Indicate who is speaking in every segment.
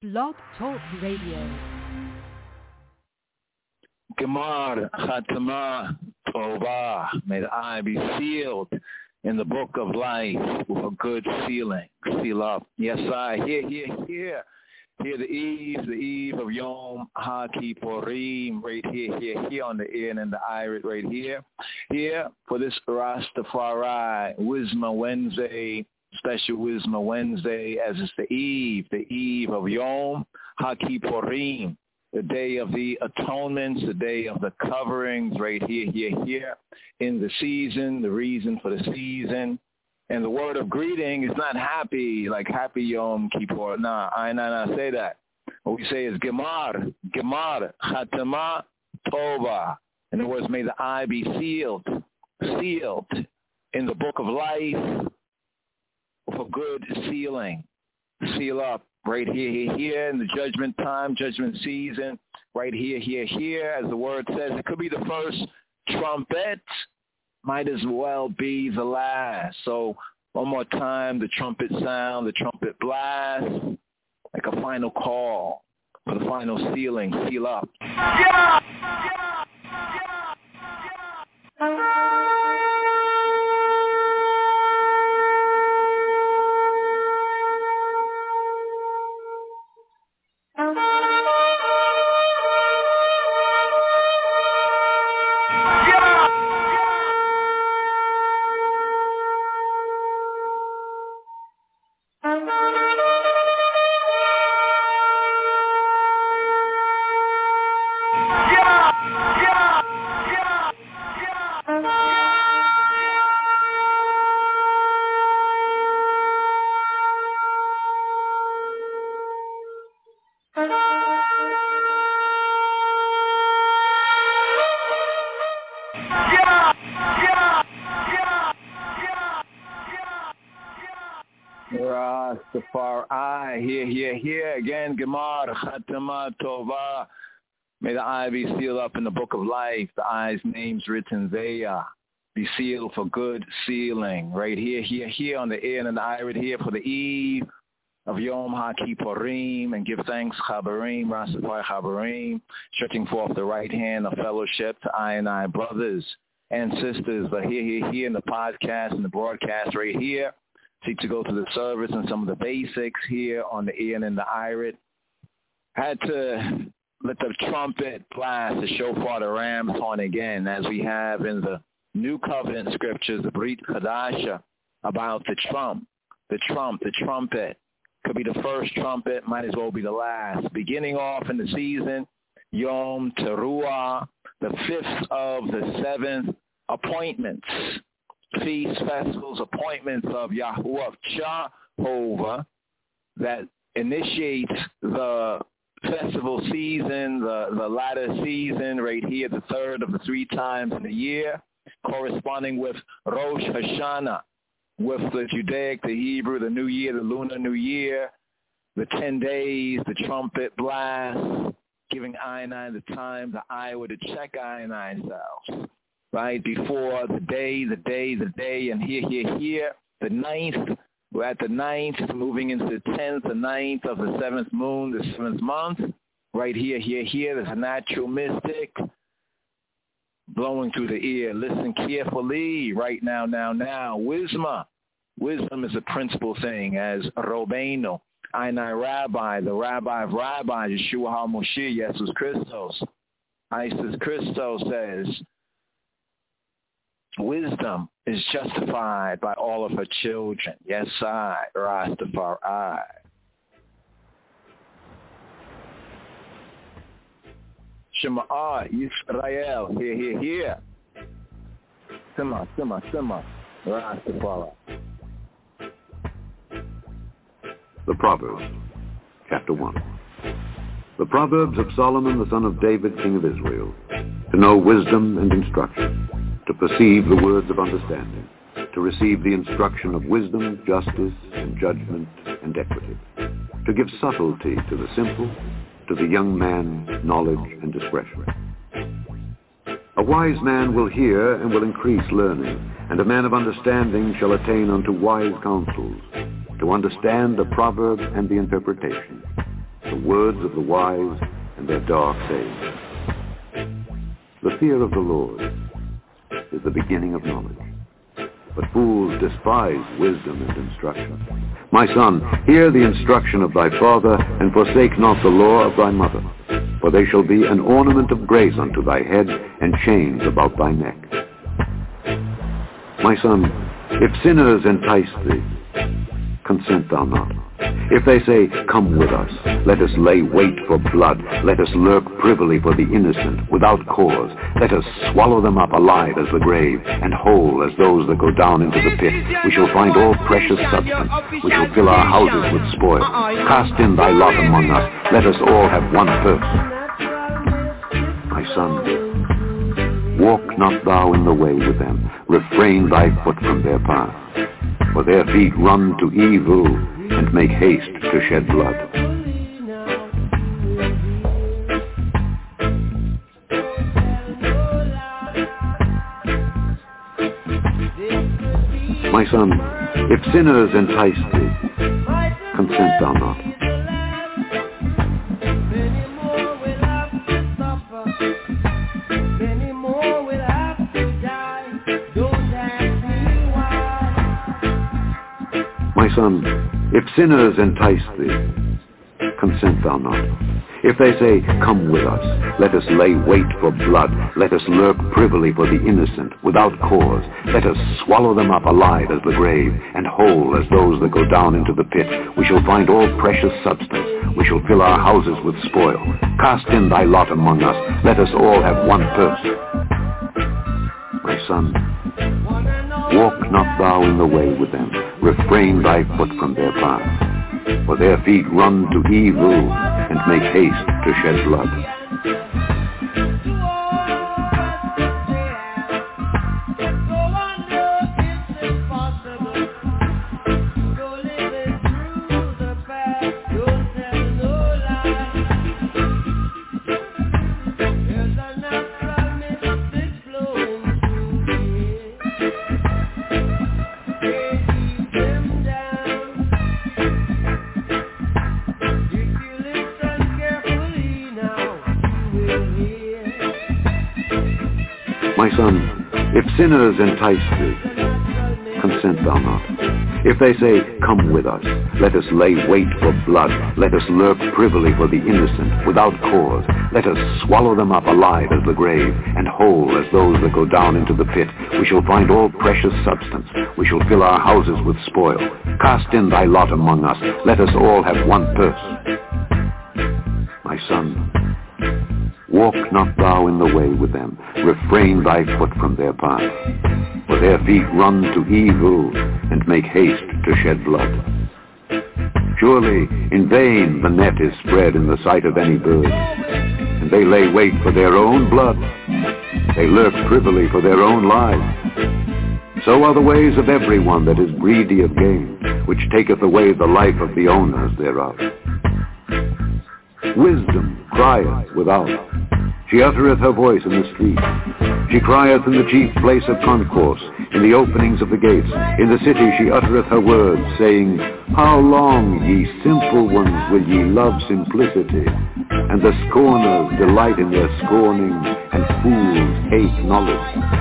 Speaker 1: Blog Talk Radio.
Speaker 2: Gemar Chatama Tova. May the eye be sealed in the book of life with a good sealing. Seal up. Yes, I hear the eve of Yom HaKippurim, right here on the ear and the iris, right here for this Rastafari Wisma Wednesday, special Wisma Wednesday, as it's the eve of Yom HaKippurim, the day of the atonements, the day of the coverings, right here in the season, the reason for the season. And the word of greeting is not happy, like happy Yom Kippur. Nah, I not say that. What we say is Gemar, Chatama, Tova. In other words, may the eye be sealed in the book of life for good sealing. Seal up right here in the judgment time, judgment season, right here, as the word says. It could be the first trumpet, might as well be the last. So one more time, the trumpet sound, the trumpet blast, like a final call for the final sealing. Seal up. Here again, Gemar Chatama Tova. May the eye be sealed up in the book of life. The eye's name's written there. Be sealed for good sealing. Right here on the ear and the eye, right here for the eve of Yom HaKippurim, and give thanks, Chabarim, Rastafari Chabarim, stretching forth the right hand of fellowship to I and I brothers and sisters. But here in the podcast and the broadcast right here. Seek to go to the service and some of the basics here on the ear and in the iris. Had to let the trumpet blast, the shofar, the ram's horn again, as we have in the New Covenant scriptures, the Brit Chadasha, about the trumpet. Could be the first trumpet, might as well be the last. Beginning off in the season, Yom Teruah, the fifth of the seventh appointments. Feast, festivals, appointments of Yahuwah Jehovah that initiates the festival season, the latter season, right here, the third of the 3 times in the year, corresponding with Rosh Hashanah, with the Judaic, the Hebrew, the New Year, the Lunar New Year, the 10 days, the trumpet blast, giving I and I the time, the Iowa to check I and I selves. Right before the day, and here, the 9th, we're at the 9th, moving into the 10th, the 9th of the 7th moon, the 7th month, right here, there's a natural mystic blowing through the ear. Listen carefully, right now, wisdom is a principal thing, as Robeno, Einai Rabbi, the Rabbi of Rabbi, Yeshua HaMoshiach, Jesus Christos, Isis Christos says, wisdom is justified by all of her children. Yes, I, Rastafari. Shema Yisrael, here. Sima, Rastafari.
Speaker 3: The Proverbs, Chapter 1. The Proverbs of Solomon, the son of David, king of Israel, to know wisdom and instruction, to perceive the words of understanding, to receive the instruction of wisdom, justice, and judgment, and equity, to give subtlety to the simple, to the young man knowledge and discretion. A wise man will hear and will increase learning, and a man of understanding shall attain unto wise counsels, to understand the proverb and the interpretation, to words of the wise and their dark sayings. The fear of the Lord is the beginning of knowledge, but fools despise wisdom and instruction. My son, hear the instruction of thy father, and forsake not the law of thy mother, for they shall be an ornament of grace unto thy head, and chains about thy neck. My son, if sinners entice thee, consent thou not. If they say, come with us, let us lay wait for blood, let us lurk privily for the innocent, without cause, let us swallow them up alive as the grave, and whole as those that go down into the pit, we shall find all precious substance, we shall fill our houses with spoil. Cast in thy lot among us, let us all have one purse. My son, walk not thou in the way with them, refrain thy foot from their path, for their feet run to evil, and make haste to shed blood. My son, if sinners entice thee, consent thou not. My son, if sinners entice thee, consent thou not. If they say, come with us, let us lay wait for blood, let us lurk privily for the innocent, without cause, let us swallow them up alive as the grave, and whole as those that go down into the pit, we shall find all precious substance, we shall fill our houses with spoil. Cast in thy lot among us, let us all have one purse. My son, walk not thou in the way with them, refrain thy foot from their path, for their feet run to evil, and make haste to shed blood. My son, if sinners entice thee, consent thou not. If they say, come with us, let us lay wait for blood, let us lurk privily for the innocent, without cause, let us swallow them up alive as the grave, and whole as those that go down into the pit, we shall find all precious substance, we shall fill our houses with spoil. Cast in thy lot among us, let us all have one purse. My son, walk not thou in the way with them, refrain thy foot from their path, for their feet run to evil, and make haste to shed blood. Surely in vain the net is spread in the sight of any bird, and they lay wait for their own blood, they lurk privily for their own lives. So are the ways of every one that is greedy of gain, which taketh away the life of the owners thereof. Wisdom crieth without, she uttereth her voice in the street. She crieth in the chief place of concourse, in the openings of the gates. In the city she uttereth her words, saying, how long, ye simple ones, will ye love simplicity? And the scorners delight in their scorning, and fools hate knowledge.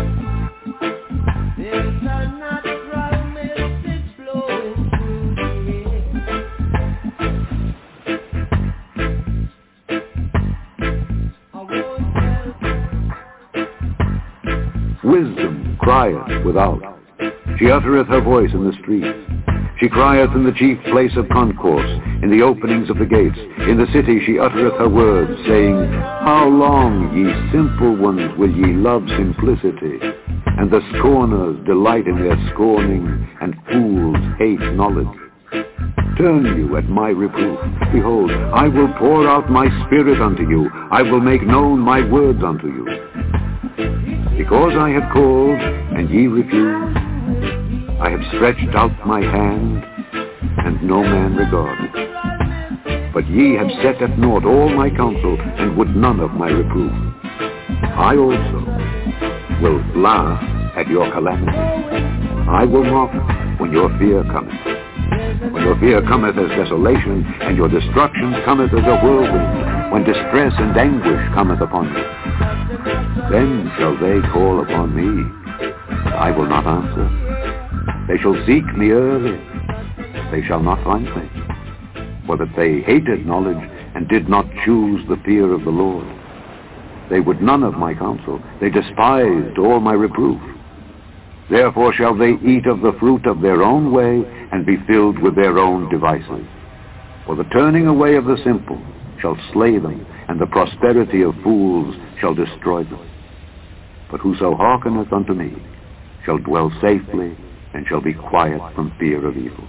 Speaker 3: Wisdom crieth without, she uttereth her voice in the streets. She crieth in the chief place of concourse, in the openings of the gates. In the city she uttereth her words, saying, how long, ye simple ones, will ye love simplicity? And the scorners delight in their scorning, and fools hate knowledge. Turn you at my reproof. Behold, I will pour out my spirit unto you. I will make known my words unto you. Because I have called, and ye refused, I have stretched out my hand, and no man regarded. But ye have set at naught all my counsel, and would none of my reproof. I also will laugh at your calamity. I will mock when your fear cometh. When your fear cometh as desolation, and your destruction cometh as a whirlwind, when distress and anguish cometh upon you. Then shall they call upon me, and I will not answer. They shall seek me early, they shall not find me, for that they hated knowledge and did not choose the fear of the Lord. They would none of my counsel, they despised all my reproof. Therefore shall they eat of the fruit of their own way, and be filled with their own devices. For the turning away of the simple shall slay them, and the prosperity of fools shall destroy them. But whoso hearkeneth unto me shall dwell safely, and shall be quiet from fear of evil.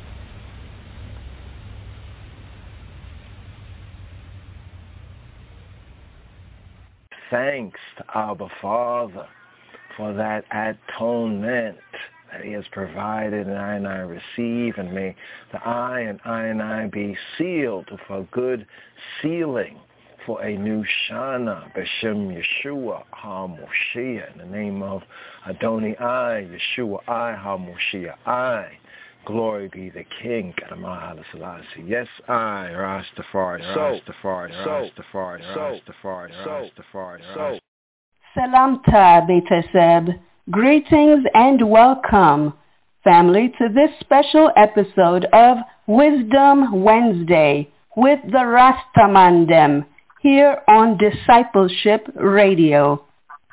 Speaker 4: Thanks to Abba Father for that atonement that he has provided, and I receive, and may the I and I be sealed for good sealing for a new Shana, B'Shem Yeshua HaMoshiach, in the name of Adonai I, Yeshua I, HaMoshiach I. Glory be the King, Kadamah Haile Selassie. Yes, I, Rastafari.
Speaker 1: Salam Ta Beteseb. Greetings and welcome, family, to this special episode of Wisdom Wednesday with the Rastamandem here on Discipleship Radio.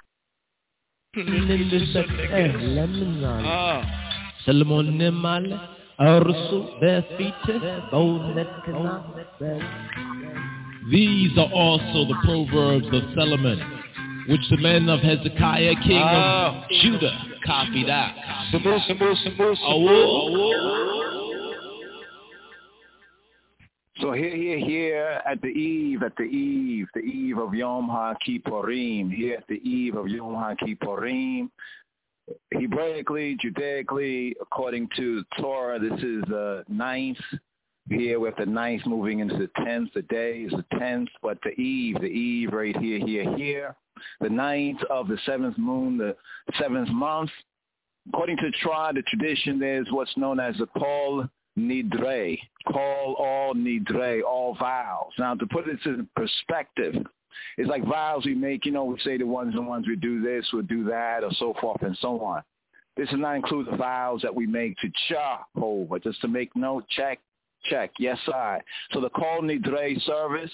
Speaker 5: These are also the Proverbs of Solomon, which the men of Hezekiah, king of Judah, copied out.
Speaker 2: So here, at the eve of Yom HaKippurim, here at the eve of Yom HaKippurim, Hebraically, Judaically, according to Torah, this is the ninth. Here with the ninth moving into the 10th. The day is the 10th, but the eve right here. The ninth of the seventh moon, the seventh month. According to the tradition, there's what's known as the Kol Nidre. Kol all Nidre, all vows. Now, to put this in perspective, it's like vows we make, we say the ones we do this, we'll do that, or so forth and so on. This does not include the vows that we make to Jehovah, just to make note, check. Yes, I. So the Kol Nidre service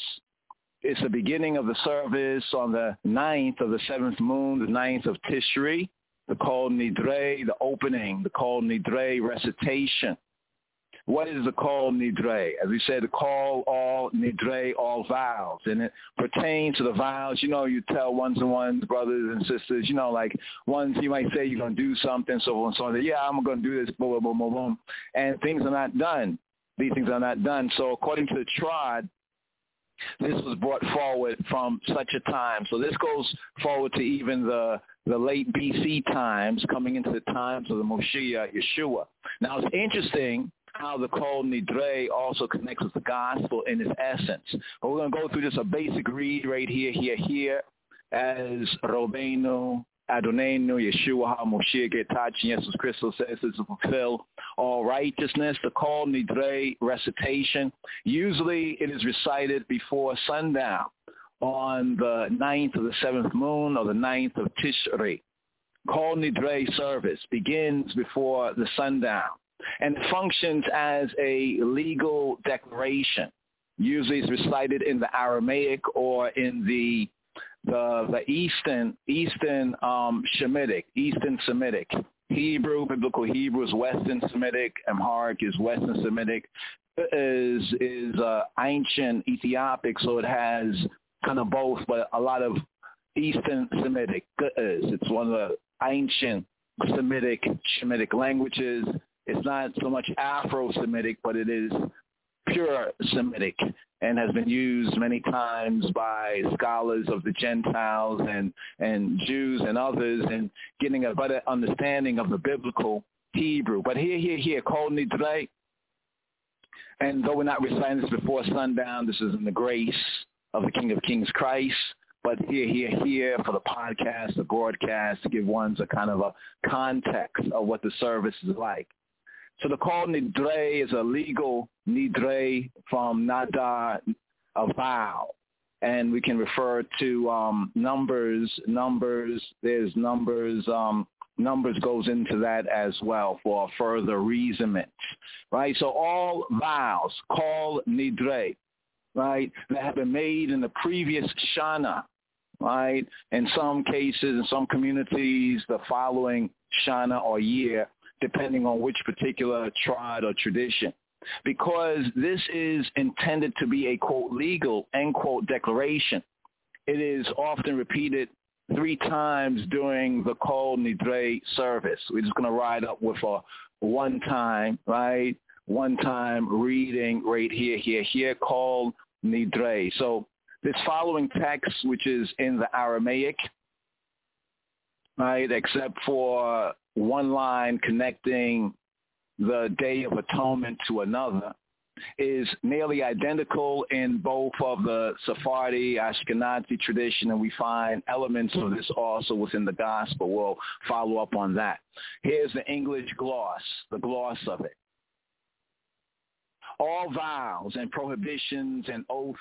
Speaker 2: is the beginning of the service on the 9th of the 7th moon, the 9th of Tishri. The Kol Nidre, the opening, the Kol Nidre recitation. What is the Kol Nidre? As we said, the Kol all Nidre, all vows. And it pertains to the vows. You tell ones and ones, brothers and sisters, like ones you might say you're going to do something, so on and so on. Yeah, I'm going to do this, boom, boom, boom, boom. And things are not done. These things are not done. So according to the Trod, this was brought forward from such a time. So this goes forward to even the late BC times, coming into the times of the Moshiach, Yeshua. Now it's interesting how the Kol Nidre also connects with the gospel in its essence. But we're going to go through just a basic read right here, as Robenu, Adonenu, Yeshua HaMoshiach, Getach, and Jesus Christus says is to fulfill all righteousness. The Kol Nidre recitation, usually it is recited before sundown on the 9th of the 7th moon or the 9th of Tishri. Kol Nidre service begins before the sundown and functions as a legal declaration. Usually it's recited in the Aramaic or in the Eastern Semitic. Hebrew, biblical Hebrew is Western Semitic. Amharic is Western Semitic. Is ancient Ethiopic, so it has kind of both, but a lot of Eastern Semitic. It's one of the ancient Semitic languages. It's not so much Afro-Semitic, but it is pure Semitic and has been used many times by scholars of the Gentiles and Jews and others in getting a better understanding of the biblical Hebrew. But here, Kol Nidre, and though we're not reciting this before sundown, this is in the grace of the King of Kings Christ. But here for the podcast, the broadcast, to give ones a kind of a context of what the service is like. So the call nidre is a legal nidre from nadar, a vow. And we can refer to numbers. There's numbers. Numbers goes into that as well for further reasonment, right? So all vows, call nidre, right, that have been made in the previous shana, right? In some cases, in some communities, the following shana or year, depending on which particular tribe or tradition. Because this is intended to be a, quote, legal, end quote, declaration. It is often repeated 3 times during the Kol Nidre service. We're just going to ride up with a one time, right? One time reading right here, Kol Nidre. So this following text, which is in the Aramaic, right, except for one line connecting the Day of Atonement to another, is nearly identical in both of the Sephardi, Ashkenazi tradition, and we find elements of this also within the gospel. We'll follow up on that. Here's the English gloss, the gloss of it. All vows and prohibitions and oaths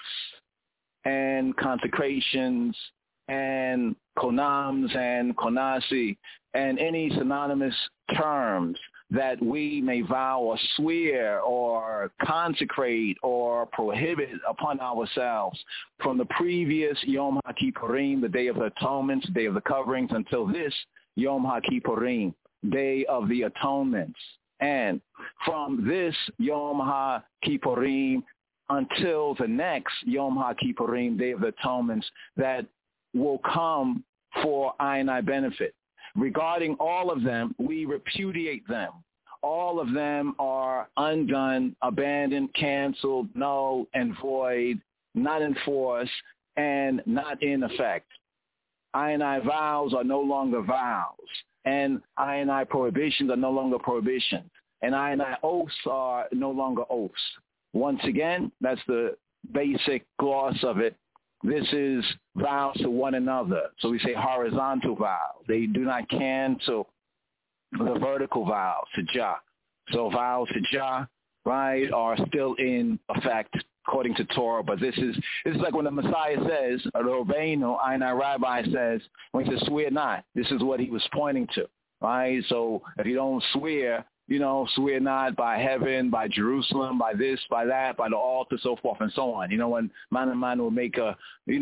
Speaker 2: and consecrations and konams and konasi and any synonymous terms that we may vow or swear or consecrate or prohibit upon ourselves from the previous Yom HaKippurim, the Day of the Atonements, Day of the Coverings, until this Yom HaKippurim, Day of the Atonements. And from this Yom HaKippurim until the next Yom HaKippurim, Day of the Atonements, that will come for I and I benefit. Regarding all of them, we repudiate them. All of them are undone, abandoned, canceled, null and void, not enforced, and not in effect. I and I vows are no longer vows, and I and I prohibitions are no longer prohibitions, and I oaths are no longer oaths. Once again, that's the basic gloss of it. This is vows to one another. So we say horizontal vows. They do not cancel the vertical vows to Jah. So vows to Jah, right, are still in effect according to Torah. But this is like when the Messiah says, Robbeinu, Einai Rabbi says, when he says swear not, this is what he was pointing to, right? So if you don't swear, swear not by heaven, by Jerusalem, by this, by that, by the altar, so forth and so on. When man and man will make a,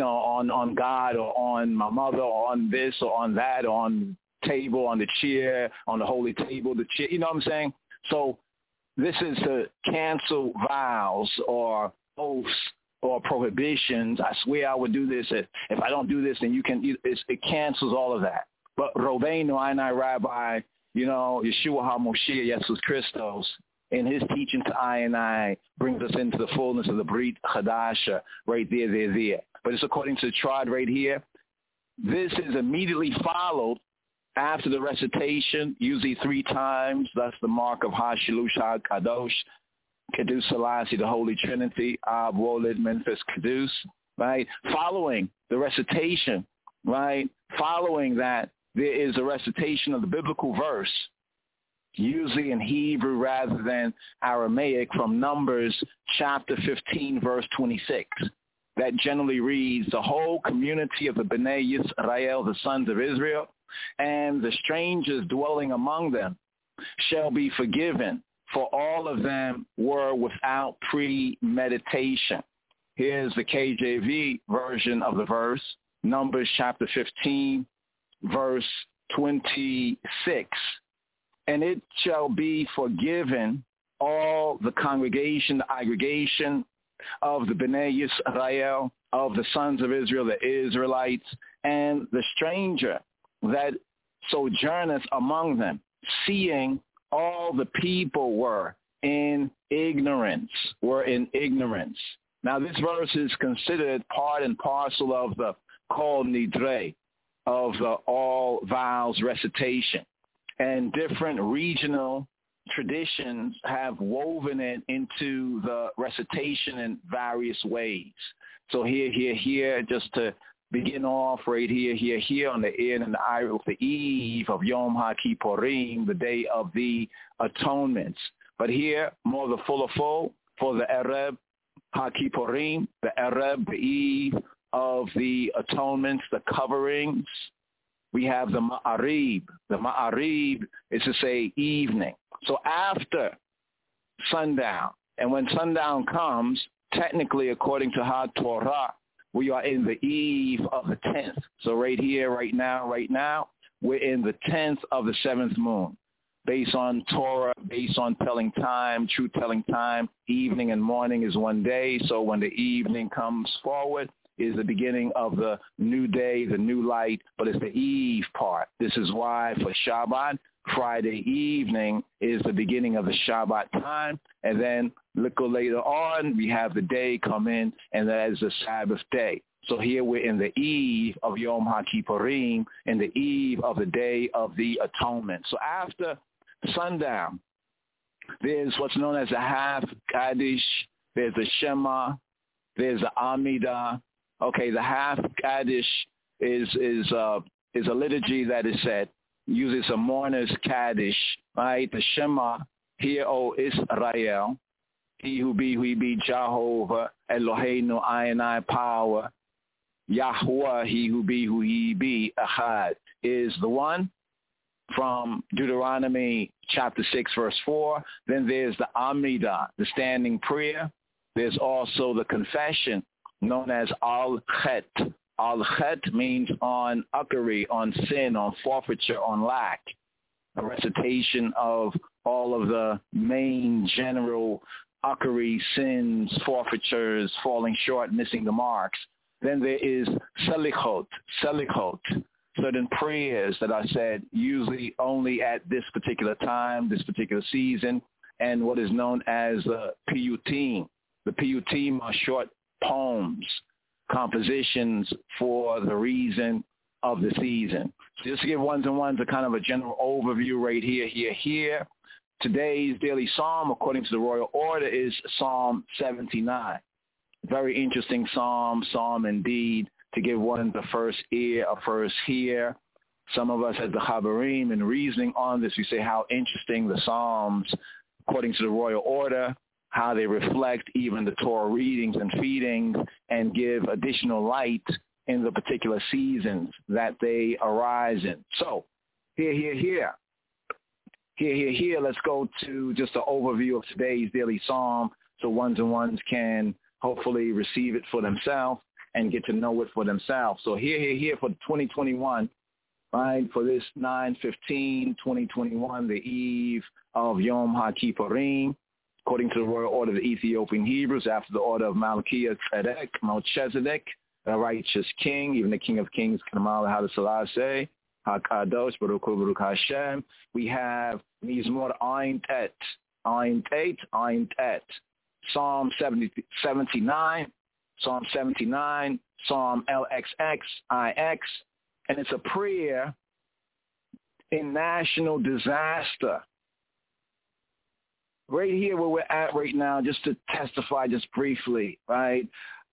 Speaker 2: on God or on my mother or on this or on that, or on table, on the chair, on the holy table, the chair, you know what I'm saying? So this is to cancel vows or oaths or prohibitions. I swear I would do this. If I don't do this, then you can, it cancels all of that. But Robbeinu, Einai Rabbi, Yeshua HaMoshiach, Jesus Christos, in his teaching to I and I, brings us into the fullness of the Brit Chadasha, right there. But it's according to the triad right here. This is immediately followed after the recitation, usually 3 times. That's the mark of HaShilush HaKadosh, Kedus Selassie, the Holy Trinity, Ab, Wolid, Memphis, Kedus, right? Following the recitation, right? Following that, there is a recitation of the biblical verse, usually in Hebrew rather than Aramaic, from Numbers chapter 15, verse 26. That generally reads, the whole community of the Bnei Yisrael, the sons of Israel, and the strangers dwelling among them shall be forgiven, for all of them were without premeditation. Here's the KJV version of the verse, Numbers chapter 15, verse 26. And it shall be forgiven all the congregation, the aggregation of the Bnei Yisrael, of the sons of Israel, the Israelites, and the stranger that sojourneth among them, seeing all the people were in ignorance. Now this verse is considered part and parcel of the Kol Nidre, of the all vows recitation. And different regional traditions have woven it into the recitation in various ways. So here, just to begin off right here on the end and the eye of the eve of Yom HaKippurim, the Day of the Atonements. But here, more the full for the Erev HaKippurim, the Erev, the eve of the atonements, the coverings. We have the Ma'arib. The Ma'arib is to say evening. So after sundown, and when sundown comes, technically according to HaTorah, we are in the eve of the 10th. So right here, right now, we're in the 10th of the 7th moon. Based on Torah, based on telling time, true telling time, evening and morning is one day. So when the evening comes forward is the beginning of the new day, the new light, but it's the eve part. This is why for Shabbat, Friday evening is the beginning of the Shabbat time. And then little later on, we have the day come in, and that is the Sabbath day. So here we're in the eve of Yom HaKippurim, in the eve of the Day of the Atonement. So after sundown, there's what's known as the Half Kaddish, there's the Shema, there's the Amidah. Okay, the Half Kaddish is a liturgy that is said, uses a mourner's Kaddish, right? The Shema, hear, O Israel, he who be Jehovah, Eloheinu, I power, Yahweh, he who be, Ahad, is the one. From Deuteronomy chapter 6, verse 4. Then there's the Amidah, the standing prayer. There's also the confession known as Al-Chet. Al-Chet means on uckery, on sin, on forfeiture, on lack. A recitation of all of the main general uckery, sins, forfeitures, falling short, missing the marks. Then there is Selichot. Certain prayers that are said usually only at this particular time, this particular season, and what is known as piyutim. The piyutim are short poems, compositions for the reason of the season. So just to give ones and ones a kind of a general overview right here. Today's daily psalm, according to the royal order, is Psalm 79. Very interesting psalm indeed, to give one the first ear, a first hear. Some of us at the Chabarim, in reasoning on this, we say how interesting the Psalms, according to the royal order, how they reflect even the Torah readings and feedings and give additional light in the particular seasons that they arise in. So, here. Let's go to just an overview of today's daily psalm so ones and ones can hopefully receive it for themselves and get to know it for themselves. So here for 2021, right, for this 9/15/2021, the eve of Yom HaKippurim, according to the royal order of the Ethiopian Hebrews, after the order of Malkiah Tzedek, Melchizedek, the righteous king, even the King of Kings, Kamal Haile Selassie, HaKadosh, Baruch Hu, Baruch Hashem. We have Mizmor Ayin Tet, Psalm 79, Psalm 79, Psalm LXX, and it's a prayer in national disaster. Right here where we're at right now, just to testify just briefly, right?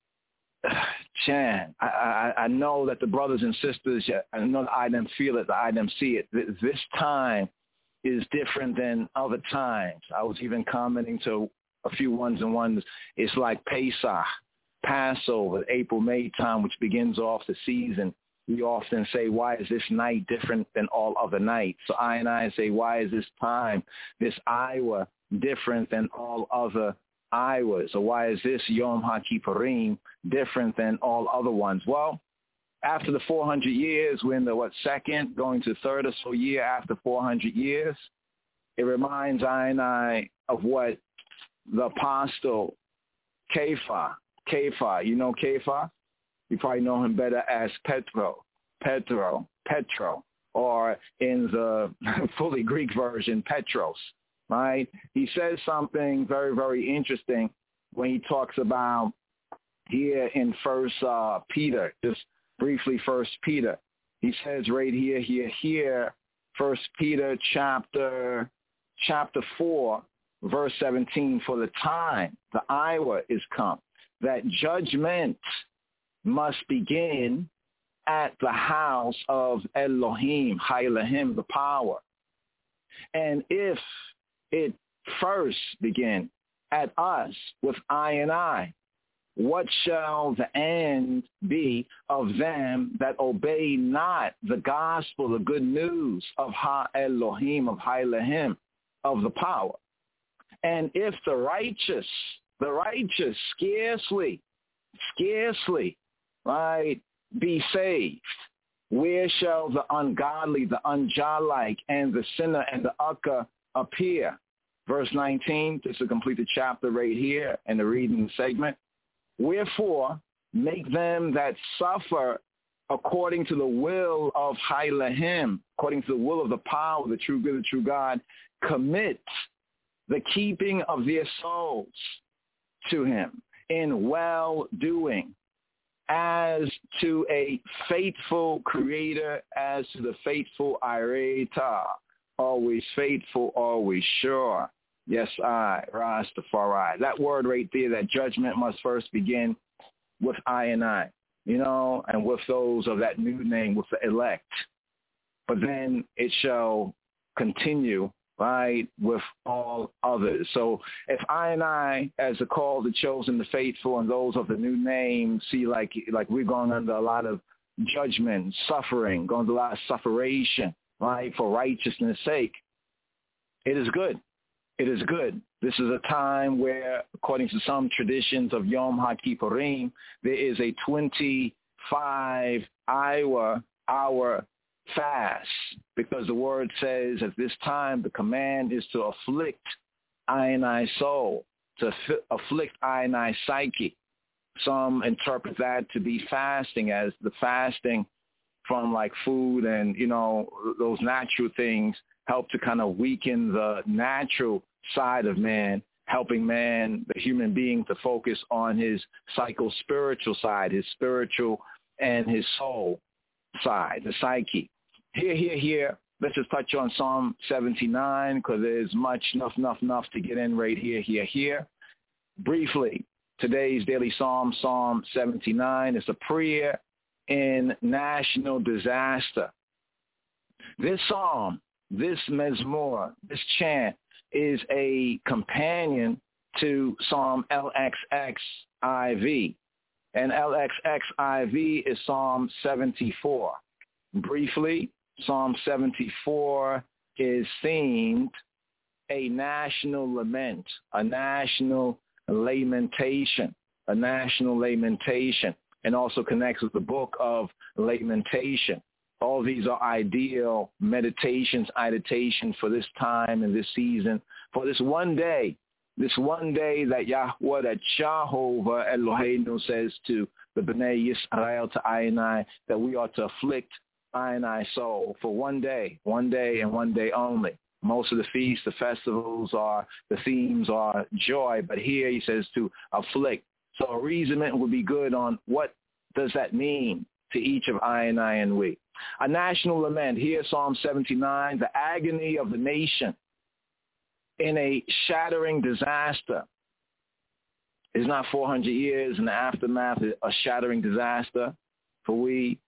Speaker 2: Chan, I know that the brothers and sisters, I know that I them feel it, that I them see it. This time is different than other times. I was even commenting to a few ones and ones. It's like Pesach, Passover, April, May time, which begins off the season. We often say, why is this night different than all other nights? So I say, why is this time, this Iowa, different than all other Iowas? So why is this Yom HaKippurim different than all other ones? Well, after the 400 years, we're in the, second, going to third or so year after 400 years. It reminds I of what the apostle Kepha, you know Kepha? You probably know him better as Petro, or in the fully Greek version, Petros, right? He says something very, very interesting when he talks about here in First Peter, just briefly First Peter. He says right here, First Peter chapter 4, verse 17, for the time, the hour is come, that judgment must begin at the house of Elohim, Hailahim, the power. And if it first begin? At us, with I and I. What shall the end be of them that obey not the gospel, the good news of Ha-Elohim, of Ha-Elohim, of the power? And if the righteous, scarcely, right, be saved, where shall the ungodly, the unjawlike, and the sinner and the ucker appear? Verse 19, just to complete the chapter right here in the reading segment. Wherefore, make them that suffer according to the will of Ha-Elohim, according to the will of the power, the true good, the true God, commit the keeping of their souls to him in well-doing, as to a faithful creator, as to the faithful Ireta, always faithful, always sure. Yes, I, Rastafari. That word right there, that judgment must first begin with I and I, and with those of that new name, with the elect. But then it shall continue, right, with all others. So if I and I, as the called, the chosen, the faithful, and those of the new name, see like we're going under a lot of judgment, suffering, going through a lot of sufferation, right, for righteousness' sake, it is good. It is good. This is a time where, according to some traditions of Yom HaKippurim, there is a 25-hour fast, because the word says at this time the command is to afflict I and I soul, to afflict I and I psyche. Some interpret that to be fasting, as the fasting from like food and, those natural things help to kind of weaken the natural side of man, helping man, the human being, to focus on his psycho-spiritual side, his spiritual and his soul side, the psyche. Here. Let's just touch on Psalm 79, because there's enough to get in right here. Briefly, today's daily Psalm 79, is a prayer in national disaster. This psalm, this mezmor, this chant is a companion to Psalm LXXIV. And LXXIV is Psalm 74. Briefly, Psalm 74 is themed a national lament, a national lamentation, and also connects with the book of Lamentation. All these are ideal meditations for this time and this season, for this one day that Yahweh, that Jehovah Eloheinu says to the B'nai Yisrael, to I and I, that we are to afflict I and I soul for one day and one day only. Most of the feasts, the festivals the themes are joy, but here he says to afflict. So a reasonment would be good on what does that mean to each of I and we. A national lament, here Psalm 79, the agony of the nation in a shattering disaster. It's not 400 years in the aftermath, a shattering disaster, for we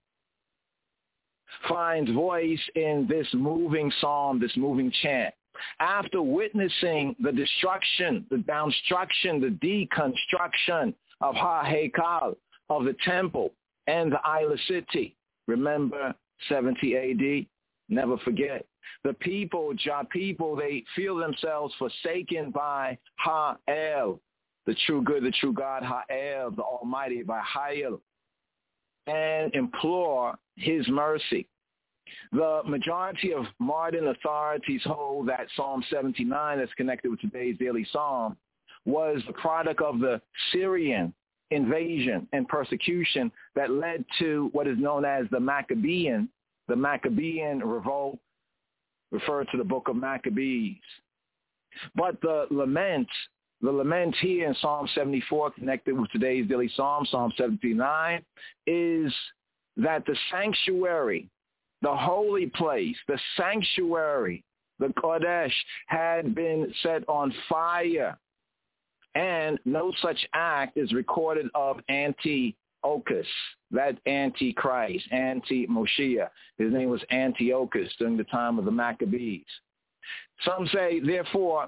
Speaker 2: finds voice in this moving psalm, this moving chant. After witnessing the destruction, the downstruction, the deconstruction of Ha-Hekal, of the temple and the Isla City. Remember 70 A.D.? Never forget. The people, Jah people, they feel themselves forsaken by Ha-El, the true good, the true God, Ha-El, the Almighty, by Ha-El, and implore his mercy. The majority of modern authorities hold that Psalm 79, that's connected with today's daily psalm, was the product of the Syrian invasion and persecution that led to what is known as the Maccabean revolt, referred to the book of Maccabees. But the lament here in Psalm 74, connected with today's daily psalm, Psalm 79, is that the sanctuary, the holy place, the sanctuary, the Kodesh, had been set on fire. And no such act is recorded of Antiochus, that Antichrist, Anti-Moshiach. His name was Antiochus during the time of the Maccabees. Some say, therefore,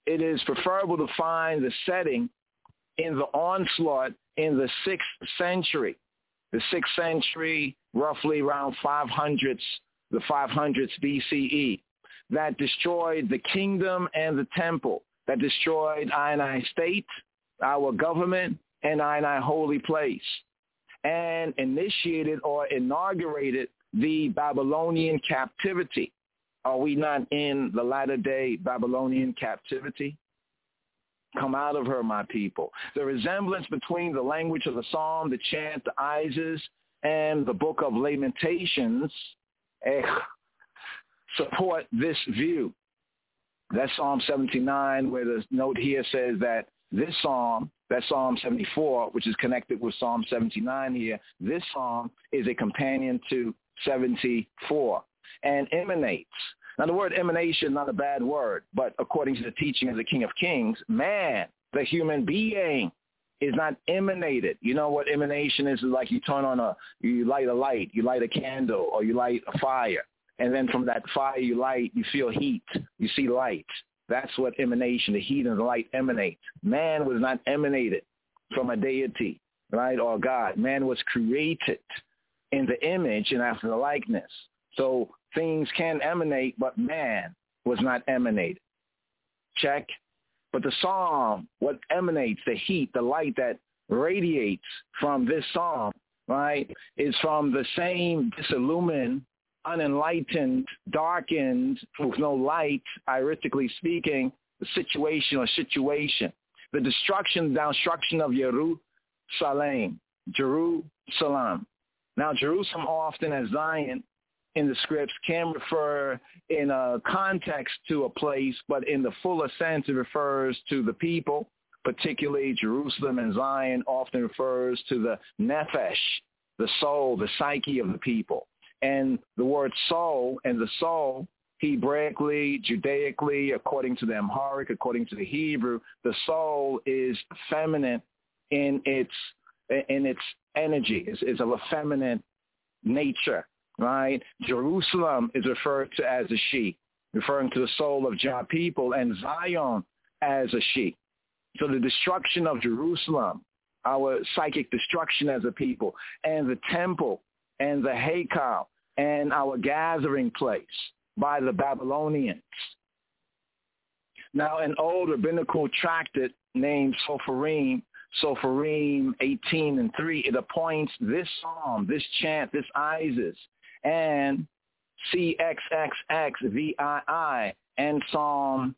Speaker 4: it is preferable to find the setting in the onslaught in the 6th century. The 6th century, roughly around the 500s BCE, that destroyed the kingdom and the temple, that destroyed I state, our government, and I holy place, and initiated or inaugurated the Babylonian captivity. Are we not in the latter-day Babylonian captivity? Come out of her, my people. The resemblance between the language of the psalm, the chant, the Isis, and the book of Lamentations support this view. That's Psalm 79, where the note here says that this psalm, that's Psalm 74, which is connected with Psalm 79 here, this psalm is a companion to 74 and emanates. Now, the word emanation is not a bad word, but according to the teaching of the King of Kings, man, the human being, is not emanated. You know what emanation is? It's like you light a light, you light a candle, or you light a fire. And then from that fire you light, you feel heat, you see light. That's what emanation, the heat and the light emanate. Man was not emanated from a deity, right, or God. Man was created in the image and after the likeness. So things can emanate, but man was not emanated. Check. But the psalm, what emanates, the heat, the light that radiates from this psalm, right, is from the same disillumined, unenlightened, darkened, with no light, iristically speaking, the situation. The destruction of Jerusalem. Now, Jerusalem often as Zion in the scripts can refer in a context to a place, but in the fuller sense it refers to the people, particularly Jerusalem and Zion often refers to the nephesh, the soul, the psyche of the people. And the word soul and the soul, Hebraically, Judaically, according to the Amharic, according to the Hebrew, the soul is feminine in its energy. It's of a feminine nature, right? Jerusalem is referred to as a she, referring to the soul of Jah people, and Zion as a she. So the destruction of Jerusalem, our psychic destruction as a people, and the temple, and the Haykal, and our gathering place by the Babylonians. Now, an old rabbinical tractate named Sopharim 18:3, it appoints this psalm, this chant, this Isis, and CXXXVII, and Psalm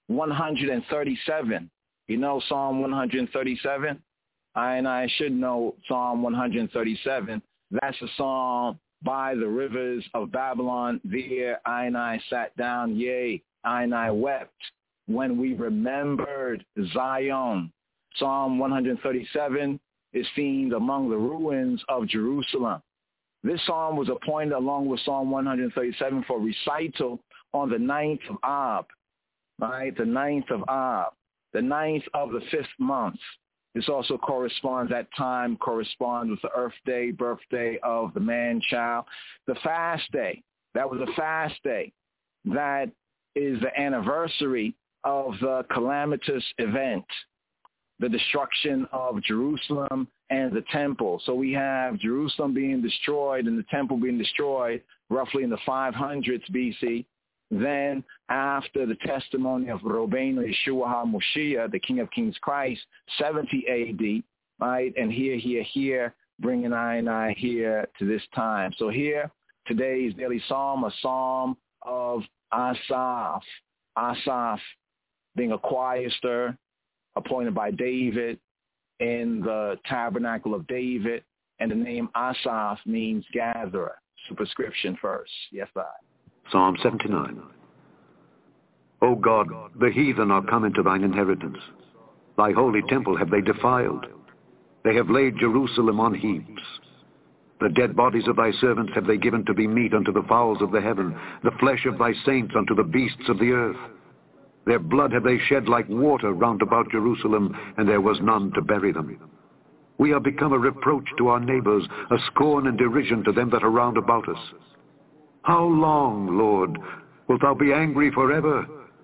Speaker 4: 137. You know Psalm 137? I should know Psalm 137. That's a psalm by the rivers of Babylon. There I sat down, yea, I wept when we remembered Zion. Psalm 137 is seen among the ruins of Jerusalem. This psalm was appointed along with Psalm 137 for recital on the 9th of Ab, right? The 9th of Ab, the 9th of the 5th month. This also that time corresponds with the earth day, birthday of the man-child. The fast day, that was a fast day. That is the anniversary of the calamitous event, the destruction of Jerusalem and the temple. So we have Jerusalem being destroyed and the temple being destroyed roughly in the 500s BC. Then after the testimony of Rabbeinu Yeshua HaMoshiach, the King of Kings Christ, 70 AD, right? And here, bringing I here to this time. So here, today's daily psalm, a psalm of Asaph. Asaph being a chorister appointed by David in the tabernacle of David. And the name Asaph means gatherer. Superscription first. Yes, I.
Speaker 3: Psalm 79. O God, the heathen are come into thine inheritance. Thy holy temple have they defiled. They have laid Jerusalem on heaps. The dead bodies of thy servants have they given to be meat unto the fowls of the heaven, the flesh of thy saints unto the beasts of the earth. Their blood have they shed like water round about Jerusalem, and there was none to bury them. We are become a reproach to our neighbors, a scorn and derision to them that are round about us. How long, Lord, wilt thou be angry forever?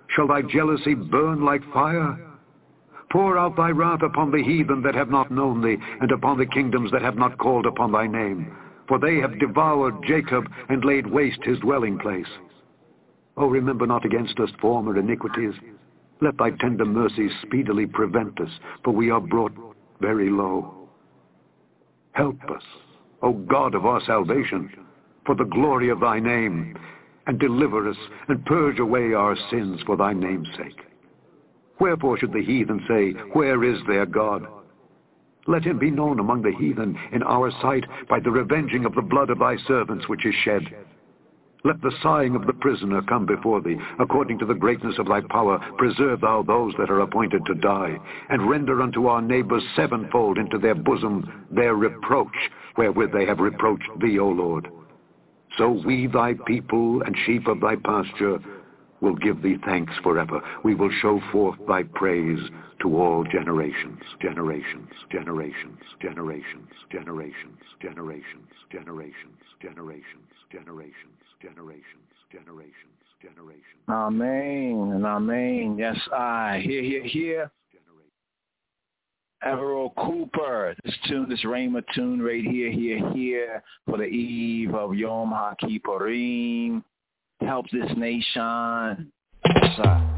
Speaker 3: Shall thy jealousy burn like fire? Pour out thy wrath upon the heathen that have not known thee, and upon the kingdoms that have not called upon thy name. For they have devoured Jacob, and laid waste his dwelling place. O remember not against us former iniquities. Let thy tender mercies speedily prevent us, for we are brought very low. Help us, O God of our salvation, for the glory of thy name, and deliver us, and purge away our sins for thy name's sake. Wherefore should the heathen say, where is their God? Let him be known among the heathen in our sight by the revenging of the blood of thy servants which is shed. Let the sighing of the prisoner come before thee. According to the greatness of thy power, preserve thou those that are appointed to die, and render unto our neighbors sevenfold into their bosom their reproach, wherewith they have reproached thee, O Lord. So we, thy people and sheep of thy pasture, will give thee thanks forever. We will show forth thy praise to all generations, generations, generations, generations, generations, generations, generations, generations, generations, generations, generations, generations.
Speaker 2: Amen and amen. Yes, I. Here. Everett Cooper. This tune, this Rhema tune right here for the eve of Yom HaKippurim. Help this nation. Yes, sir.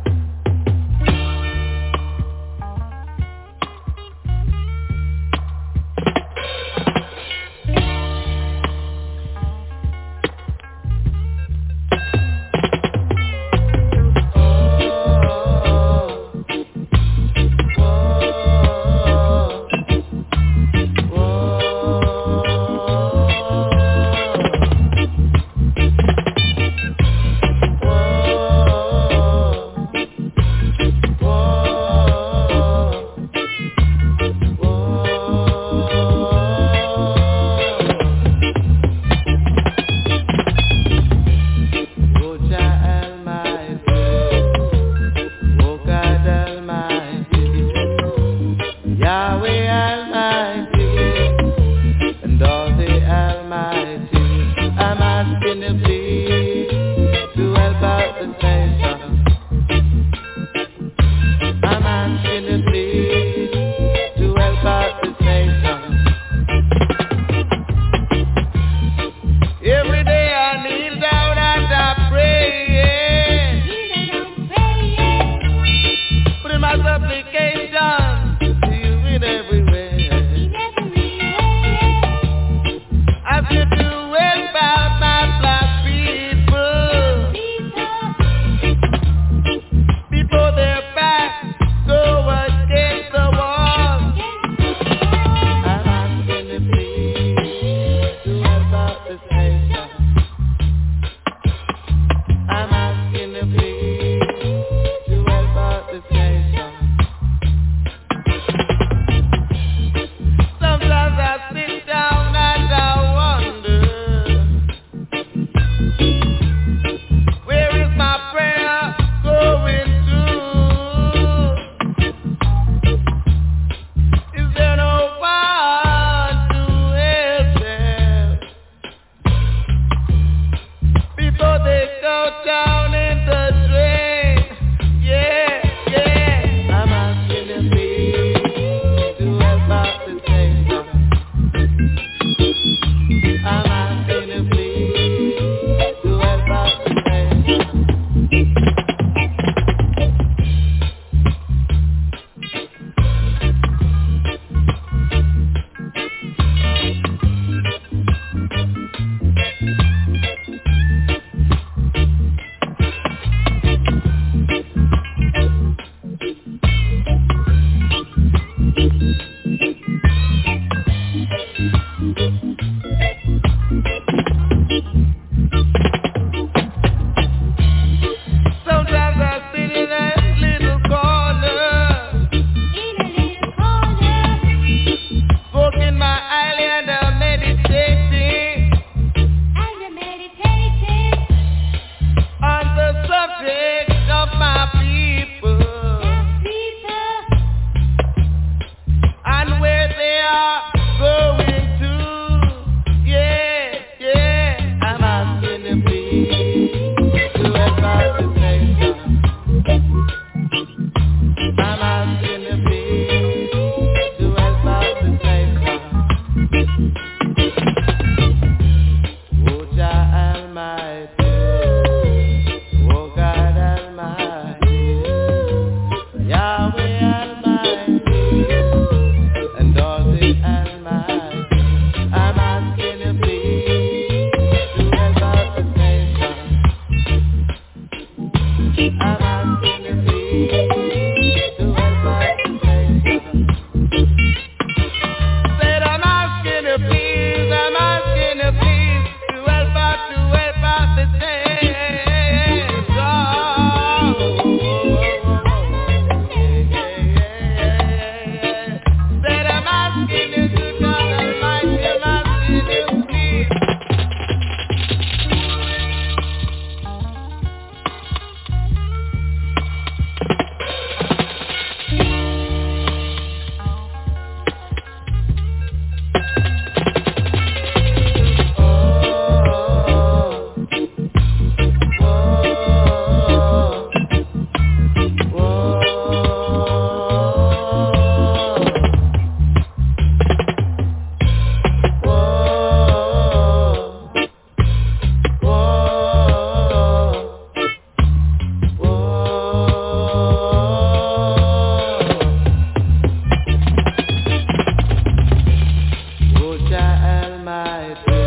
Speaker 6: Almighty.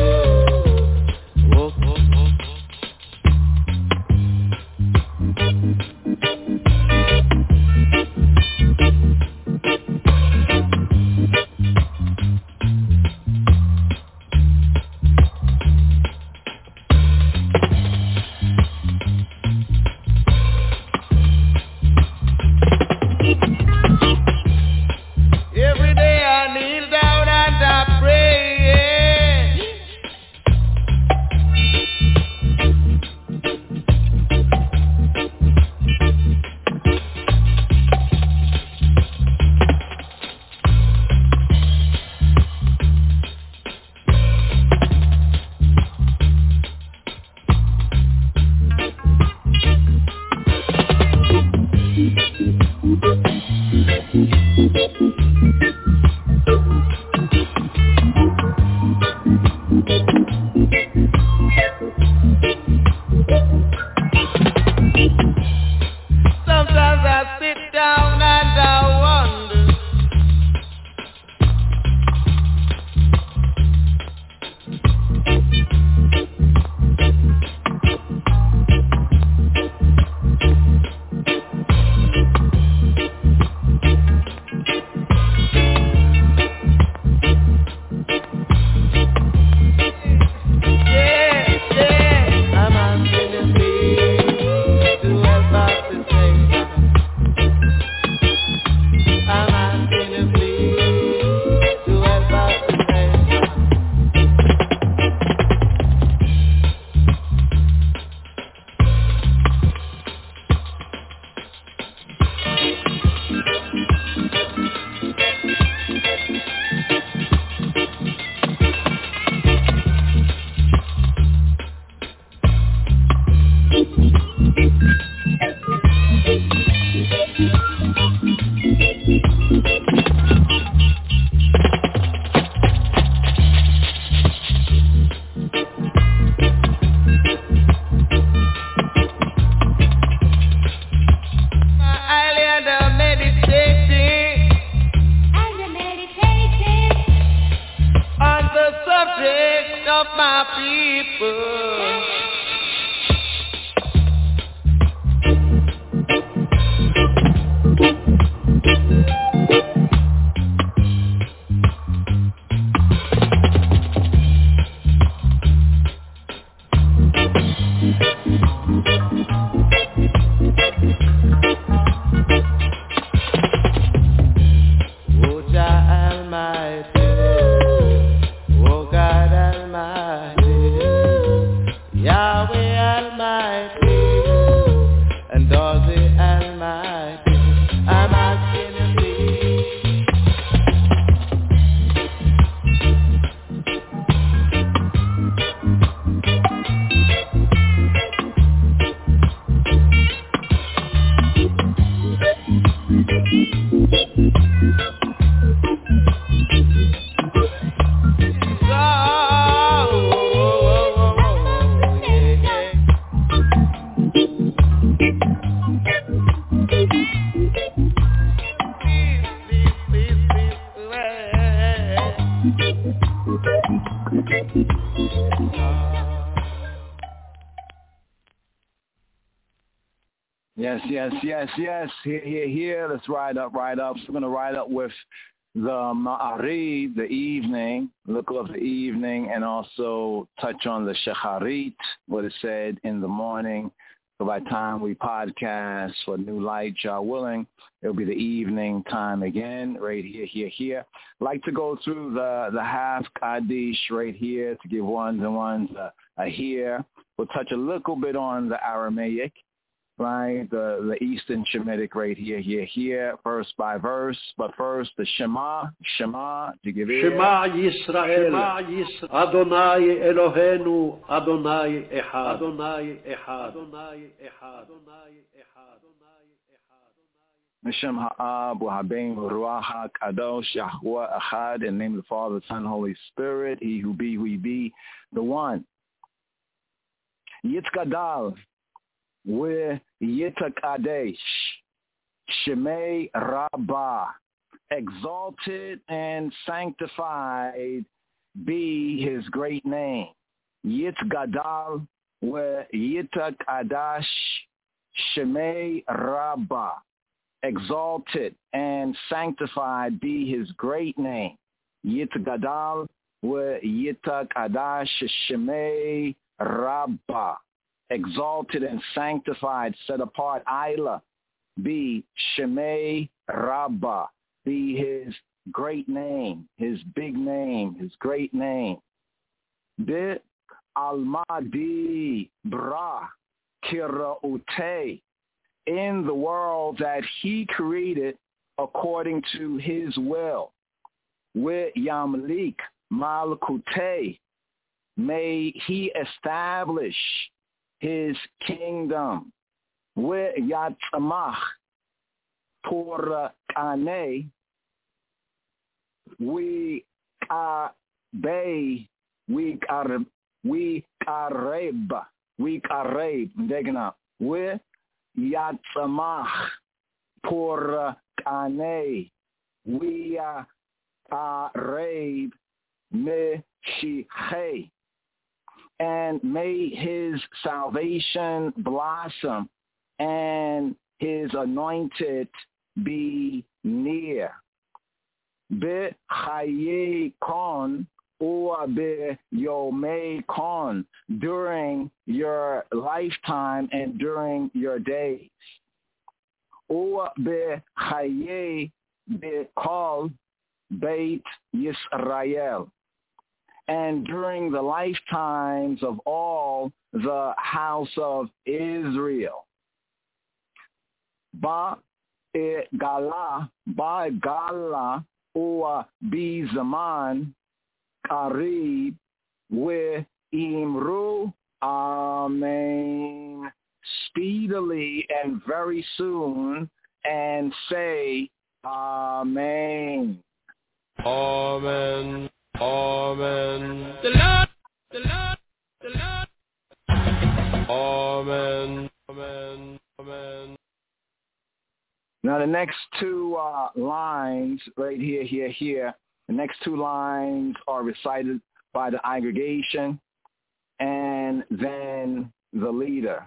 Speaker 6: Every day I kneel down and I pray. Sometimes I sit down and I wonder. I'm asking you please to help out the Savior. I'm asking you please to help out the Savior. My island I'm meditating on the subject of my people. Oh Jah Almighty, oh God Almighty, Yahweh Almighty, and all the Almighty. I'm asking you please.
Speaker 2: Yes. Here. Let's ride up. So we're going to ride up with the Ma'ari, the evening, look up the evening, and also touch on the Shacharit, what is said in the morning. So by the time we podcast for New Light, Jah willing, it'll be the evening time again, right here. Like to go through the half Kaddish right here to give ones and ones a hear. We'll touch a little bit on the Aramaic, right? The Eastern Shemitic right here, verse by verse. But first, the Shema, to give it.
Speaker 7: Shema Yisrael, Adonai Eloheinu, Adonai Echad, Adonai Echad, Adonai Echad, Adonai Echad.
Speaker 2: Hashem Ha'ab, Wa'habein, Ruach HaKadosh, Yahuwah Echad, in the name of the Father, the Son, Holy Spirit, He who be, the One. Yitzkadal, with Yitzkadesh, Shemei Rabbah, exalted and sanctified be his great name. Yit Gadal wa Yitak Adash Shemei Rabbah. Exalted and sanctified be his great name. Yit Gadal wa Yitak Adash Shemei Rabbah. Exalted and sanctified, set apart, Isla, be Shemei Rabbah, be his great name, his big name, his great name. Be Almadi Bra Kiraute, in the world that he created according to his will. With Yamlik Malkute, may he establish his kingdom. With Yatzamach Purakane, we kareb, degna. With Yatzamach Purakane, we kareb meshiche. And may his salvation blossom and his anointed be near. Be chaye kon or be yomei kon, during your lifetime and during your days. Or be chaye be kol Beit Yisrael, and during the lifetimes of all the house of Israel. Ba gala, or bi zaman, karib, we imru, amen, speedily and very soon, and say, amen.
Speaker 5: Amen. Amen. Amen. Amen. Amen.
Speaker 2: Now the next two lines, right here, the next two lines are recited by the aggregation and then the leader.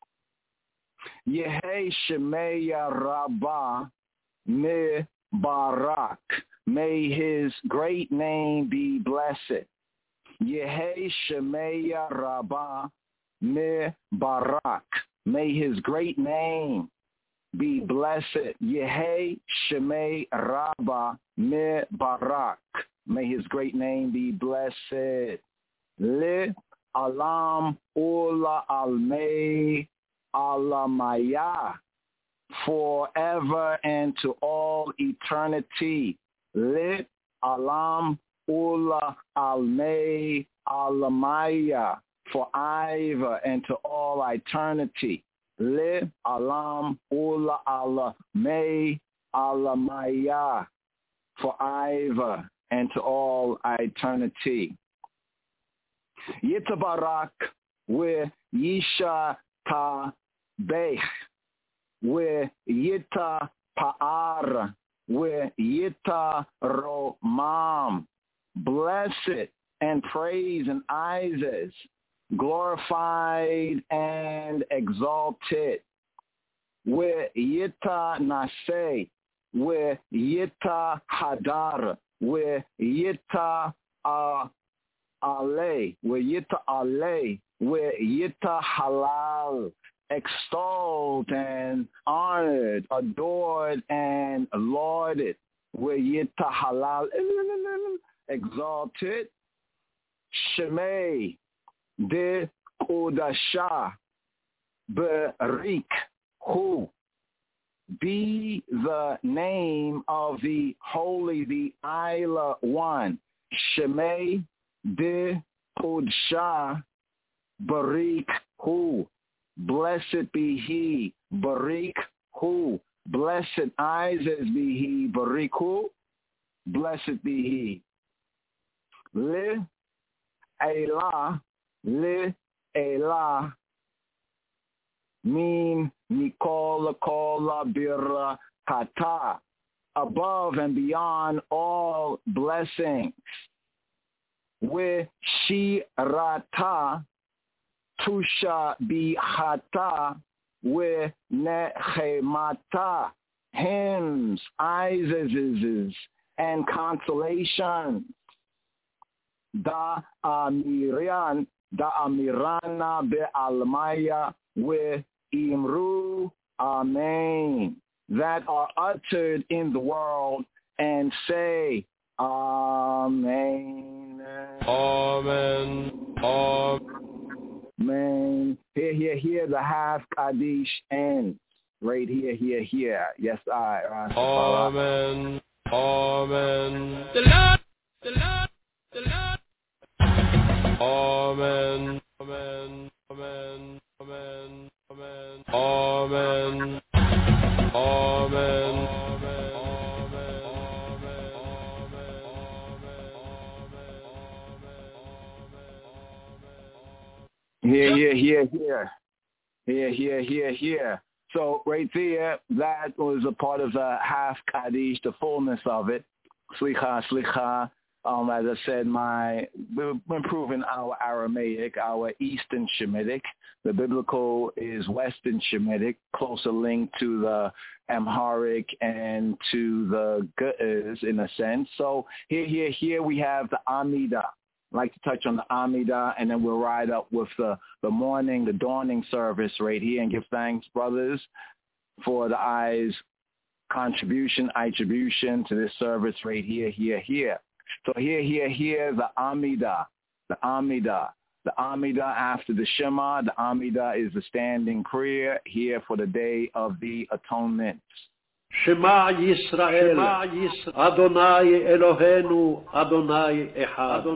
Speaker 2: Yehei Shemeya Rabbah Me Barak. May his great name be blessed. Yehei Shemeya Rabbah Me Barak. May his great name be blessed. Yehei Shemei Rabbah Me Barak. May his great name be blessed. Le Alam Ula Almei Alamaya. Forever and to all eternity. Le Alam Ula Almei Alamaya. Forever and to all eternity. Le Alam Ula Alamei Alamaya. Forever and to all eternity. Yitabarak we Yisha Ta Bech. We Yita Pa'ar. We Yita Romam. Blessed and praise and Isis. Glorified and exalted. We Yita Nase. We Yita Hadar. We Yita Ale. We Yita Ale. We Yita Halal. Extolled and honored, adored and lauded. We Yita Halal. Exalted. Shemei de Kodasha Berik Hu. Be the name of the holy, the Isla One. Shemei de Kodasha Berik Hu. Blessed be he, Barik Hu. Blessed Isis be he, Barik Hu. Blessed be he. Le Elah, Le Elah, mean Nikola Kola Birra Kata, above and beyond all blessings.
Speaker 4: Shirata Tusha Bihata Nechemata, hymns, Isaacs, and consolation. Da Amirana Be'almaya Imru Amen, that are uttered in the world, and say Amen.
Speaker 8: Amen.
Speaker 4: Amen. Here, the half Kaddish ends. Right here. Yes, I.
Speaker 8: Amen. Amen.
Speaker 5: The Lord.
Speaker 8: Amen.
Speaker 4: Here. So right there, that was a part of the half Kaddish, the fullness of it. Slicha. As I said, we're improving our Aramaic, our Eastern Shemitic. The biblical is Western Shemitic, closer linked to the Amharic and to the Ge'ez in a sense. So here we have the Amidah. I'd like to touch on the Amidah, and then we'll ride up with the morning, the dawning service right here, and give thanks, brothers, for the eyes contribution to this service right here. So here, the Amidah. The Amidah after the Shema. The Amidah is the standing prayer here for the Day of the Atonement.
Speaker 7: Shema Yisrael, Adonai Eloheinu, Adonai Echad.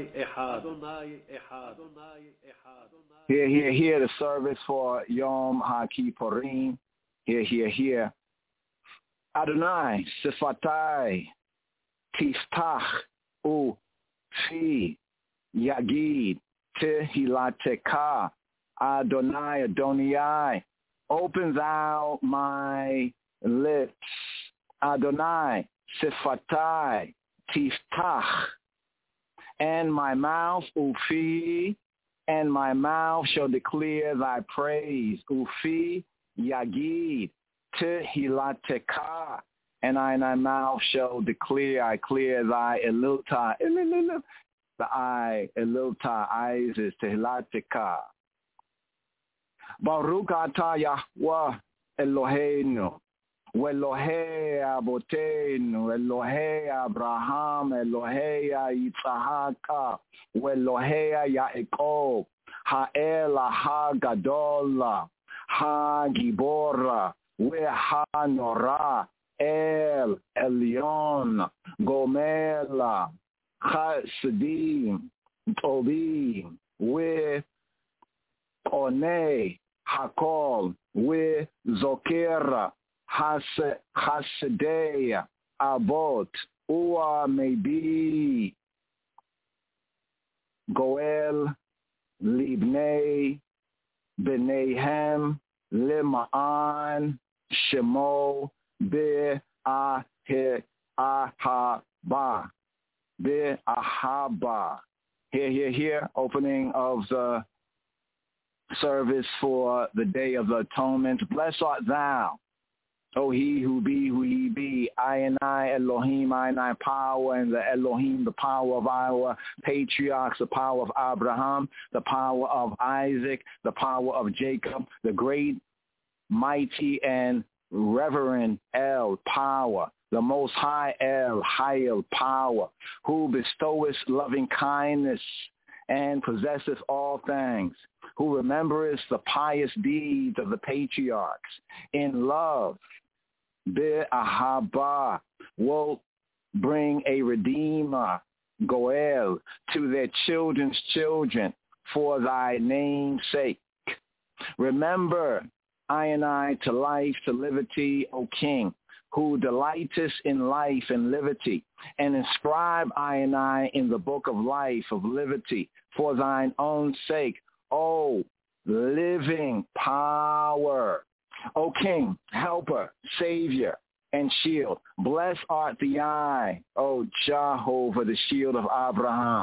Speaker 4: Here, the service for Yom HaKippurim. Here. Adonai, Sifatai, Tiftach, Fi, Yagid, Tehilateka, Adonai, open thou my lips. Adonai, Sifatai, Tiftach, and my mouth, Ufi, and my mouth shall declare thy praise. Ufi, Yagid, Tehilateka, and I in thy mouth shall declare, I clear thy Elilta, the eye, Elilta, eyes is Tehilateka. Baruch atah Yahweh Eloheinu, Elohei Abotenu, Elohei Abraham, Elohei Yitzhak, Elohei Yaakov, Ha'el HaGadol, HaGibor, HaNorah, El Elyon, Gomel, Chassidim, Tobim, with Onei, Hakol, with Zoker, Hasedei, Abot, Ua maybe, Goel, Libnei, Benehem, Lima'an, Shemo, Be'ahaba. Here, opening of the service for the Day of the Atonement. Blessed art thou, O he who be, who he be, I and I, Elohim, I and I, power, and the Elohim, the power of our patriarchs, the power of Abraham, the power of Isaac, the power of Jacob, the great, mighty, and reverend El, power, the Most High El, Hayel, power, who bestoweth loving kindness and possesseth all things, who remembereth the pious deeds of the patriarchs in love, Be'ahaba, will bring a redeemer, Goel, to their children's children for thy name's sake. Remember, I and I, to life, to liberty, O King, who delightest in life and liberty, and inscribe I and I in the book of life, of liberty, for thine own sake, O living power. O King, helper, savior, and shield, blessed art the eye, O Jehovah, the shield of Abraham,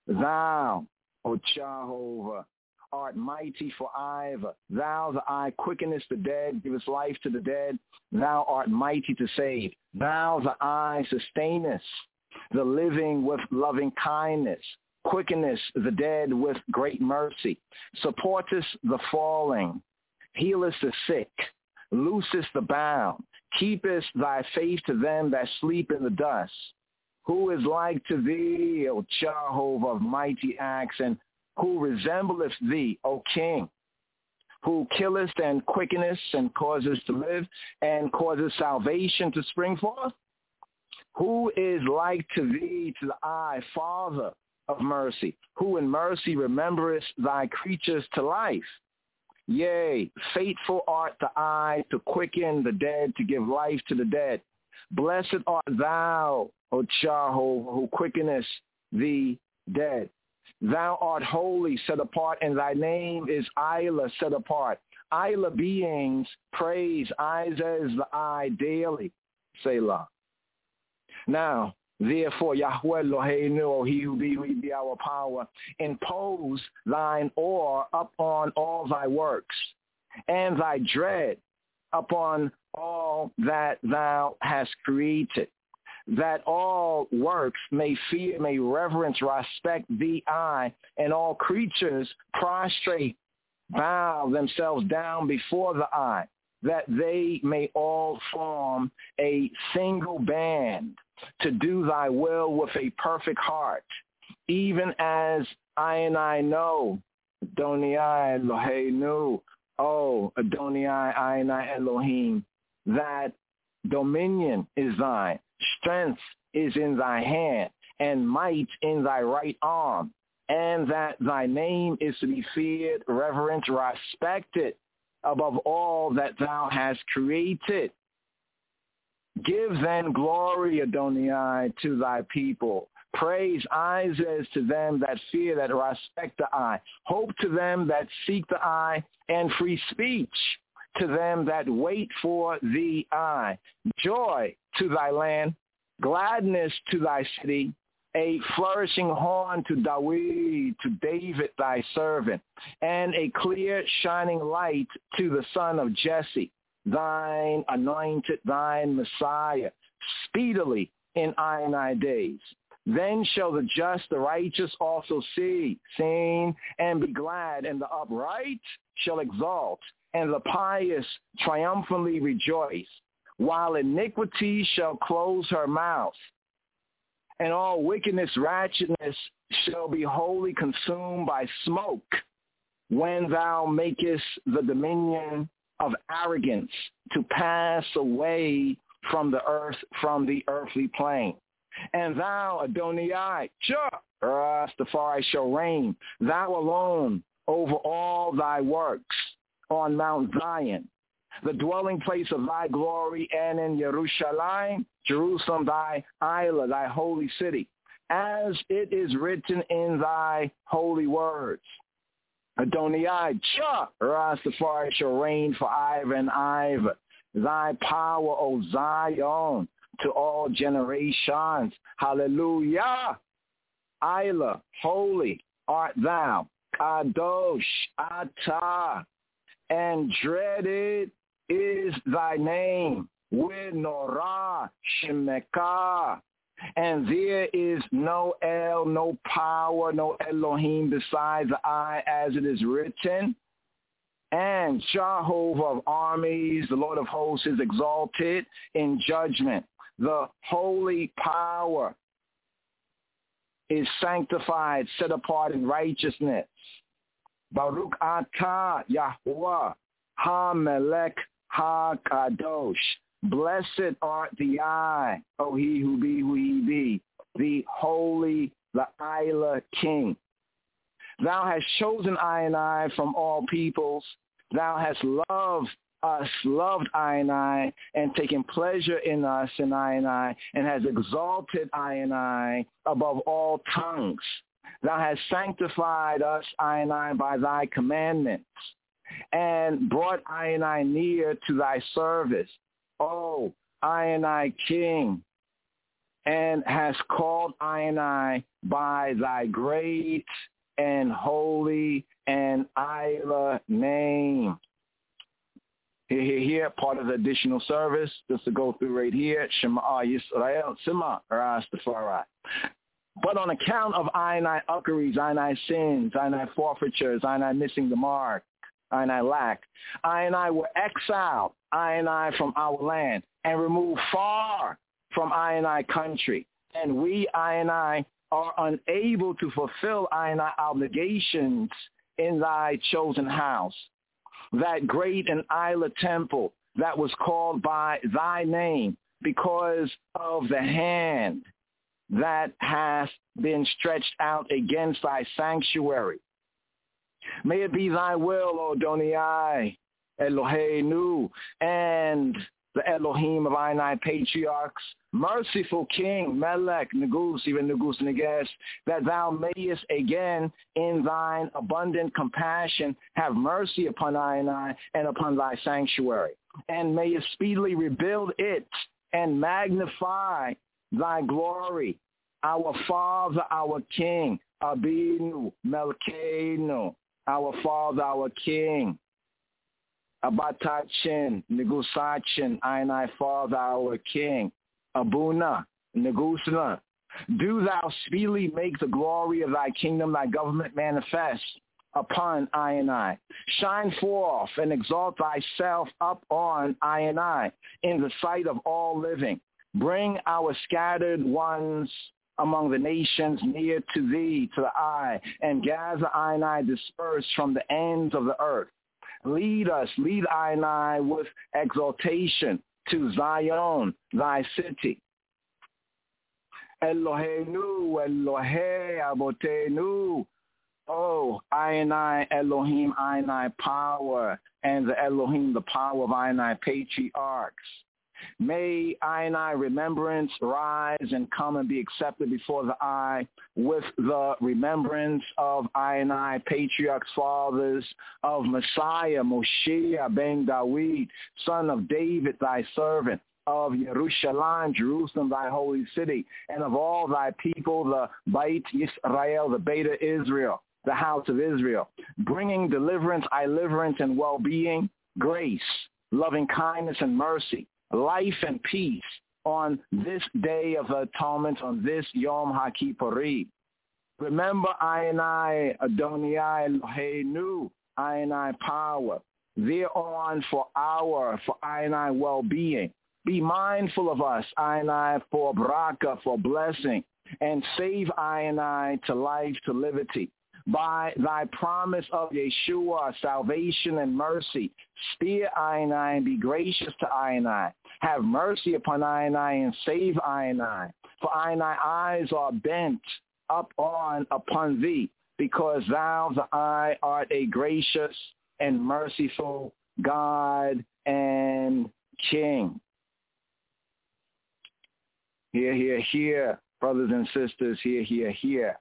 Speaker 4: Thou, O Jehovah, art mighty forever. Thou, the eye, quickenest the dead, givest life to the dead. Thou art mighty to save. Thou, the eye, sustainest the living with loving kindness, quickenest the dead with great mercy, supportest the falling, healest the sick, loosest the bound, keepest thy faith to them that sleep in the dust. Who is like to thee, O Jehovah of mighty acts, and who resembleth thee, O King, who killest and quickenest and causest to live and causest salvation to spring forth? Who is like to thee, to the eye, Father of mercy, who in mercy rememberest thy creatures to life? Yea, faithful art the eye to quicken the dead, to give life to the dead. Blessed art thou, O Jehovah, who quickenest the dead. Thou art holy, set apart, and thy name is Ilah, set apart. Ilah beings praise Isaiah the eye daily. Selah. Now, therefore, Yahweh Eloheinu, O he who be our power, impose thine awe upon all thy works, and thy dread upon all that thou hast created, that all works may fear, may reverence, respect thee, I, and all creatures prostrate, bow themselves down before the eye, that they may all form a single band to do thy will with a perfect heart, even as I know, Adonai Eloheinu, O Adonai Elohim, that dominion is thine, strength is in thy hand, and might in thy right arm, and that thy name is to be feared, reverenced, respected above all that thou hast created. Give then glory, Adonai, to thy people. Praise Isaiah to them that fear, that respect the eye. Hope to them that seek the eye, and free speech to them that wait for the eye. Joy to thy land, gladness to thy city, a flourishing horn to David thy servant, and a clear shining light to the son of Jesse, thine anointed, thine Messiah, speedily in I days. Then shall the just, the righteous also sing, and be glad, and the upright shall exalt, and the pious triumphantly rejoice, while iniquity shall close her mouth, and all wickedness, ratchetness shall be wholly consumed by smoke, when thou makest the dominion of arrogance to pass away from the earth, from the earthly plane. And thou, Adonai, Rastafari, shall reign, thou alone, over all thy works on Mount Zion, the dwelling place of thy glory, and in Jerusalem, thy Ilah, thy holy city, as it is written in thy holy words. Adonai, Rastafari shall reign for ever and ever. Thy power, O Zion, to all generations. Hallelujah. Ilah, holy art thou, Kadosh, Atah, and dreaded is thy name, Winorah, Shemekah. And there is no El, no power, no Elohim besides the I, as it is written. And Jehovah of armies, the Lord of hosts, is exalted in judgment. The holy power is sanctified, set apart in righteousness. Baruch atah Yahweh ha-melech ha-kadosh. Blessed art the I, O he who be, the holy, the Ilah King. Thou hast chosen I from all peoples. Thou hast loved us, loved I, and taken pleasure in us in I, and has exalted I above all tongues. Thou hast sanctified us, I, by thy commandments, and brought I near to thy service. O I King, and has called I by thy great and holy and Isla name. Here, part of the additional service, just to go through right here, Shema Yisrael, Shema Rastafari. But on account of I uckeries, I sins, I forfeitures, I missing the mark, I lack, I were exiled, I from our land, and removed far from I country. And we, I are unable to fulfill I obligations in thy chosen house, that great and Isla temple that was called by thy name, because of the hand that has been stretched out against thy sanctuary. May it be thy will, O Donai, Eloheinu, and the Elohim of our patriarchs, merciful King, Melech, Negus, even Negus Neges, that thou mayest again in thine abundant compassion have mercy upon I and upon thy sanctuary, and mayest speedily rebuild it and magnify thy glory. Our Father, our King, Abinu, Melkeinu, our Father, our King, Abatachin, Negusachin, I Father, our King, Abuna, Negusna. Do thou speedily make the glory of thy kingdom, thy government manifest upon I. Shine forth and exalt thyself up on I in the sight of all living. Bring our scattered ones among the nations near to thee, to the eye, and gather I dispersed from the ends of the earth. Lead I with exaltation to Zion, thy city. Eloheinu, Elohe Abotenu. Oh, I Elohim, I power, and the Elohim, the power of I patriarchs. May I remembrance rise and come and be accepted before the eye with the remembrance of I patriarchs, fathers of Messiah, Moshiach ben Dawid, son of David, thy servant, of Jerusalem, Jerusalem, thy holy city, and of all thy people, the Beit Yisrael, the Beta Israel, the house of Israel, bringing deliverance, and well-being, grace, loving kindness and mercy, life and peace on this day of atonement, on this Yom HaKippurim. Remember I Adonai Eloheinu, I power, thereon for I well-being. Be mindful of us, I for braka, for blessing, and save I to life, to liberty. By thy promise of Yeshua, salvation and mercy, spare I and be gracious to I. Have mercy upon I and save I. For I eyes are bent upon thee, because thou, the I, art a gracious and merciful God and King. Hear, brothers and sisters, hear.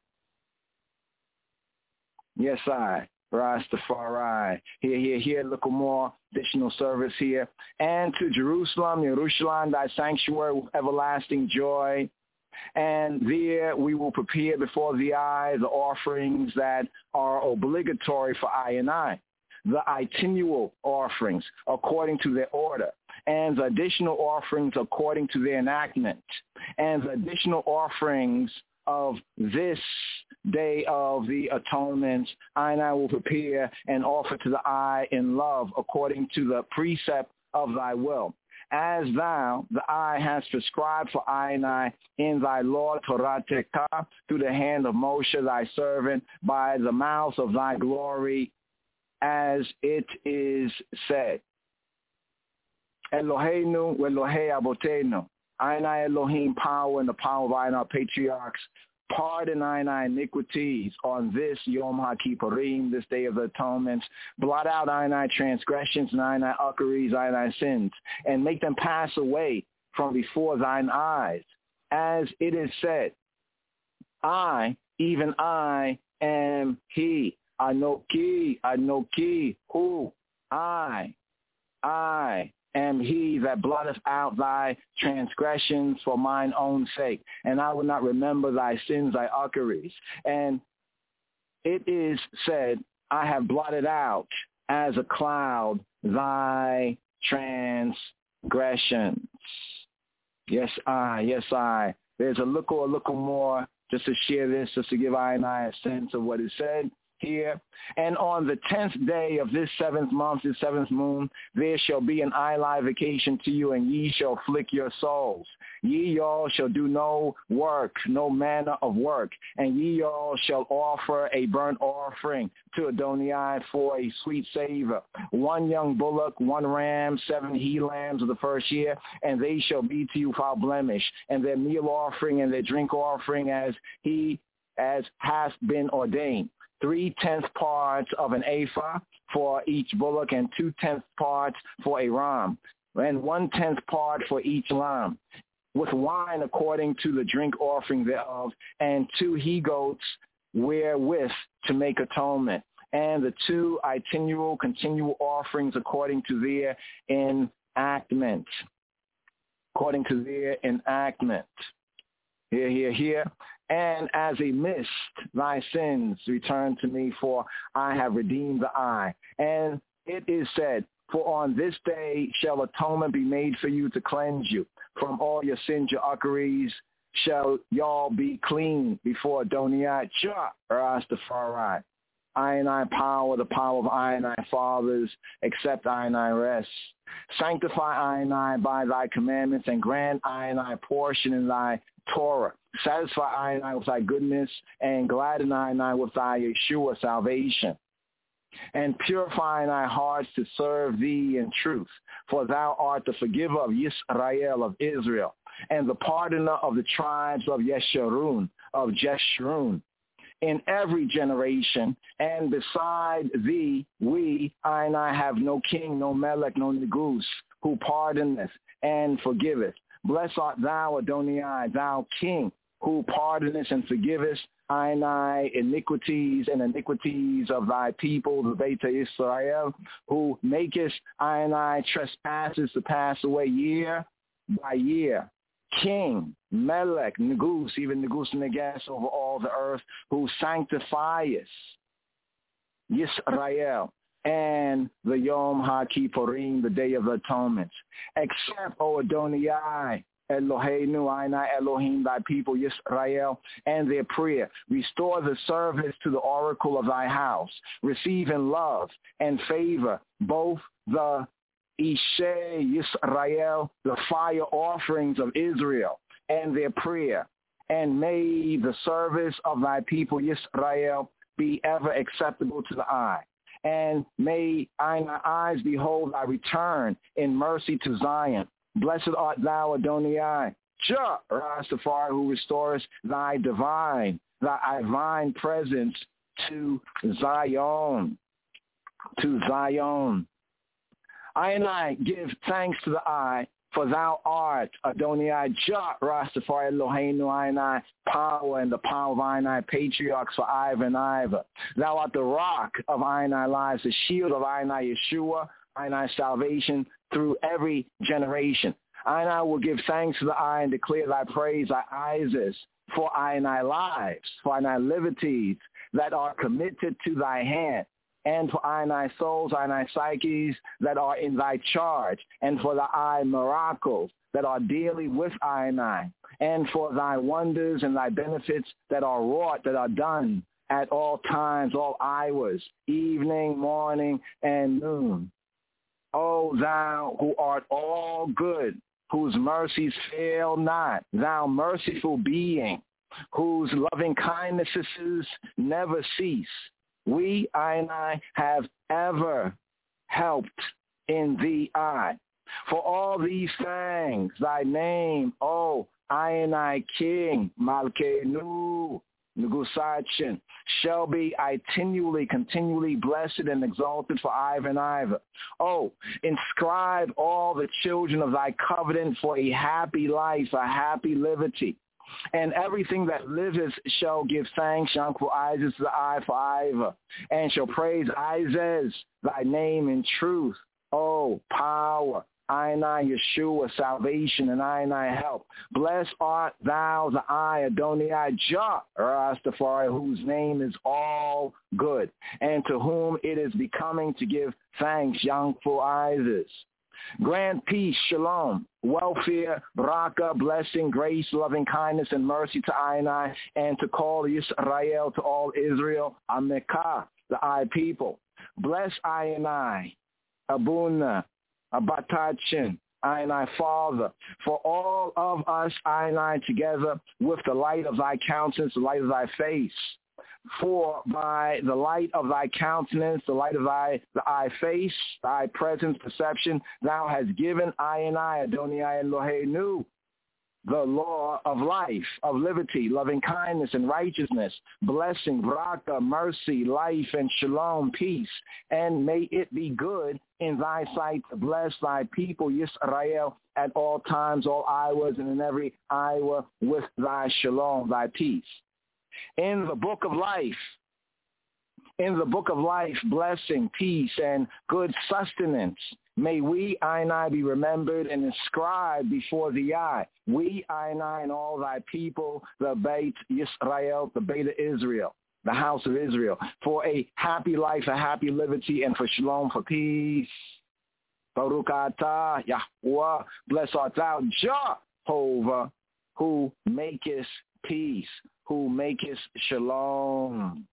Speaker 4: Yes, I, Rastafari. Here, a little more additional service here. And to Jerusalem, thy sanctuary with everlasting joy. And there we will prepare before the eye the offerings that are obligatory for I. The itineral offerings according to their order, and the additional offerings according to their enactment, and the additional offerings of this day of the atonement, I will prepare and offer to the eye in love according to the precept of thy will. As thou, the eye, has prescribed for I in thy law, Torah Tekah, through the hand of Moshe thy servant, by the mouth of thy glory, as it is said. Eloheinu, Elohe Abotenu. I Elohim, power and the power of our patriarchs, pardon I iniquities on this Yom HaKippurim, this day of the atonement. Blot out I transgressions and I uckeries, I sins, and make them pass away from before thine eyes. As it is said, I, even I, am he. Anoki, who? I
Speaker 2: am he that blotteth out thy transgressions for mine own sake, and I will not remember thy sins, thy uckeries. And it is said, I have blotted out as a cloud thy transgressions. Yes, I. There's a little more just to share this, just to give I and I a sense of what is said here. And on the 10th day of this 7th month, this 7th moon, there shall be an vacation to you, and ye shall afflict your souls. Ye all shall do no work, no manner of work, and ye all shall offer a burnt offering to Adonai for a sweet savor. 1 young bullock, 1 ram, 7 he-lambs of the first year, and they shall be to you without blemish, and their meal offering and their drink offering as hath been ordained. 3/10 parts of an ephah for each bullock, and 2/10 parts for a ram, and 1/10 part for each lamb, with wine according to the drink offering thereof, and 2 he-goats wherewith to make atonement, and the 2 continual offerings according to their enactment. According to their enactment. Here. And as a mist, thy sins return to me, for I have redeemed the eye. And it is said, for on this day shall atonement be made for you to cleanse you. From all your sins, your uckeries, shall y'all be clean before Adonai, Rastafari. I and I power, the power of I and I fathers, accept I and I rest. Sanctify I and I by thy commandments, and grant I and I portion in thy Torah. Satisfy I and I with thy goodness, and gladden I and I with thy Yeshua salvation. And purify in thy hearts to serve thee in truth. For thou art the forgiver of Yisrael, of Israel, and the pardoner of the tribes of Jeshurun, in every generation. And beside thee, I and I have no king, no melech, no negus, who pardoneth and forgiveth. Blessed art thou, Adonai, thou king, who pardonest and forgivest I and I iniquities of thy people, the Beta Israel, who makest I and I trespasses to pass away year by year. King, Melech, Negus, even Negus Neges over all the earth, who sanctifies Yisrael and the Yom HaKippurim, the Day of Atonement. Except, O Adonai, Eloheinu, I Elohim, thy people, Yisrael, and their prayer. Restore the service to the oracle of thy house. Receive in love and favor both the Ishe Yisrael, the fire offerings of Israel, and their prayer. And may the service of thy people Yisrael be ever acceptable to the eye. And may our eyes behold thy return in mercy to Zion. Blessed art thou, Adonai, Jah Rastafari, who restorest thy divine presence to Zion. I and I give thanks to the eye, for thou art Adonai, Jah Rastafari Eloheinu, I and I, power and the power of I and I, patriarchs for Iva and Iva. Thou art the rock of I and I lives, the shield of I and I, Yeshua, I and I salvation through every generation. I and I will give thanks to the eye and declare thy praise, thy Isis, for I and I lives, for I and I liberties that are committed to thy hand. And for I and I souls, I and I psyches that are in thy charge, and for the I miracles that are daily with I, and for thy wonders and thy benefits that are wrought, that are done at all times, all hours, evening, morning, and noon. O thou who art all good, whose mercies fail not, thou merciful being, whose loving kindnesses never cease. We, I and I, have ever helped in thee, I. For all these things, thy name, O I and I, King, Malkeinu, Negusachin, shall be continually blessed and exalted for Iva and Iva. Oh, inscribe all the children of thy covenant for a happy life, a happy liberty. And everything that liveth shall give thanks, Shankar Isis the eye for Iva, and shall praise Isis, thy name in truth. Oh, power,
Speaker 4: I and I Yeshua, salvation, and I help. Blessed art thou, the I, Adonai Jah, Rastafari, whose name is all good, and to whom it is becoming to give thanks, Yangfu Isis. Grant peace, shalom, welfare, baraka, blessing, grace, loving kindness, and mercy to I, and to call Yisrael, to all Israel, Amekah, the I people. Bless I, Abuna, Abatachin, I, Father, for all of us, I, together with the light of thy countenance, the light of thy face. For by the light of thy countenance, the light of thy face, thy presence, perception, thou hast given I, Adonai Eloheinu, the law of life, of liberty, loving kindness and righteousness, blessing, baraka, mercy, life, and shalom, peace. And may it be good in thy sight to bless thy people, Yisrael, at all times, all hours, and in every hour with thy shalom, thy peace. In the book of life, blessing, peace, and good sustenance, may we, I, be remembered and inscribed before thee, we, I, and all thy people, the Beit Yisrael, the Beit of Israel, the house of Israel, for a happy life, a happy liberty, and for shalom, for peace. Baruch atah Yahweh, blessed art thou, Jehovah, who makest peace, who makest shalom.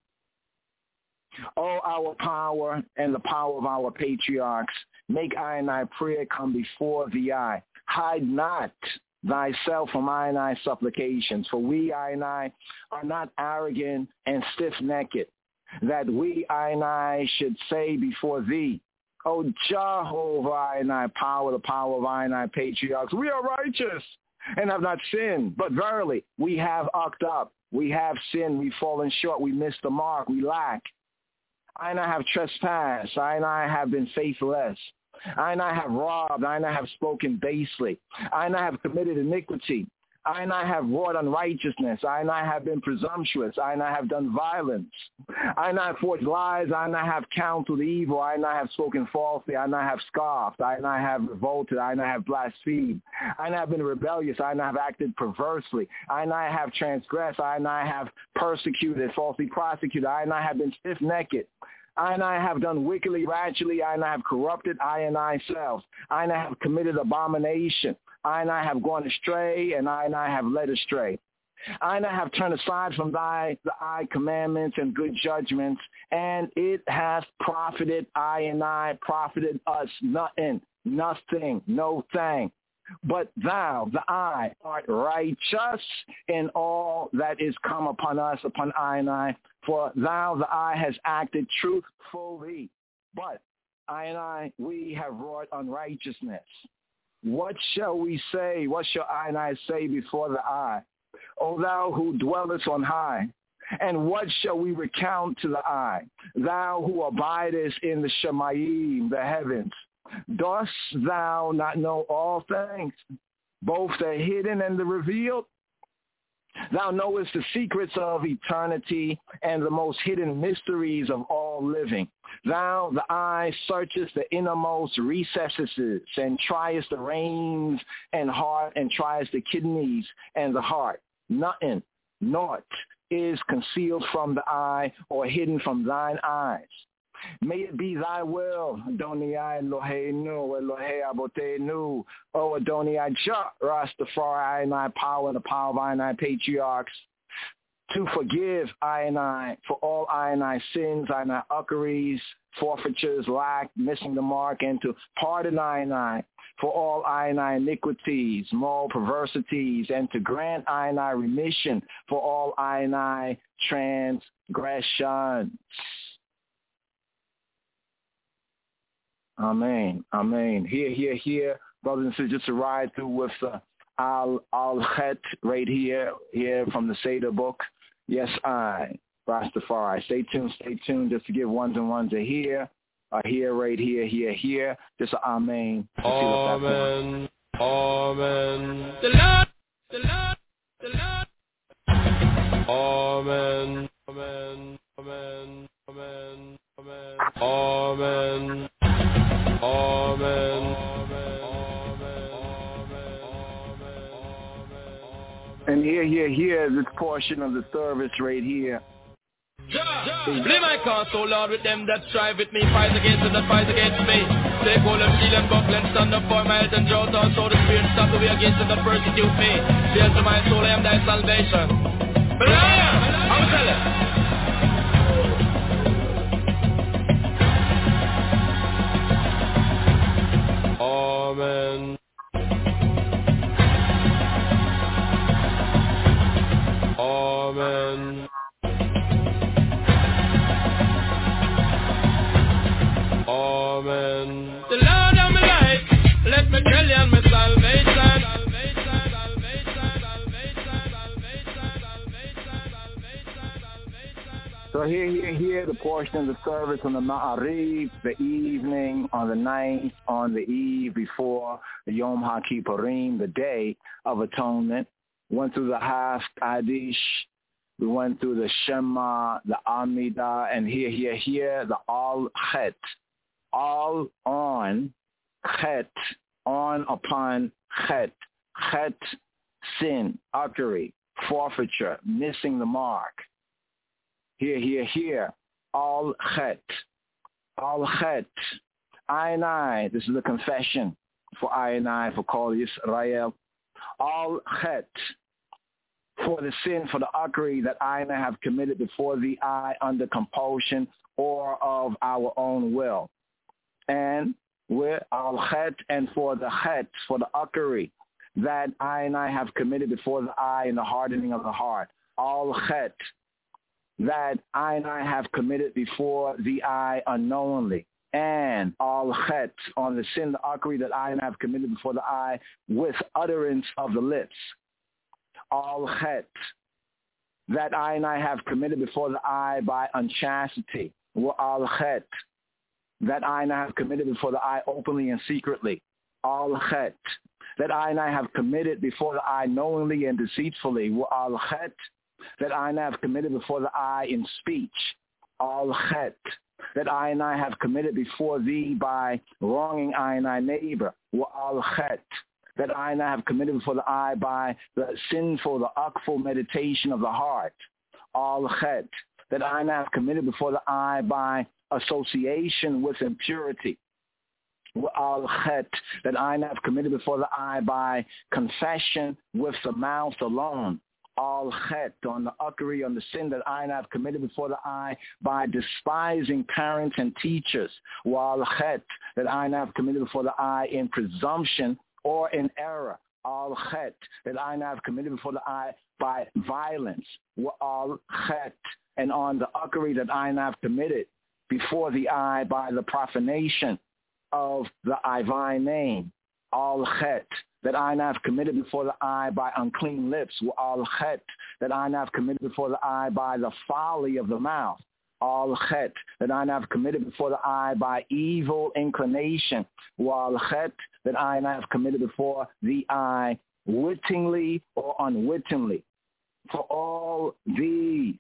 Speaker 4: Oh, our power and the power of our patriarchs, make I prayer come before thee. Hide not thyself from I supplications, for we, I are not arrogant and stiff-necked, that we, I should say before thee, O Jehovah, power, the power of I patriarchs, we are righteous and have not sinned, but verily we have ucked up, we have sinned, we've fallen short, we missed the mark, we lack. I have trespassed, I have been faithless, I have robbed, I have spoken basely, I have committed iniquity, I have wrought unrighteousness, I have been presumptuous, I have done violence, I have forged lies, I have counseled evil, I have spoken falsely, I have scoffed, I have revolted, I have blasphemed, I have been rebellious, I have acted perversely, I have transgressed, I have persecuted, falsely prosecuted, I have been stiff-necked, I have done wickedly, ratchetly, I have corrupted I selves, I have committed abomination, I have gone astray, and I have led astray. I have turned aside from the commandments and good judgments, and it has profited profited us nothing, no thing. But thou, the I, art righteous in all that is come upon us, upon I, for thou, the I, has acted truthfully. But I, we have wrought unrighteousness. What shall we say? What shall I say before the I? O thou who dwellest on high, and what shall we recount to the I? Thou who abidest in the Shemayim, the heavens, dost thou not know all things, both the hidden and the revealed? Thou knowest the secrets of eternity and the most hidden mysteries of all living. Thou, the eye, searchest the innermost recesses and triest the reins and heart and triest the kidneys and the heart. Nothing, naught is concealed from the eye or hidden from thine eyes. May it be thy will, Adonai Eloheinu, Elohe Abotenu, O Adonai Jah, Rastafari, I, power, the power of I, patriarchs, to forgive I, for all I, sins, I, uckeries, forfeitures, lack, missing the mark, and to pardon I, for all I, iniquities, moral perversities, and to grant I, remission for all I, transgressions. Amen. Amen. Here, brothers and sisters, just to ride through with Al-Chet right here from the Seder book. Yes, I, Rastafari. Stay tuned just to give ones and ones a here, right here. Just an amen.
Speaker 8: Amen. Amen. The Lord. Amen. Amen. Amen. Amen. Amen. Amen. Amen. Amen.
Speaker 2: And here, this portion of the service right here.
Speaker 8: Blame my cause, so Lord, with them that strive with me, fight against them that fight against me. Take hold of shield and buckle and stand up for my health and drought, also the spirit stop the way against them that persecute me. Fear to my soul, I am thy salvation. But I'm telling. Amen. Amen. Amen. The Lord of my life, let me tell you my salvation.
Speaker 2: So here, the portion of the service on the Ma'ariv, the evening, on the night, on the eve before the Yom HaKippurim, the Day of Atonement. Went through the Haftarah, we went through the Shema, the Amidah, and here, the Al-Chet. All on, Chet, on upon Chet. Chet, sin, uckery, forfeiture, missing the mark. Here, all Chet. All Chet. I, this is the confession for I, for Kol Yisrael. All Chet. For the sin, for the uckery that I have committed before thee, I under compulsion or of our own will. And with al chet, and for the chet, for the uckery that I have committed before the eye in the hardening of the heart. Al chet, that I have committed before the eye unknowingly. And al chet, on the sin, the uckery that I have committed before the eye with utterance of the lips. Al chet, that I have committed before the eye by unchastity. Al chet, that I have committed before the eye openly and secretly. Al chet, that I have committed before the eye knowingly and deceitfully. Al chet, that I have committed before the eye in speech. Al chet, that I have committed before thee by wronging I neighbor. Al chet, that I have committed before the eye by the sinful, the uckful meditation of the heart. Al chet, that I have committed before the eye by association with impurity. Al chet, that I have committed before the eye by confession with the mouth alone. Al chet, on the uckery, on the sin that I have committed before the eye by despising parents and teachers. Al chet, that I have committed before the eye in presumption or in error. Al chet, that I have committed before the eye by violence. Al chet, and on the uckery that I have committed before the eye by the profanation of the divine name. Al chet, that I have committed before the eye by unclean lips. Al chet, that I have committed before the eye by the folly of the mouth. Al chet, that I have committed before the eye by evil inclination. Al chet, that I have committed before the eye wittingly or unwittingly. For all these,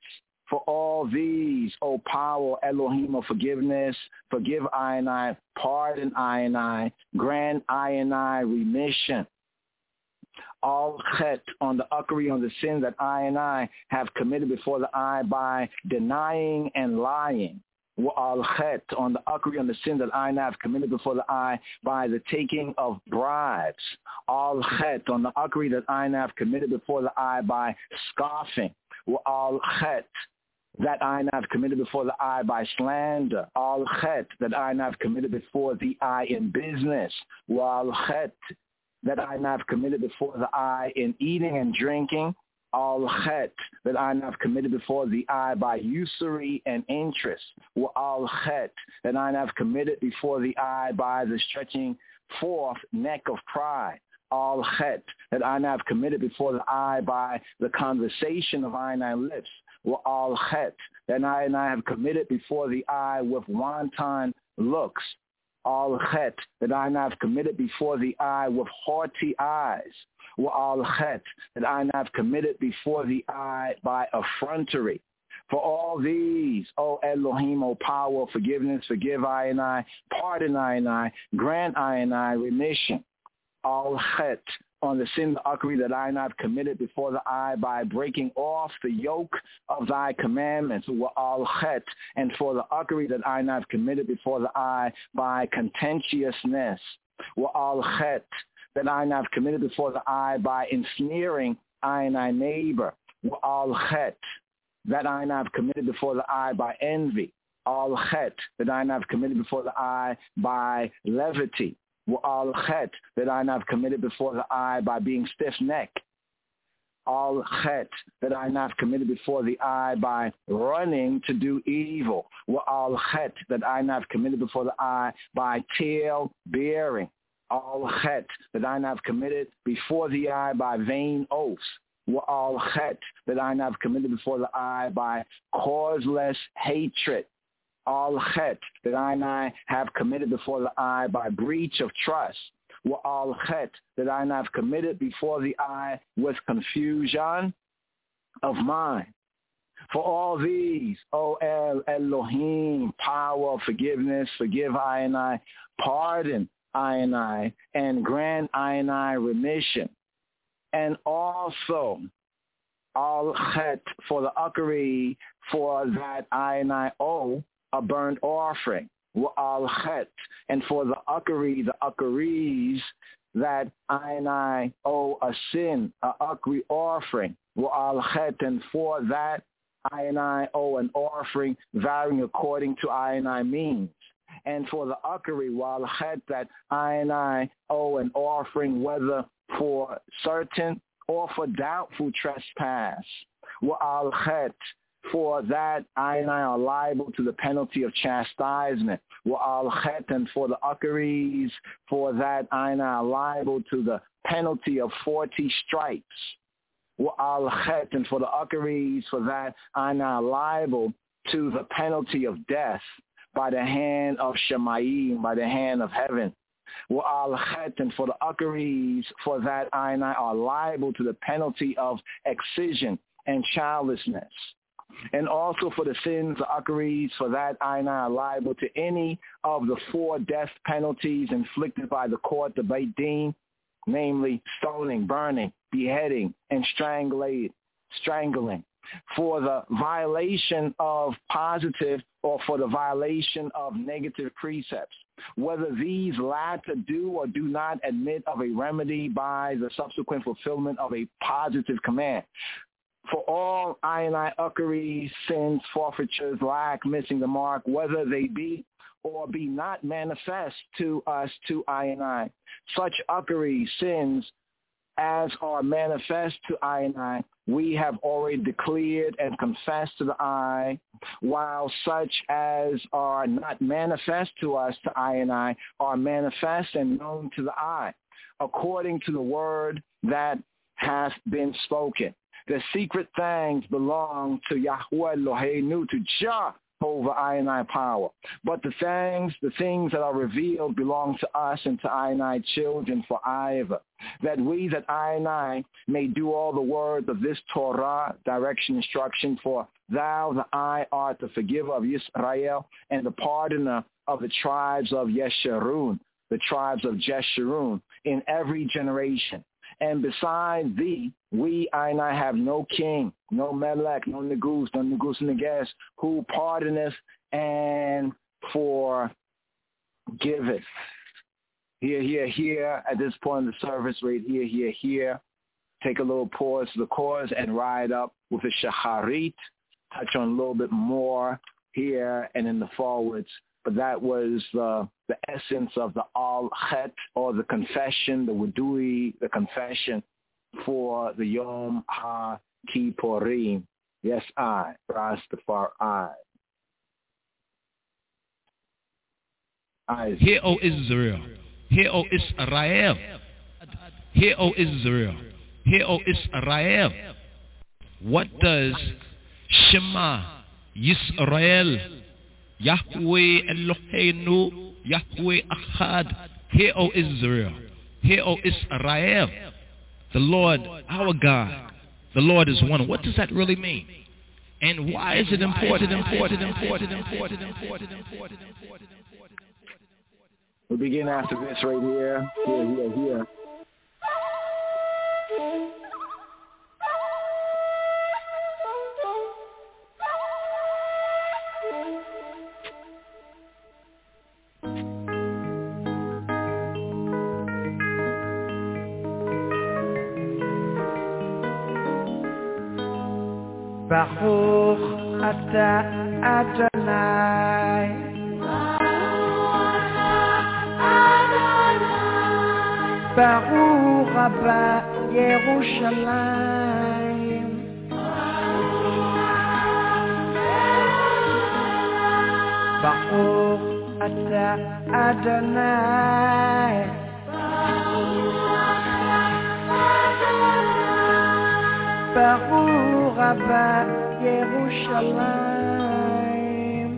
Speaker 2: O power, Elohim of forgiveness, forgive I, pardon I, grant I remission. Al chet, on the uckery, on the sin that I have committed before the eye by denying and lying. Al chet, on the uckery, on the sin that I have committed before the eye by the taking of bribes. Al chet, on the uckery that I have committed before the eye by scoffing. Al chet, that I have committed before the eye by slander. Al chet, that I have committed before the eye in business. Al chet, that I have committed before the eye in eating and drinking. Al chet, that I have committed before the eye by usury and interest. Al chet, that I have committed before the eye by the stretching forth neck of pride. Al chet, that I have committed before the eye by the conversation of I lips. Al chet, that I have committed before the eye with wanton looks. Al chet, that I have committed before the eye with haughty eyes. Al chet, that I have committed before the eye by effrontery. For all these, O Elohim, O power, forgiveness, forgive I, pardon I, grant I remission. Al chet,
Speaker 4: on the sin, the uckery that I have committed before the eye by breaking off the yoke of thy commandments, wa'al chet, and for the uckery that I have committed before the eye by contentiousness, wa'al chet, that I have committed before the eye by ensnaring I and thy neighbor, wa'al chet, that I have committed before the eye by envy, al chet, that I have committed before the eye by levity, al chet, that I have committed before the eye by being stiff-necked, al chet, that I have committed before the eye by running to do evil, al chet, that I have committed before the eye by tail-bearing, al chet, that I have committed before the eye by vain oaths, al chet, that I have committed before the eye by causeless hatred, al chet, that I have committed before the eye by breach of trust, al chet, that I have committed before the eye with confusion of mind. For all these, O El Elohim, power of forgiveness, forgive I and I, pardon I and grant I and I remission. And also, al chet, for the uckery, for that I and I owe a burnt offering, al chet, and for the uckery, the uckeries, that I and I owe a sin, a uckery offering, al chet, and for that I and I owe an offering varying according to I and I means. And for the uckery, wa'al chet, that I and I owe an offering whether for certain or for doubtful trespass, wa'al chet, for that I and I are liable to the penalty of chastisement, wa'al chet, and for the uckeries, for that I and I are liable to the penalty of 40 stripes, wa'al chet, and for the uckeries, for that I and I are liable to the penalty of death by the hand of Shemayim, by the hand of heaven. Wa'al chet, and for the uckeries, for that I and I are liable to the penalty of excision and childlessness. And also for the sins, the uckeries, for that I and I are liable to any of the 4 death penalties inflicted by the court, the Beit Din, namely stoning, burning, beheading, and strangling. For the violation of positive or for the violation of negative precepts, whether these latter do or do not admit of a remedy by the subsequent fulfillment of a positive command. For all I and I uckeries, sins, forfeitures, lack, missing the mark, whether they be or be not manifest to us, to I and I, such uckeries, sins, as are manifest to I and I, we have already declared and confessed to the I, while such as are not manifest to us, to I and I, are manifest and known to the I, according to the word that hath been spoken. The secret things belong to Yahweh Eloheinu, to Jah, over I and I power. But the things that are revealed belong to us and to I and I children forever, that we, that I and I, may do all the words of this Torah, direction, instruction, for thou, the I, art the forgiver of Yisrael and the pardoner of the tribes of Yeshurun, the tribes of Jeshurun, in every generation. And beside thee, we, I and I, have no king, no melech, no negus neges, who pardoneth and forgiveth. Here, at this point in the service, right here. Take a little pause to the chorus and ride up with a shacharit, touch on a little bit more here and in the forwards. But that was the essence of the al chet, or the confession, the wudui, the confession for the Yom HaKippurim. Yes, I, Rastafari.
Speaker 5: Hear, O Israel. Hear, O Israel. Hear, O Israel. Hear, O Israel. What does Shema Yisrael, Yahweh Eloheinu, Yahweh Echad, hear, O Israel, hear, O Israel, the Lord, our God, the Lord is one. What does that really mean? And why is it important?
Speaker 4: We'll begin after this right here. Here.
Speaker 6: Baruch Ata Adonai. Baruch Abba Yerushalayim. Baruch Ata Adonai. Baruch Abba Yerushalayim.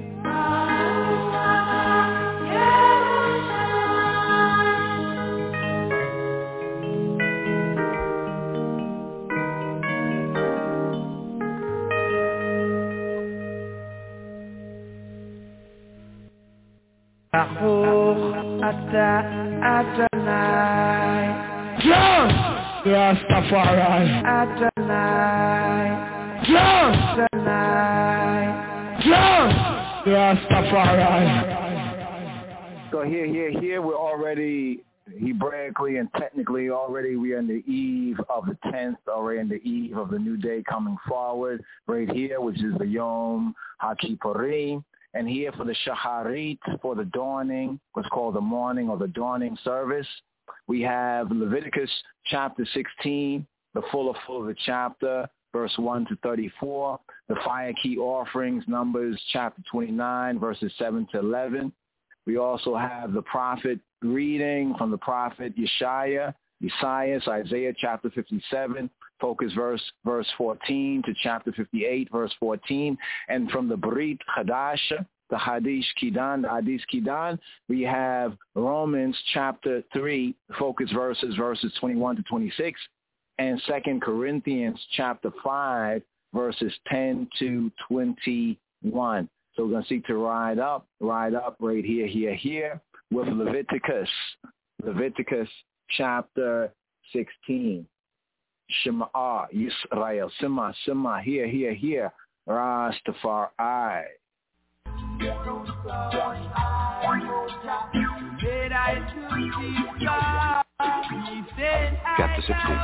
Speaker 6: Baruch Ata Adonai. Yes! Rastafari. Adonai. Yes! Adonai. Yes! Rastafari.
Speaker 2: So here, we're already Hebraically and technically already we are in the eve of the 10th, already in the eve of the new day coming forward, right here, which is the Yom HaKippurim. And here for the Shacharit, for the dawning, what's called the morning or the dawning service, we have Leviticus chapter 16, the full of the chapter, verse 1 to 34, the fire key offerings, Numbers chapter 29, verses 7 to 11. We also have the prophet reading from the prophet Isaiah, Isaiah chapter 57, focus verse 14 to chapter 58, verse 14. And from the Brit Chadash, the Hadith Kidan, we have Romans chapter 3, focus verses 21 to 26, and 2 Corinthians chapter 5, verses 10 to 21. So we're going to seek to ride up right here with Leviticus chapter 16. Shema Yisrael, Shema, here, Rastafari.
Speaker 3: Chapter 16.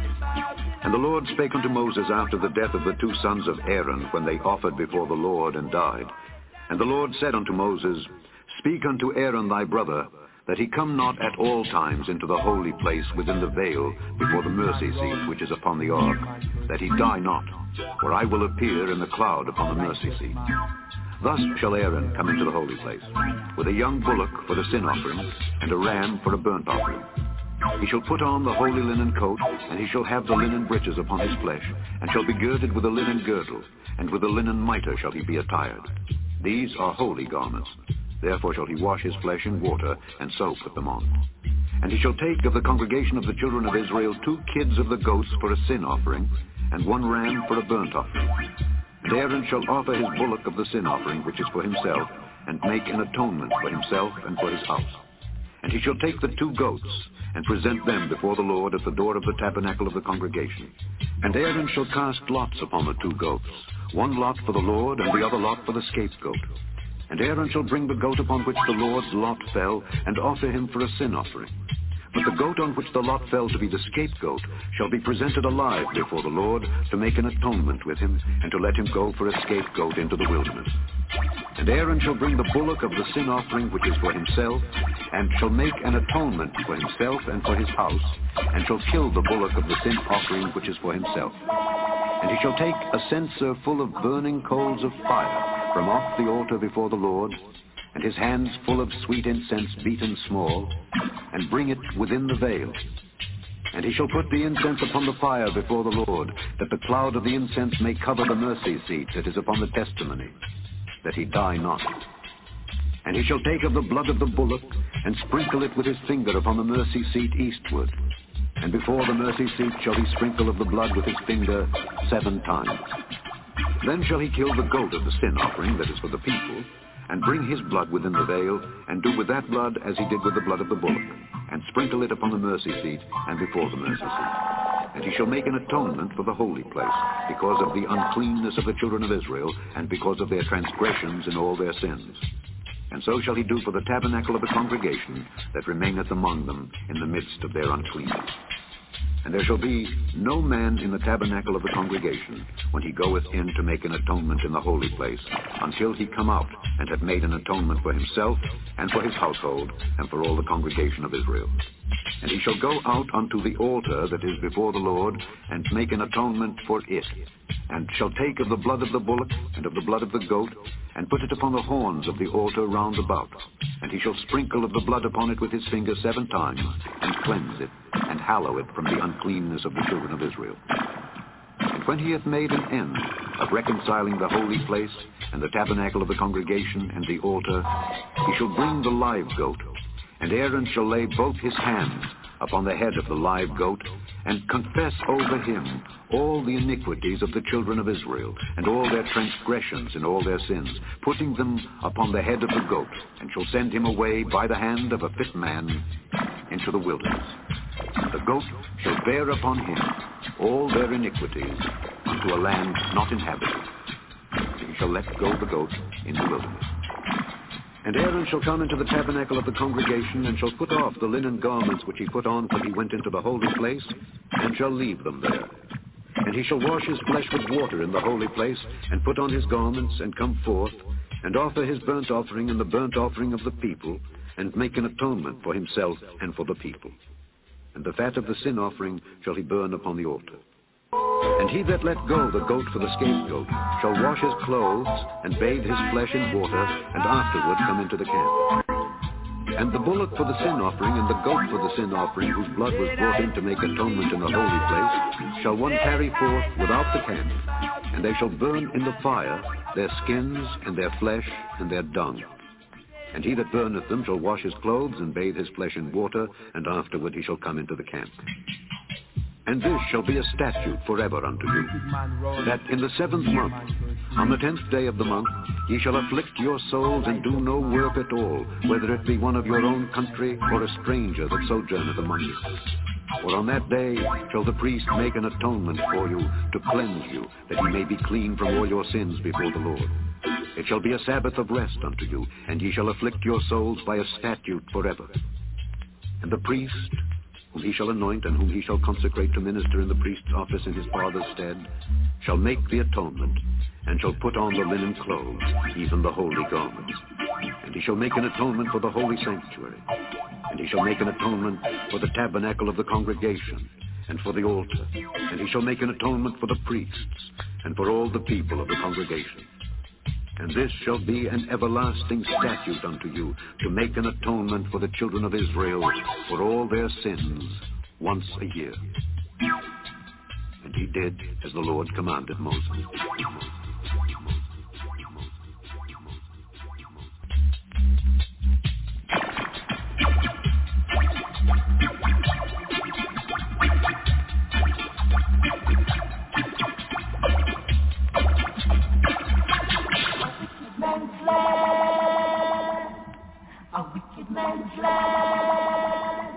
Speaker 3: And the Lord spake unto Moses after the death of the two sons of Aaron, when they offered before the Lord and died. And the Lord said unto Moses, Speak unto Aaron thy brother, that he come not at all times into the holy place within the veil before the mercy seat which is upon the ark, that he die not, for I will appear in the cloud upon the mercy seat. Thus shall Aaron come into the holy place, with a young bullock for the sin offering, and a ram for a burnt offering. He shall put on the holy linen coat, and he shall have the linen breeches upon his flesh, and shall be girded with a linen girdle, and with a linen mitre shall he be attired. These are holy garments. Therefore shall he wash his flesh in water, and so put them on. And he shall take of the congregation of the children of Israel 2 kids of the goats for a sin offering, and 1 ram for a burnt offering. And Aaron shall offer his bullock of the sin offering, which is for himself, and make an atonement for himself and for his house. And he shall take the 2 goats, and present them before the Lord at the door of the tabernacle of the congregation. And Aaron shall cast lots upon the 2 goats, 1 lot for the Lord, and the other lot for the scapegoat. And Aaron shall bring the goat upon which the Lord's lot fell, and offer him for a sin offering. But the goat on which the lot fell to be the scapegoat shall be presented alive before the Lord, to make an atonement with him, and to let him go for a scapegoat into the wilderness. And Aaron shall bring the bullock of the sin offering which is for himself, and shall make an atonement for himself and for his house, and shall kill the bullock of the sin offering which is for himself. And he shall take a censer full of burning coals of fire from off the altar before the Lord, and his hands full of sweet incense beaten small, and bring it within the veil. And he shall put the incense upon the fire before the Lord, that the cloud of the incense may cover the mercy seat that is upon the testimony, that he die not. And he shall take of the blood of the bullock, and sprinkle it with his finger upon the mercy seat eastward. And before the mercy seat shall he sprinkle of the blood with his finger 7 times. Then shall he kill the goat of the sin offering that is for the people, and bring his blood within the veil, and do with that blood as he did with the blood of the bullock, and sprinkle it upon the mercy seat and before the mercy seat. And he shall make an atonement for the holy place, because of the uncleanness of the children of Israel, and because of their transgressions and all their sins. And so shall he do for the tabernacle of the congregation that remaineth among them in the midst of their uncleanness. And there shall be no man in the tabernacle of the congregation when he goeth in to make an atonement in the holy place, until he come out and have made an atonement for himself and for his household and for all the congregation of Israel. And he shall go out unto the altar that is before the Lord, and make an atonement for it, and shall take of the blood of the bullock and of the blood of the goat, and put it upon the horns of the altar round about. And he shall sprinkle of the blood upon it with his finger 7 times, and cleanse it, and hallow it from the uncleanness of the children of Israel. And when he hath made an end of reconciling the holy place, and the tabernacle of the congregation, and the altar, he shall bring the live goat, and Aaron shall lay both his hands upon the head of the live goat, and confess over him all the iniquities of the children of Israel, and all their transgressions and all their sins, putting them upon the head of the goat, and shall send him away by the hand of a fit man into the wilderness. The goat shall bear upon him all their iniquities unto a land not inhabited. And he shall let go the goat in the wilderness. And Aaron shall come into the tabernacle of the congregation, and shall put off the linen garments which he put on when he went into the holy place, and shall leave them there. And he shall wash his flesh with water in the holy place, and put on his garments, and come forth, and offer his burnt offering and the burnt offering of the people, and make an atonement for himself and for the people. And the fat of the sin offering shall he burn upon the altar. And he that let go the goat for the scapegoat shall wash his clothes, and bathe his flesh in water, and afterward come into the camp. And the bullock for the sin offering, and the goat for the sin offering, whose blood was brought in to make atonement in the holy place, shall one carry forth without the camp, and they shall burn in the fire their skins, and their flesh, and their dung. And he that burneth them shall wash his clothes, and bathe his flesh in water, and afterward he shall come into the camp. And this shall be a statute forever unto you, that in the 7th month, on the 10th day of the month, ye shall afflict your souls, and do no work at all, whether it be one of your own country, or a stranger that sojourneth among you. For on that day shall the priest make an atonement for you, to cleanse you, that ye may be clean from all your sins before the Lord. It shall be a Sabbath of rest unto you, and ye shall afflict your souls by a statute forever. And the priest, whom he shall anoint, and whom he shall consecrate to minister in the priest's office in his father's stead, shall make the atonement, and shall put on the linen clothes, even the holy garments. And he shall make an atonement for the holy sanctuary. And he shall make an atonement for the tabernacle of the congregation, and for the altar. And he shall make an atonement for the priests, and for all the people of the congregation. And this shall be an everlasting statute unto you, to make an atonement for the children of Israel for all their sins once a year. And he did as the Lord commanded Moses.
Speaker 9: A wicked man's land.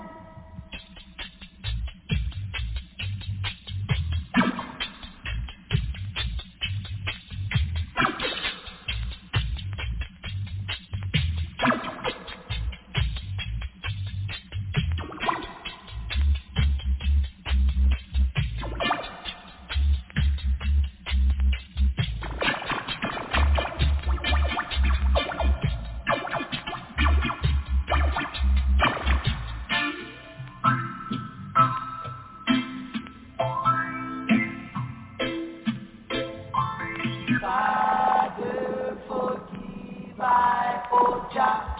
Speaker 9: Father, forgive, I, oh Jah.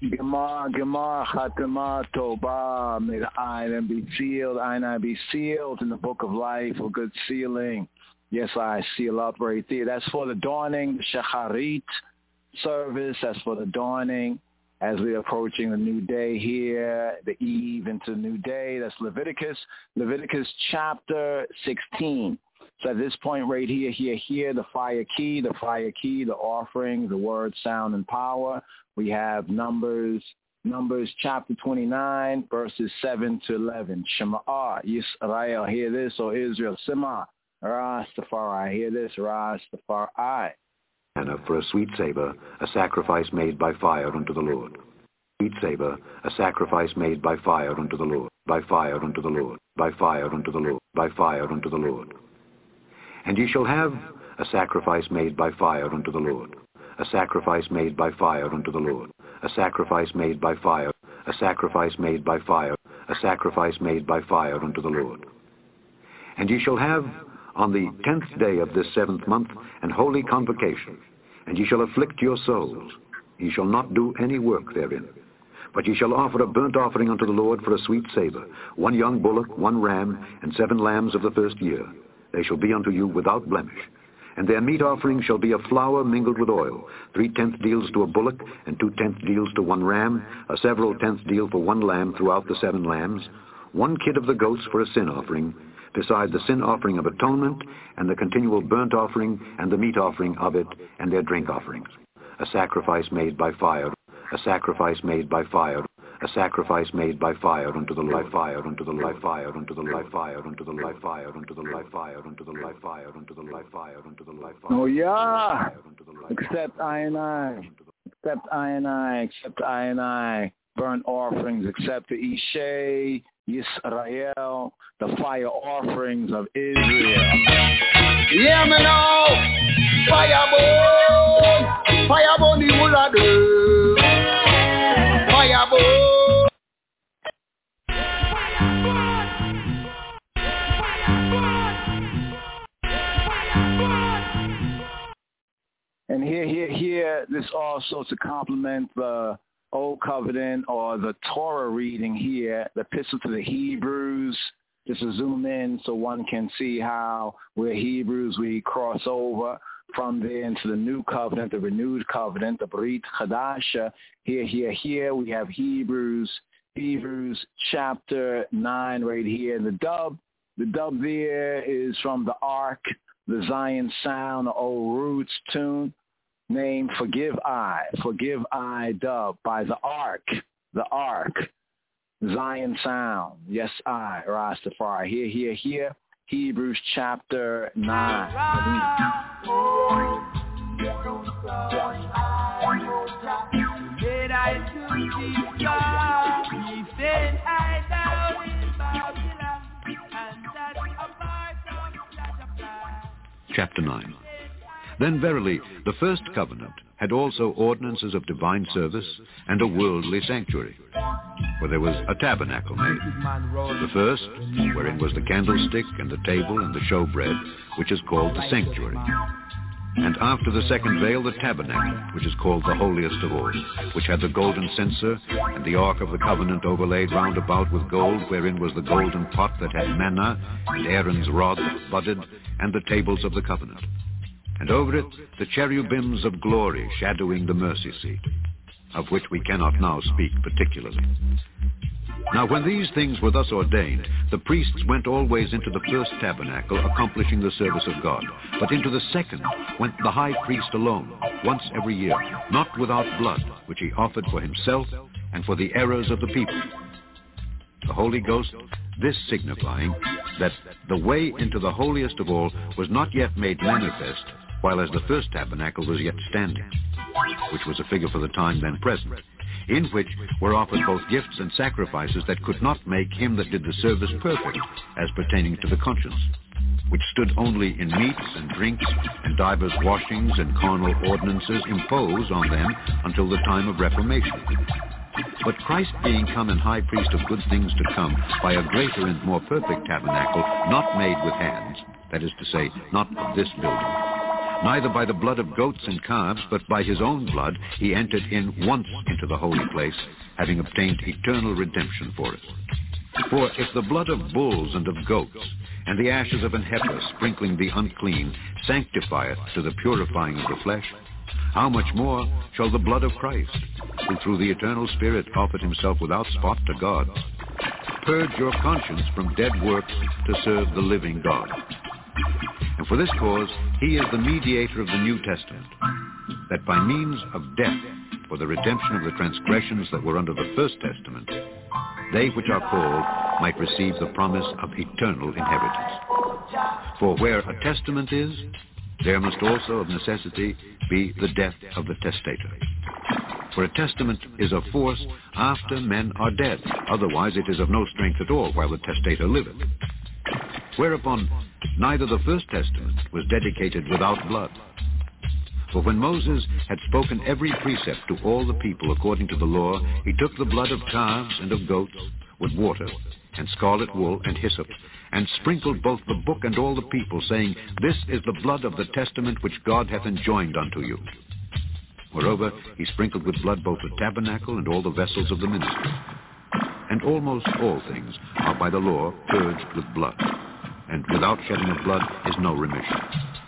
Speaker 2: Gemar, Chatima, Toba, may the I then be sealed, I be sealed in the book of life for good sealing. Yes, I seal up right there. That's for the dawning, the Shacharit service. That's for the dawning as we're approaching the new day here, the eve into the new day. That's Leviticus chapter 16. So at this point right here, the fire key, the offering, the word, sound, and power. We have Numbers chapter 29, verses 7 to 11. Shema, Yisrael, hear this, O Israel, Shema, Rastafari, hear this, Rastafari.
Speaker 3: And for a sweet savor, a sacrifice made by fire unto the Lord. Sweet savor, a sacrifice made by fire unto the Lord, by fire unto the Lord, by fire unto the Lord, by fire unto the Lord. And ye shall have a sacrifice made by fire unto the Lord, a sacrifice made by fire unto the Lord, a sacrifice made by fire, a sacrifice made by fire, a sacrifice made by fire unto the Lord. And ye shall have on the 10th day of this 7th month an holy convocation, and ye shall afflict your souls. Ye shall not do any work therein. But ye shall offer a burnt offering unto the Lord for a sweet savor, 1 young bullock, 1 ram, and 7 lambs of the first year. They shall be unto you without blemish. And their meat offering shall be of flour mingled with oil, 3/10 deals to a bullock, and 2/10 deals to 1 ram, a several tenths deal for 1 lamb throughout the 7 lambs, 1 kid of the goats for a sin offering, beside the sin offering of atonement, and the continual burnt offering, and the meat offering of it, and their drink offerings. A sacrifice made by fire, a sacrifice made by fire, a sacrifice made by fire unto the Lord, fire unto the Lord, fire unto the Lord, fire unto the Lord, fire unto the Lord, fire unto the Lord, fire unto the Lord, fire unto the Lord.
Speaker 2: Oh yeah, except I and I, except I and I, except I and I, burnt offerings, except the Ishay, Yisrael, the fire offerings of Israel. Yeah, me now, firebone the woolade, firebone. And here, this also to complement the Old Covenant or the Torah reading here, the Epistle to the Hebrews, just to zoom in so one can see how we're Hebrews, we cross over from there into the New Covenant, the renewed covenant, the Brit Chadasha. Here, we have Hebrews chapter 9 right here. The dub there is from the Ark, the Zion Sound, the old Roots tune, named Forgive I dub by the Ark, Zion Sound, yes I, Rastafari, here, Hebrews chapter 9.
Speaker 3: Chapter 9. Then verily, the first covenant had also ordinances of divine service and a worldly sanctuary. For there was a tabernacle made. The first, wherein was the candlestick and the table and the showbread, which is called the sanctuary. And after the second veil, the tabernacle, which is called the holiest of all, which had the golden censer, and the ark of the covenant overlaid round about with gold, wherein was the golden pot that had manna, and Aaron's rod that budded, and the tables of the covenant. And over it the cherubims of glory shadowing the mercy seat, of which we cannot now speak particularly. Now when these things were thus ordained, the priests went always into the first tabernacle, accomplishing the service of God. But into the second went the high priest alone, once every year, not without blood, which he offered for himself and for the errors of the people. The Holy Ghost, this signifying that the way into the holiest of all was not yet made manifest, while as the first tabernacle was yet standing, which was a figure for the time then present, in which were offered both gifts and sacrifices that could not make him that did the service perfect, as pertaining to the conscience, which stood only in meats and drinks and divers washings and carnal ordinances imposed on them until the time of Reformation. But Christ being come and high priest of good things to come, by a greater and more perfect tabernacle, not made with hands, that is to say, not of this building, Neither by the blood of goats and calves, but by his own blood he entered in once into the holy place, having obtained eternal redemption for it. For if the blood of bulls and of goats, and the ashes of an heifer sprinkling the unclean, sanctifieth to the purifying of the flesh, how much more shall the blood of Christ, who through the eternal Spirit offered himself without spot to God, purge your conscience from dead works to serve the living God? And for this cause he is the mediator of the New Testament, that by means of death for the redemption of the transgressions that were under the First Testament, they which are called might receive the promise of eternal inheritance. For where a testament is, there must also of necessity be the death of the testator. For a testament is of force after men are dead, otherwise it is of no strength at all while the testator liveth. Whereupon neither the First Testament was dedicated without blood. For when Moses had spoken every precept to all the people according to the law, he took the blood of calves and of goats with water, and scarlet wool and hyssop, and sprinkled both the book and all the people, saying, This is the blood of the testament which God hath enjoined unto you. Moreover, he sprinkled with blood both the tabernacle and all the vessels of the ministry. And almost all things are by the law purged with blood, and without shedding of blood is no remission.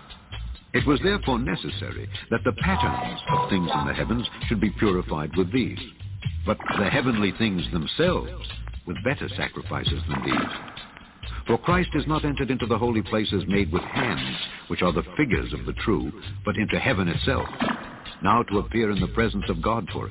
Speaker 3: It was therefore necessary that the patterns of things in the heavens should be purified with these, but the heavenly things themselves with better sacrifices than these. For Christ is not entered into the holy places made with hands, which are the figures of the true, but into heaven itself, now to appear in the presence of God for us.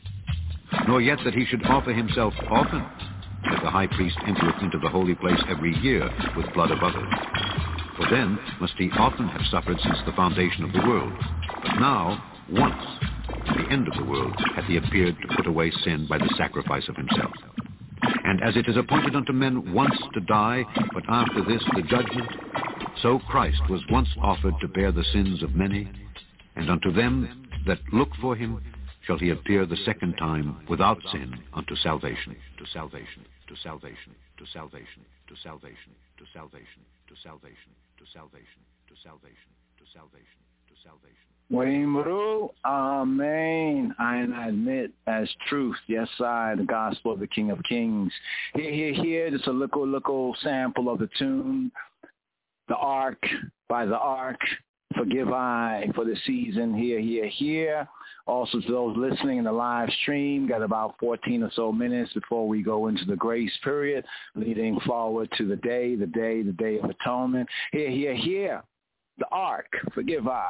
Speaker 3: Nor yet that he should offer himself often, as the high priest entereth into the holy place every year with blood of others. For then must he often have suffered since the foundation of the world. But now, once, at the end of the world, hath he appeared to put away sin by the sacrifice of himself. And as it is appointed unto men once to die, but after this the judgment, so Christ was once offered to bear the sins of many, and unto them that look for him shall he appear the second time without sin unto salvation, to salvation, to salvation, to salvation, to salvation, to salvation, to salvation, to salvation, to salvation, to salvation, to salvation.
Speaker 2: Waimuru, Amen. I admit as truth. Yes, I, the gospel of the King of Kings. Here. Just a little sample of the tune. The Ark, by the Ark. Forgive I for the season. Here. Also to those listening in the live stream, got about 14 or so minutes before we go into the grace period, leading forward to the day of atonement. Here. The Ark, forgive I.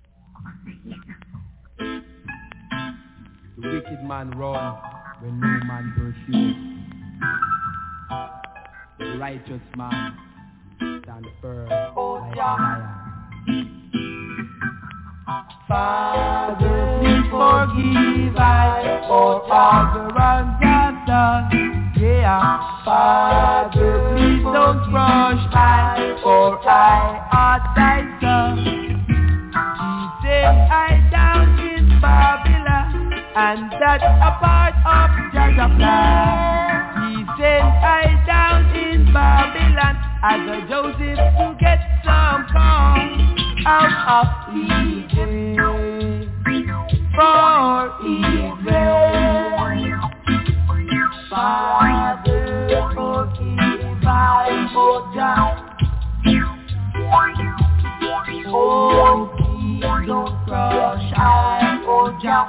Speaker 10: The wicked man run when no man pursues. The righteous man stand firm like a lion. Father, please forgive I for all the wrongs I've done. Yeah, Father, please don't crush I, for I art thy son. I down in Babylon, and that's a part of Jajah plan. He sent I down in Babylon as a Joseph to get some corn out of Egypt for Israel. Father, forgive I for Jah. Oh, don't crush I, oh Jah.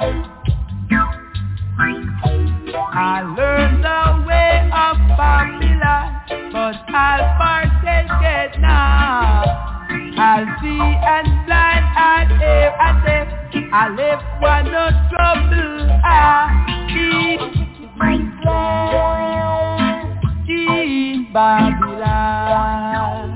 Speaker 10: I learned the way of Babylon, but I'll partake it now. I'll see and blind and hear and deaf. I live one no trouble. I keep my in Babylon.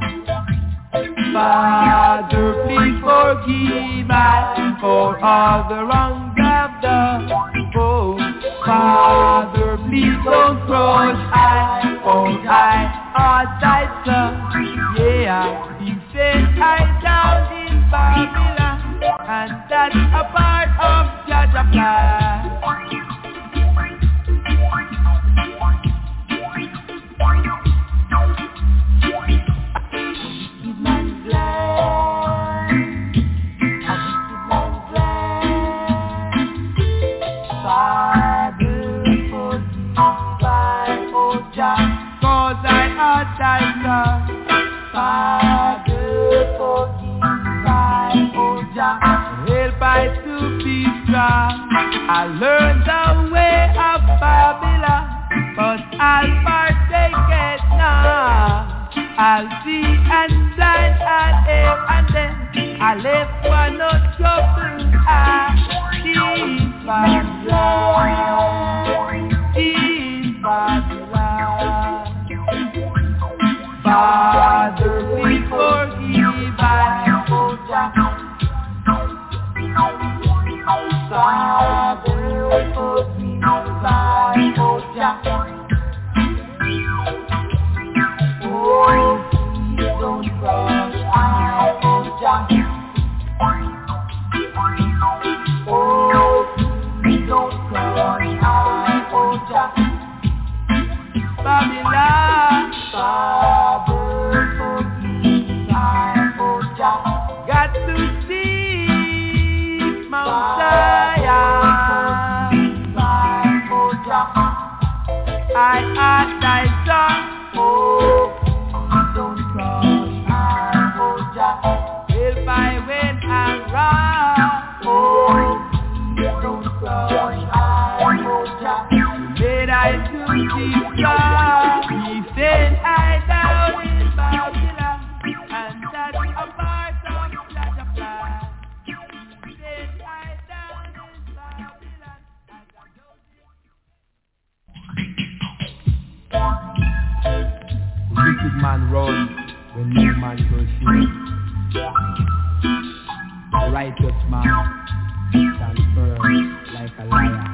Speaker 10: Father, please forgive me for all the wrongs I've done. Oh, Father, please don't crush I, for I are thy son. Yeah, you said I down in Babylon, and that's a part of Jajah plan. I learned the way of Babylon, but I'll partake it now. I'll see and blind and hear and then I live for no trouble. I in Babylon, in Babylon. Father, we forgive and Father, forgive and don't cross I Jah. Oh, don't cross I Jah. Babylon, Father, forgive I Jah. Got to see Mount Zion. I ask thy son, oh, don't cross I Jah. If I win and run, oh, don't cross I Jah. Did I do deep God? He said I down in Babylon, and that's a part of Jaja plan. He said I down in Babylon, and I don't. Wicked man run when no man pursues. The righteous man stands firm like a lion.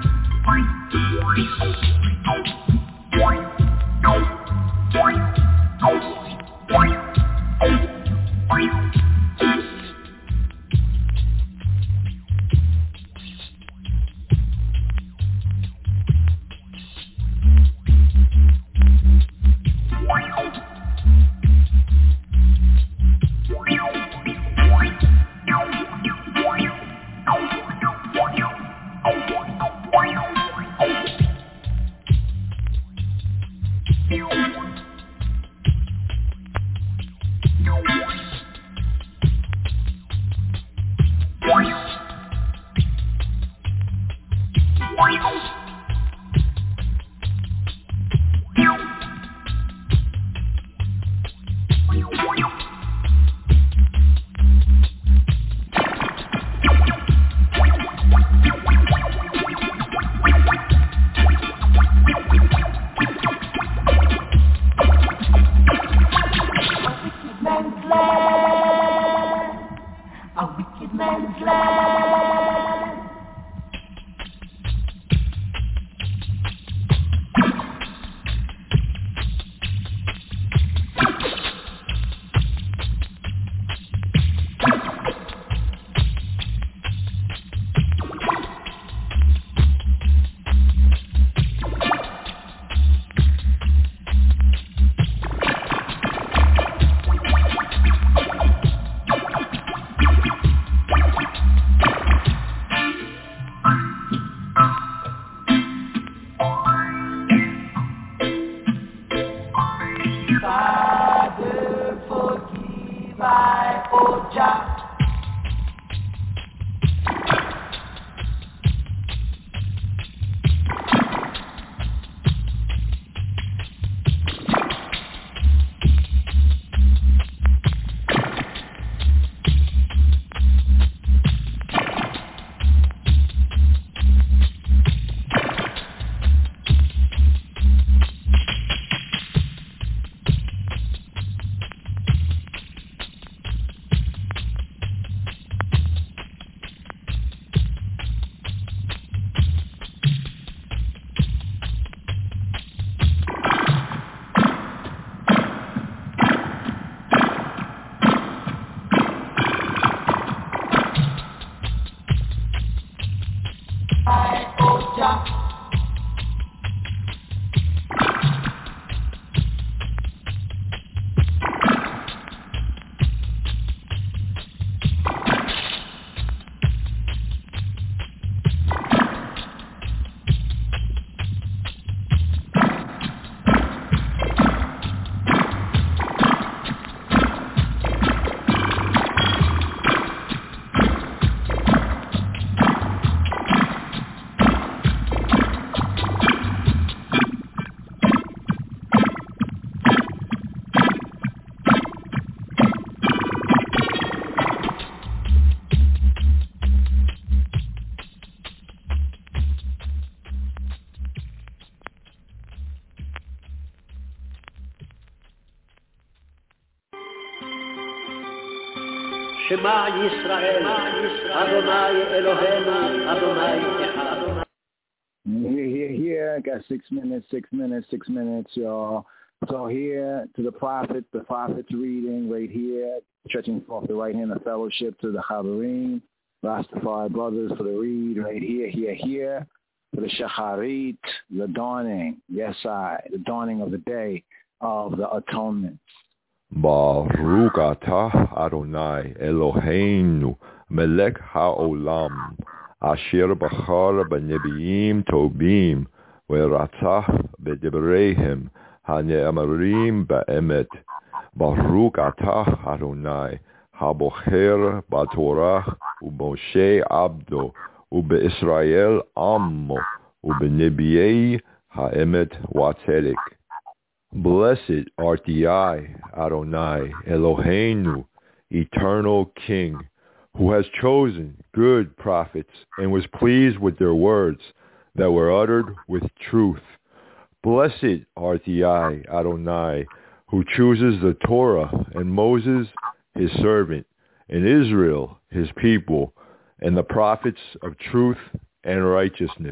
Speaker 7: Shema Yisrael, Adonai Eloheinu, Adonai Echad.
Speaker 11: Here, got 6 minutes, y'all. So here to the prophet's reading right here, stretching forth the right hand of fellowship to the Chaverim, Rastafari brothers for the read right here, for the Shacharit, the dawning, the dawning of the day of the atonement.
Speaker 12: Baruch atah Adonai Eloheinu melech haolam asher bachar b'nebiim tobim ve'ratzah b'debreihem hane'amarim ba'emet. Baruch atah Adonai habocher b'torah u'Moshe abdo u'be'Israel ammo u'b'nebiei ha'emet wa'tzedek. Blessed art thou, Adonai, Eloheinu, eternal King, who has chosen good prophets and was pleased with their words that were uttered with truth. Blessed art thou, Adonai, who chooses the Torah and Moses, his servant, and Israel, his people, and the prophets of truth and righteousness.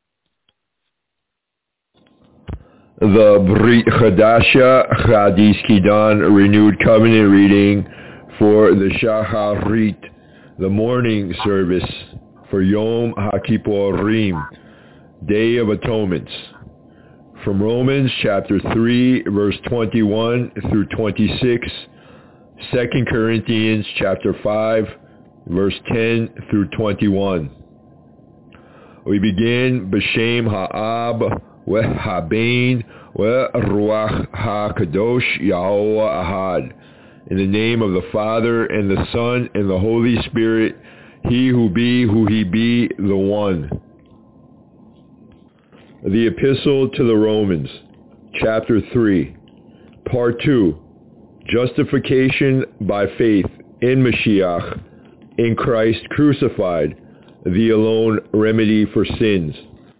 Speaker 12: The Brit Chadasha Chadis Kidan Renewed Covenant reading for the Shacharit, the morning service for Yom HaKippurim, Day of Atonements. From Romans chapter 3, verse 21 through 26, 2 Corinthians chapter 5, verse 10 through 21. We begin B'Shem Ha'ab Ve'Habein Ve'Ruach HaKadosh Yahuwah Ahad. In the name of the Father, and the Son, and the Holy Spirit, He who He be, the One. The Epistle to the Romans, chapter 3, part 2, Justification by faith in Mashiach, in Christ crucified, the alone remedy for sins.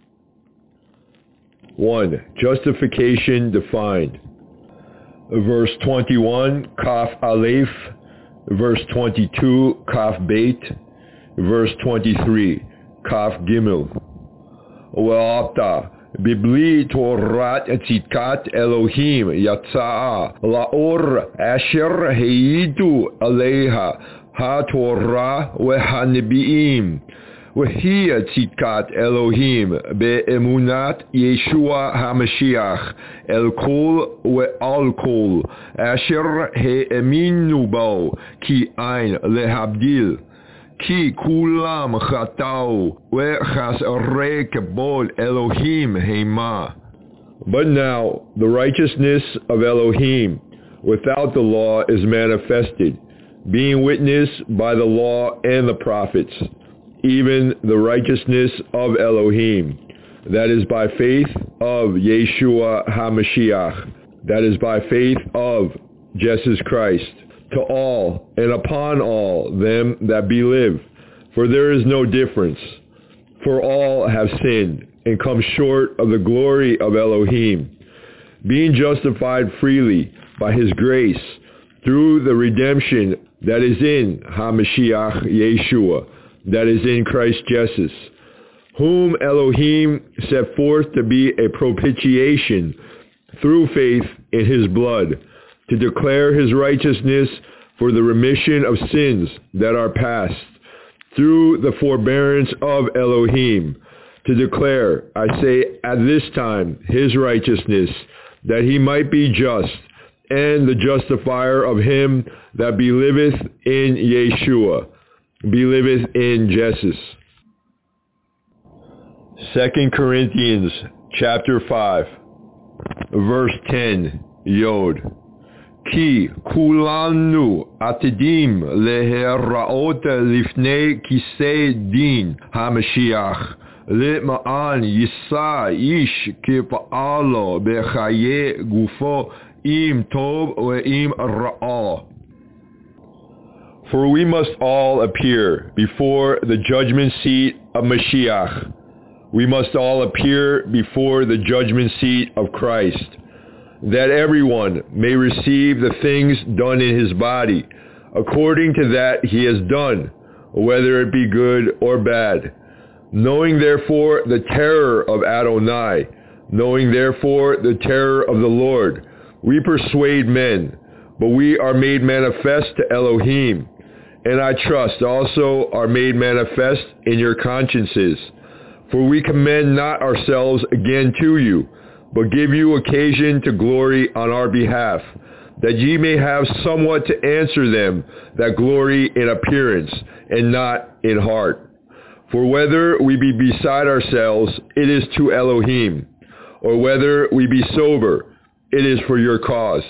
Speaker 12: 1. Justification defined. Verse 21, Kaf Aleph. Verse 22, Kaf Beit. Verse 23, Kaf Gimel. Ve'ata bibli Torat Tzidkat Elohim yatsa'a la'or asher heidu aleha ha-Torah ve'ha-Nebi'im. V'hi tzidkat Elohim be'emunat Yeshua HaMashiach el kol ve'al kol asher he'eminu bo ki ein lehabdil ki kulam chatau ve'chasrei kebod Elohim heima. But now the righteousness of Elohim without the law is manifested, being witnessed by the law and the prophets, even the righteousness of Elohim, that is by faith of Yeshua HaMashiach, that is by faith of Jesus Christ, to all and upon all them that believe. For there is no difference, for all have sinned and come short of the glory of Elohim, being justified freely by His grace through the redemption that is in HaMashiach Yeshua, that is in Christ Jesus, whom Elohim set forth to be a propitiation through faith in His blood, to declare His righteousness for the remission of sins that are past, through the forbearance of Elohim, to declare, I say at this time, His righteousness, that He might be just, and the justifier of him that believeth in Yeshua, believeth in Jesus. 2 Corinthians chapter 5, verse 10, Yod. Ki kulanu atidim leheraot lifnei kisei din hamashiach le'ma'an yisa ish kipa'alo bechaye gufo im tov ve'im ra'ah. For we must all appear before the judgment seat of Mashiach. We must all appear before the judgment seat of Christ, that everyone may receive the things done in his body, according to that he has done, whether it be good or bad. Knowing therefore the terror of Adonai, knowing therefore the terror of the Lord, we persuade men, but we are made manifest to Elohim, and I trust also are made manifest in your consciences. For we commend not ourselves again to you, but give you occasion to glory on our behalf, that ye may have somewhat to answer them that glory in appearance, and not in heart. For whether we be beside ourselves, it is to Elohim, or whether we be sober, it is for your cause.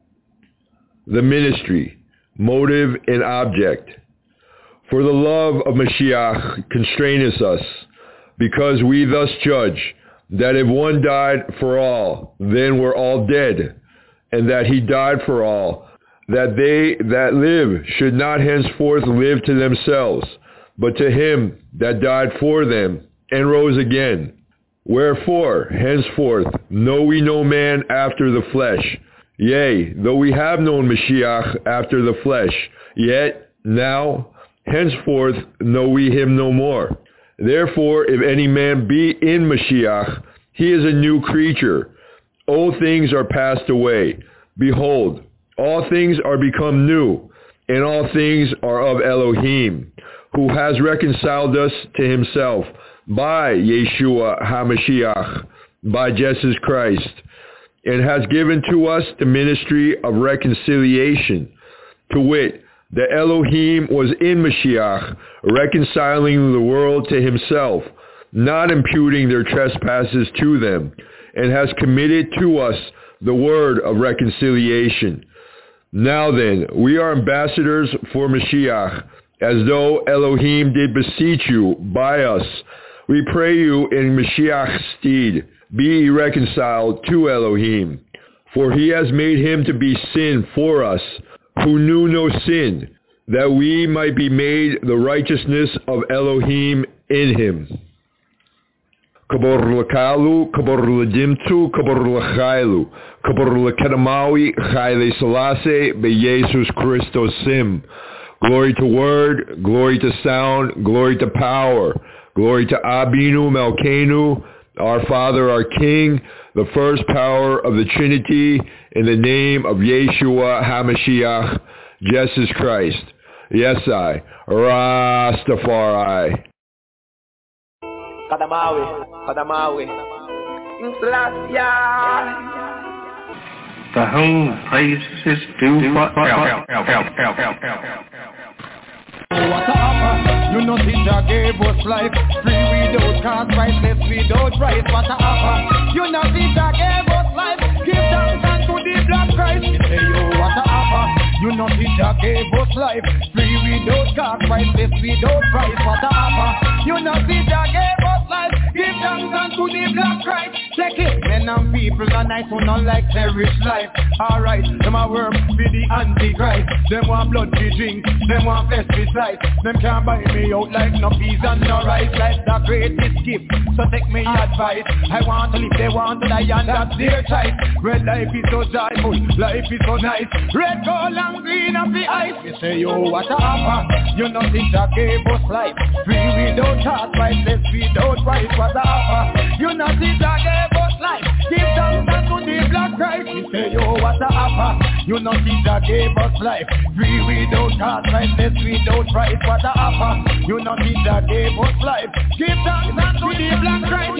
Speaker 12: The ministry, motive, and object. For the love of Mashiach constraineth us, because we thus judge, that if one died for all, then we're all dead, and that he died for all, that they that live should not henceforth live to themselves, but to him that died for them, and rose again. Wherefore, henceforth, know we no man after the flesh. Yea, though we have known Mashiach after the flesh, yet now, henceforth, know we him no more. Therefore, if any man be in Mashiach, he is a new creature. Old things are passed away. Behold, all things are become new, and all things are of Elohim, who has reconciled us to himself by Yeshua HaMashiach, by Jesus Christ, and has given to us the ministry of reconciliation, to wit, that Elohim was in Mashiach, reconciling the world to himself, not imputing their trespasses to them, and has committed to us the word of reconciliation. Now then, we are ambassadors for Mashiach, as though Elohim did beseech you by us. We pray you in Mashiach's stead, be ye reconciled to Elohim. For he has made him to be sin for us, who knew no sin, that we might be made the righteousness of Elohim in him. Kabor lakalu, kabor ladimtu, kabor lachailu, kabor lakadamawi, chayle salase, be Jesus Christos sim. Glory to word, glory to sound, glory to power, glory to Abinu Melkenu, our Father, our King, the first power of the Trinity, in the name of Yeshua HaMashiach, Jesus Christ. Yes, I, Rastafari.
Speaker 13: Kadamawi,
Speaker 14: The whole place is due for help.
Speaker 10: You know teacher gave us life, free without cost, priceless without price. What a offer. You know teacher gave us life, give thanks unto the black Christ. Say yo, what a offer. You know teacher gave us life, free without cost, priceless without price. What a offer. You know teacher gave us life, give thanks unto the black Christ. Check it, men and people are nice who not like their rich life. Alright, them a work for the antichrist. Them want blood to drink, them want flesh to slice. Them can't buy me out like no peas and no rice. Life's the greatest gift, so take me advice. I want to live, they want to die, and that's their choice. Red life is so joyful, life is so nice. Red, gold and green of the ice. You say yo, what a offer. You know teacher gave us life, free without cost, priceless without price. What a offer. You know teacher gave us life, give thanks unto the black Christ. You say yo, what a offer. You know teacher gave us life, free without cost, priceless without price. What a offer. You know teacher gave us life, give thanks unto the black Christ.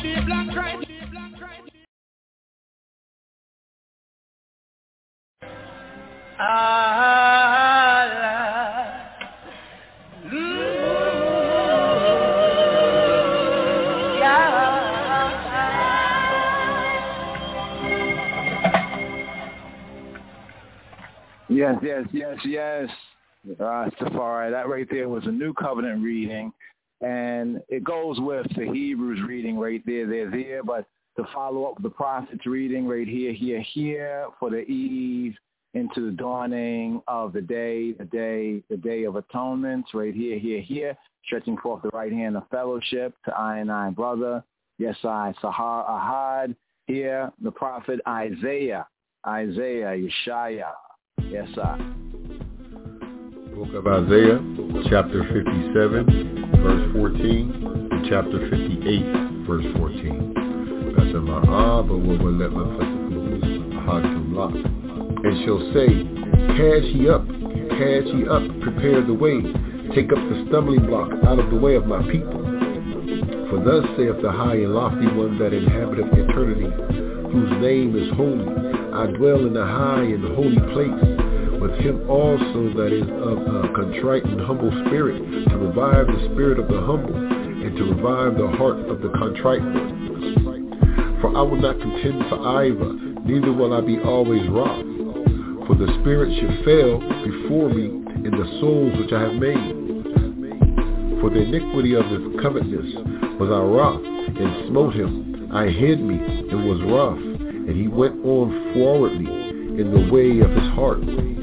Speaker 11: Yes. Rastafari. That right there was a New Covenant reading, and it goes with the Hebrews reading right there. But to follow up the Prophet's reading right here for the eve into the dawning of the day of atonement, right here, stretching forth the right hand of fellowship to I and I, brother. Yes, I, Sahar Ahad. Here, the prophet Isaiah, Yeshaya. Yes, I.
Speaker 15: Book of Isaiah, chapter 57, verse 14, and chapter 58, verse 14. And shall say, Cast ye up, prepare the way, take up the stumbling block out of the way of my people. For thus saith the high and lofty one that inhabiteth eternity, whose name is holy. I dwell in the high and holy place, with him also that is of a contrite and humble spirit, to revive the spirit of the humble, and to revive the heart of the contrite one. For I will not contend for Iva, neither will I be always wroth. For the spirit should fail before me in the souls which I have made. For the iniquity of his covetousness was I wroth, and smote him. I hid me, and was wroth, and he went on forwardly in the way of his heart.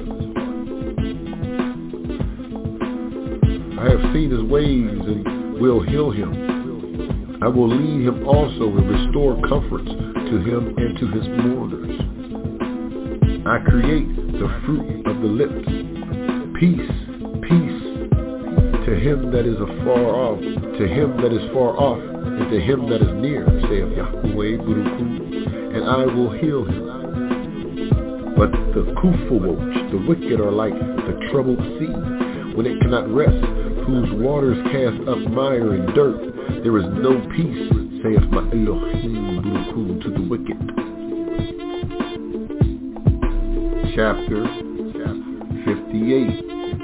Speaker 15: I have seen his ways, and will heal him. I will lead him also, and restore comforts to him and to his mourners. I create the fruit of the lips. Peace, peace to him that is afar off, to him that is far off, and to him that is near, saith Yahweh Buruku, and I will heal him. But the Kufawoch, the wicked, are like the troubled sea, when it cannot rest, whose waters cast up mire and dirt. There is no peace, saith my Elohim Buruku, to the wicked. Chapter 58.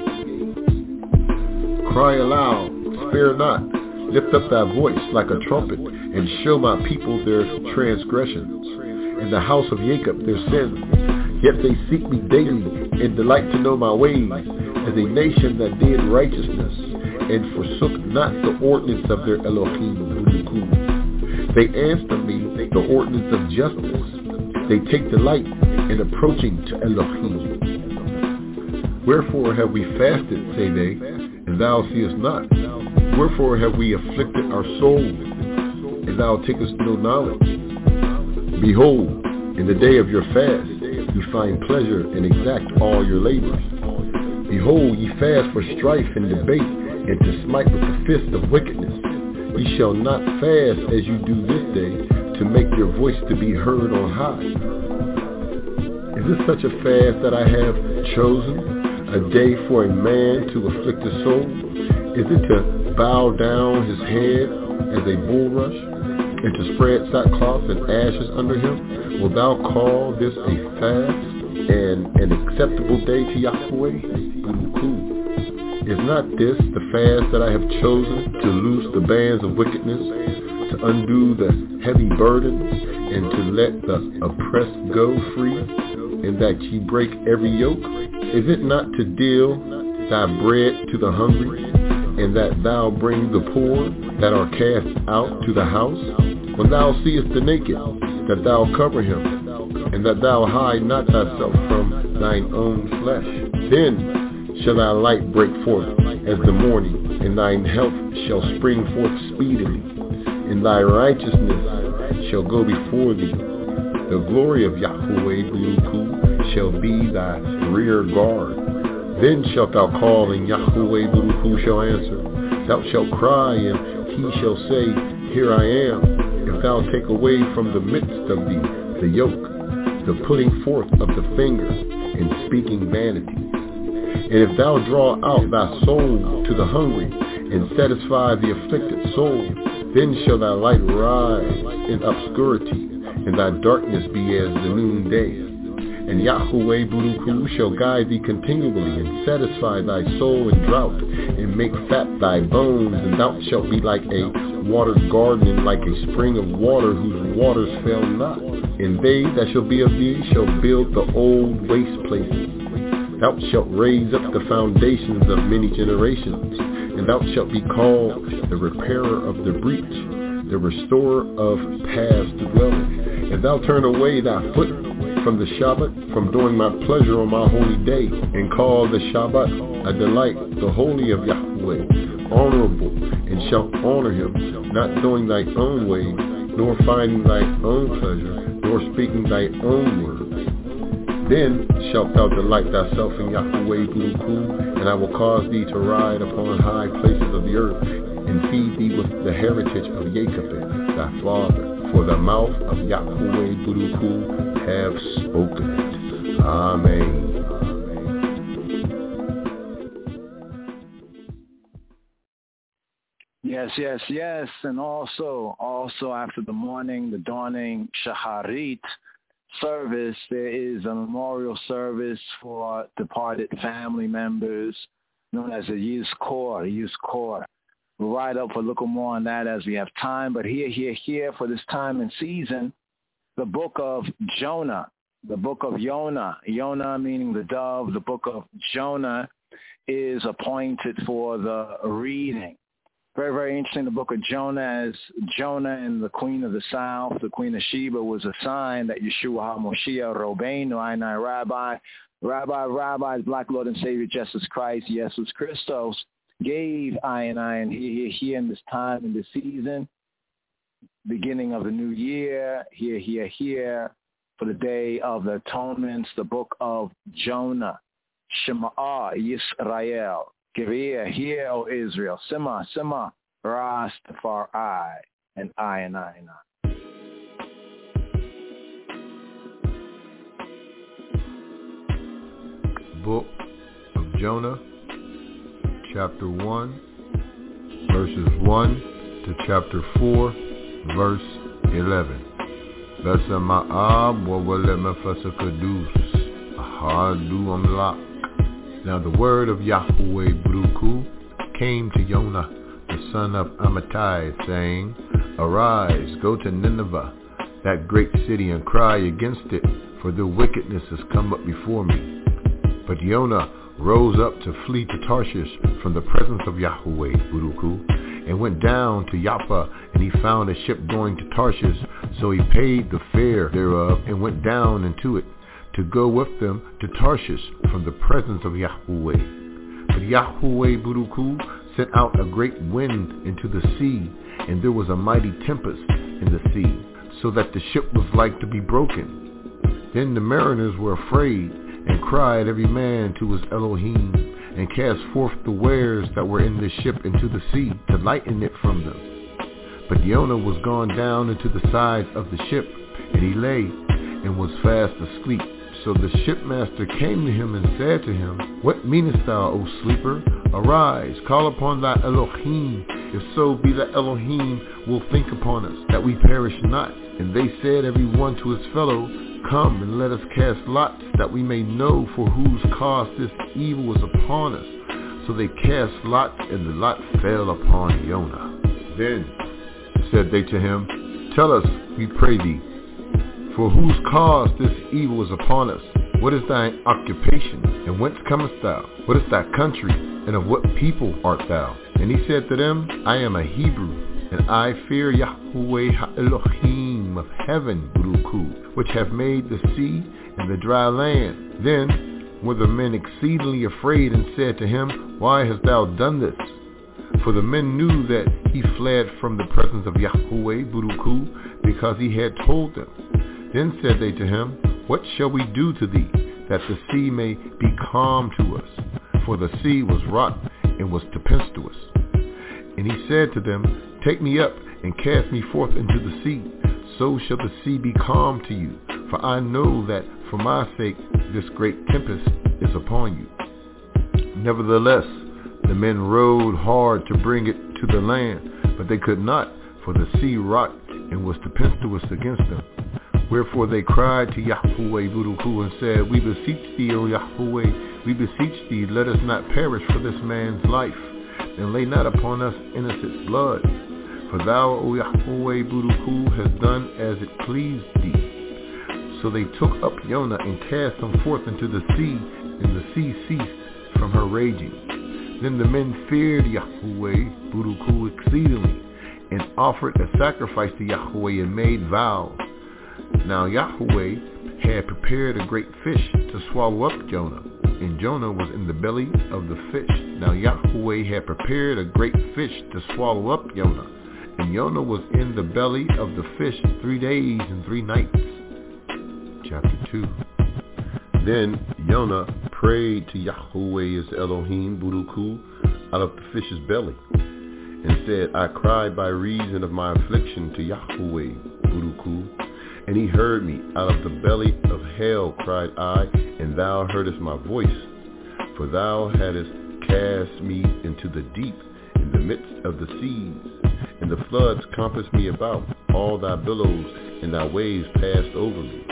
Speaker 15: Cry aloud, spare not, lift up thy voice like a trumpet, and show my people their transgressions, and the house of Jacob their sins. Yet they seek me daily, and delight to know my ways, as a nation that did righteousness, and forsook not the ordinance of their Elohim. They answer me the ordinance of justice. They take delight in approaching to Elohim. Wherefore have we fasted, say they, and thou seest not? Wherefore have we afflicted our souls, and thou takest no knowledge? Behold, in the day of your fast, ye find pleasure and exact all your labors. Behold, ye fast for strife and debate, and to smite with the fist of wickedness. Ye shall not fast as you do this day, to make your voice to be heard on high. Is this such a fast that I have chosen, a day for a man to afflict his soul? Is it to bow down his head as a bulrush, and to spread sackcloth and ashes under him? Wilt thou call this a fast and an acceptable day to Yahweh? Is not this the fast that I have chosen, to loose the bands of wickedness, to undo the heavy burdens, and to let the oppressed go free, and that ye break every yoke? Is it not to deal thy bread to the hungry, and that thou bring the poor that are cast out to the house? When thou seest the naked, that thou cover him, and that thou hide not thyself from thine own flesh. Then shall thy light break forth as the morning, and thine health shall spring forth speedily, and thy righteousness shall go before thee. The glory of Yahweh Buruku shall be thy rear guard. Then shalt thou call, and Yahweh Buruku shall answer. Thou shalt cry, and he shall say, Here I am. If thou take away from the midst of thee the yoke, the putting forth of the finger, and speaking vanity. And if thou draw out thy soul to the hungry, and satisfy the afflicted soul, then shall thy light rise in obscurity, and thy darkness be as the noonday. And Yahweh Buruku shall guide thee continually, and satisfy thy soul in drought, and make fat thy bones, and thou shalt be like a watered garden, and like a spring of water whose waters fail not. And they that shall be of thee shall build the old waste places. Thou shalt raise up the foundations of many generations, and thou shalt be called the repairer of the breach, the restorer of past dwellings. And thou turn away thy foot from the Shabbat, from doing my pleasure on my holy day, and call the Shabbat a delight, the holy of Yahweh, honorable, and shalt honor him, not doing thy own ways, nor finding thy own pleasure, nor speaking thy own words. Then shalt thou delight thyself in Yahweh Buruku, and I will cause thee to ride upon high places of the earth, and feed thee with the heritage of Jacob, thy father. For the mouth of Yahweh Buruku have spoken it. Amen.
Speaker 11: Yes. And also after the morning, the dawning Shaharit service, there is a memorial service for departed family members known as a Yizkor. We'll write up a little more on that as we have time. But here for this time and season, the book of Jonah, Yonah meaning the dove, the book of Jonah is appointed for the reading. Very, very interesting, the book of Jonah, as Jonah and the queen of the south, the queen of Sheba, was a sign that Yeshua HaMoshiach Rabbeinu, Einai Rabbi's Black Lord and Savior Jesus Christ, Jesus Christos, gave Einai, and here in this time, in this season, beginning of the new year, here, for the Day of the Atonements, the book of Jonah. Shema Yisrael. Give ear, hear, O Israel. Sema, Rastafari, and I.
Speaker 15: Book of Jonah, chapter 1, verses 1 to chapter 4, verse 11. Besama'ab wa walemafasa kadus, ahadu amlak. Now the word of Yahweh Buruku came to Jonah, the son of Amittai, saying, Arise, go to Nineveh, that great city, and cry against it, for their wickedness has come up before me. But Jonah rose up to flee to Tarshish from the presence of Yahweh Buruku, and went down to Joppa, and he found a ship going to Tarshish. So he paid the fare thereof, and went down into it, to go with them to Tarshish from the presence of Yahweh. But Yahweh Buruku sent out a great wind into the sea, and there was a mighty tempest in the sea, so that the ship was like to be broken. Then the mariners were afraid, and cried every man to his Elohim, and cast forth the wares that were in the ship into the sea, to lighten it from them. But Jonah was gone down into the sides of the ship, and he lay, and was fast asleep. So the shipmaster came to him and said to him, What meanest thou, O sleeper? Arise, call upon thy Elohim. If so be that Elohim will think upon us, that we perish not. And they said every one to his fellow, Come and let us cast lots, that we may know for whose cause this evil was upon us. So they cast lots, and the lot fell upon Jonah. Then said they to him, Tell us, we pray thee, for whose cause this evil was upon us? What is thy occupation? And whence comest thou? What is thy country? And of what people art thou? And he said to them, I am a Hebrew, and I fear Yahweh Ha-Elohim of heaven, Buruku, which have made the sea and the dry land. Then were the men exceedingly afraid, and said to him, Why hast thou done this? For the men knew that he fled from the presence of Yahweh Buruku, because he had told them. Then said they to him, What shall we do to thee, that the sea may be calm to us? For the sea was wrought, and was tempestuous. And he said to them, Take me up, and cast me forth into the sea. So shall the sea be calm to you. For I know that for my sake this great tempest is upon you. Nevertheless, the men rowed hard to bring it to the land, but they could not, for the sea rocked, and was tempestuous against them. Wherefore they cried to Yahweh Buruku, and said, We beseech thee, O Yahweh, we beseech thee, let us not perish for this man's life, and lay not upon us innocent blood. For thou, O Yahweh Buruku, hast done as it pleased thee. So they took up Jonah, and cast him forth into the sea, and the sea ceased from her raging. Then the men feared Yahweh Buruku exceedingly, and offered a sacrifice to Yahweh, and made vows. Now Yahweh had prepared a great fish to swallow up Jonah, and Jonah was in the belly of the fish. Now Yahweh had prepared a great fish to swallow up Jonah, and Jonah was in the belly of the fish 3 days and 3 nights. Chapter 2. Then Yonah prayed to Yahweh his Elohim Buruku out of the fish's belly, and said, I cried by reason of my affliction to Yahweh Buruku, and he heard me. Out of the belly of hell cried I, and thou heardest my voice. For thou hadst cast me into the deep, in the midst of the seas, and the floods compassed me about. All thy billows and thy waves passed over me.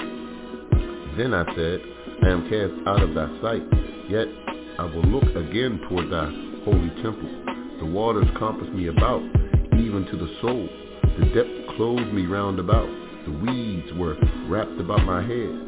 Speaker 15: Then I said, I am cast out of thy sight, yet I will look again toward thy holy temple. The waters compassed me about, even to the soul. The depth clothed me round about. The weeds were wrapped about my head.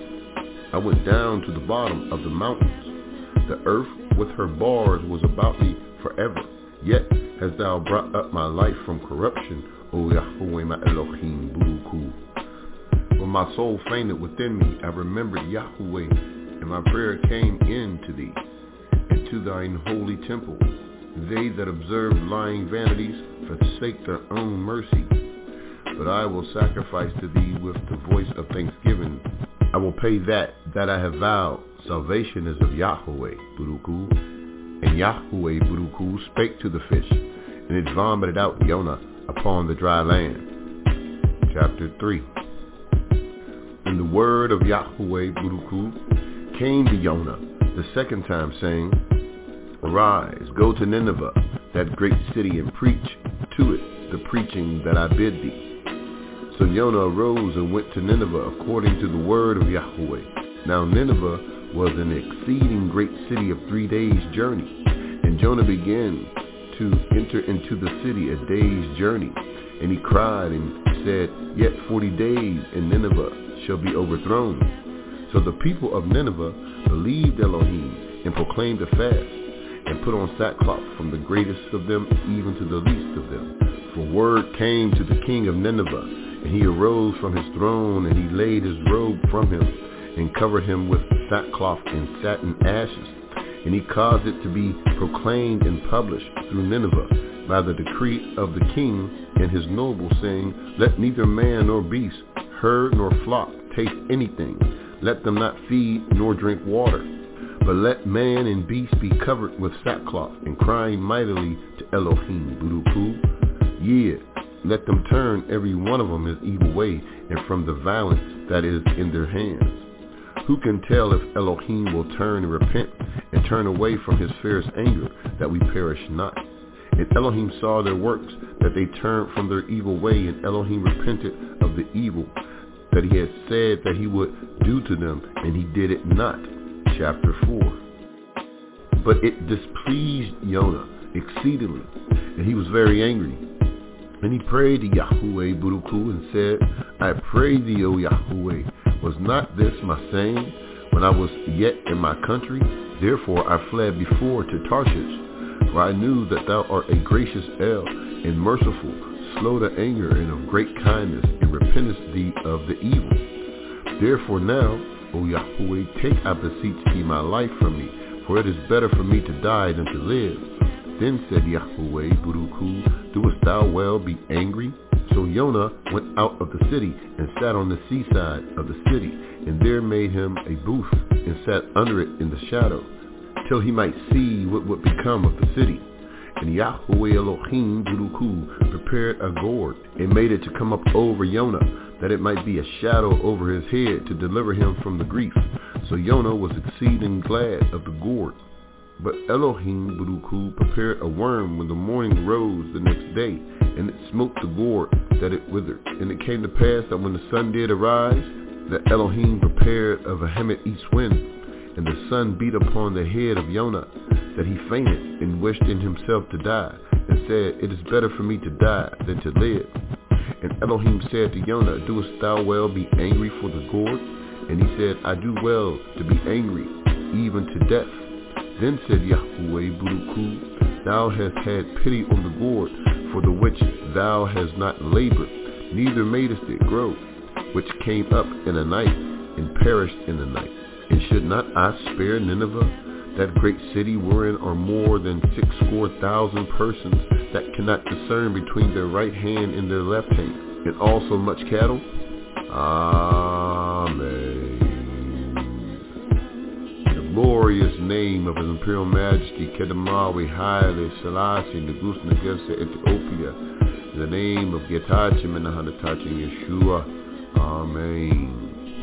Speaker 15: I went down to the bottom of the mountains. The earth with her bars was about me forever. Yet hast thou brought up my life from corruption, O Yahweh my Elohim Buruku. When my soul fainted within me, I remembered Yahweh, and my prayer came in to thee, and to thine holy temple. They that observe lying vanities forsake their own mercy. But I will sacrifice to thee with the voice of thanksgiving. I will pay that I have vowed. Salvation is of Yahweh Buruku. And Yahweh Buruku spake to the fish, and it vomited out Yonah upon the dry land. Chapter 3. And the word of Yahweh Buruku came to Yonah the second time, saying, Arise, go to Nineveh, that great city, and preach to it the preaching that I bid thee. So Yonah arose and went to Nineveh according to the word of Yahweh. Now Nineveh was an exceeding great city of 3 days' journey. And Jonah began to enter into the city a day's journey. And he cried and said, Yet 40 days, and Nineveh shall be overthrown. So the people of Nineveh believed Elohim, and proclaimed a fast, and put on sackcloth from the greatest of them even to the least of them. For word came to the king of Nineveh, and he arose from his throne, and he laid his robe from him, and covered him with sackcloth and satin ashes. And he caused it to be proclaimed and published through Nineveh by the decree of the king and his nobles, saying, Let neither man nor beast, herd nor flock taste anything. Let them not feed nor drink water. But let man and beast be covered with sackcloth, and crying mightily to Elohim Buruku. Yea, let them turn every one of them his evil way, and from the violence that is in their hands. Who can tell if Elohim will turn and repent, and turn away from his fierce anger, that we perish not? And Elohim saw their works, that they turned from their evil way, and Elohim repented of the evil that he had said that he would do to them, and he did it not. Chapter 4. But it displeased Yonah exceedingly, and he was very angry. And he prayed to Yahweh Buruku and said, I pray thee, O Yahweh, was not this my saying when I was yet in my country? Therefore I fled before to Tarshish, for I knew that thou art a gracious El, and merciful, slow to anger, and of great kindness, and repentest thee of the evil. Therefore now, O Yahweh, take, I beseech thee, my life from me, for it is better for me to die than to live. Then said Yahweh Buruku, Doest thou well be angry? So Yonah went out of the city, and sat on the seaside of the city, and there made him a booth, and sat under it in the shadow, till he might see what would become of the city. And Yahweh Elohim Buruku prepared a gourd, and made it to come up over Yonah, that it might be a shadow over his head, to deliver him from the grief. So Yonah was exceeding glad of the gourd. But Elohim Buruku prepared a worm when the morning rose the next day, and it smote the gourd, that it withered. And it came to pass that when the sun did arise, that Elohim prepared a vehement east wind, and the sun beat upon the head of Yonah, that he fainted, and wished in himself to die, and said, It is better for me to die than to live. And Elohim said to Yonah, Doest thou well be angry for the gourd? And he said, I do well to be angry, even to death. Then said Yahweh Buruku, Thou hast had pity on the gourd, for the which thou hast not labored, neither madest it grow, which came up in a night, and perished in a night. And should not I spare Nineveh, that great city wherein are more than 600,000 persons that cannot discern between their right hand and their left hand, and also much cattle? Amen. glorious name of His Imperial Majesty Kedamawi Haile Selassie Negus Negevse Ethiopia, in the name of Getachew Menahadatachew Yeshua. Amen.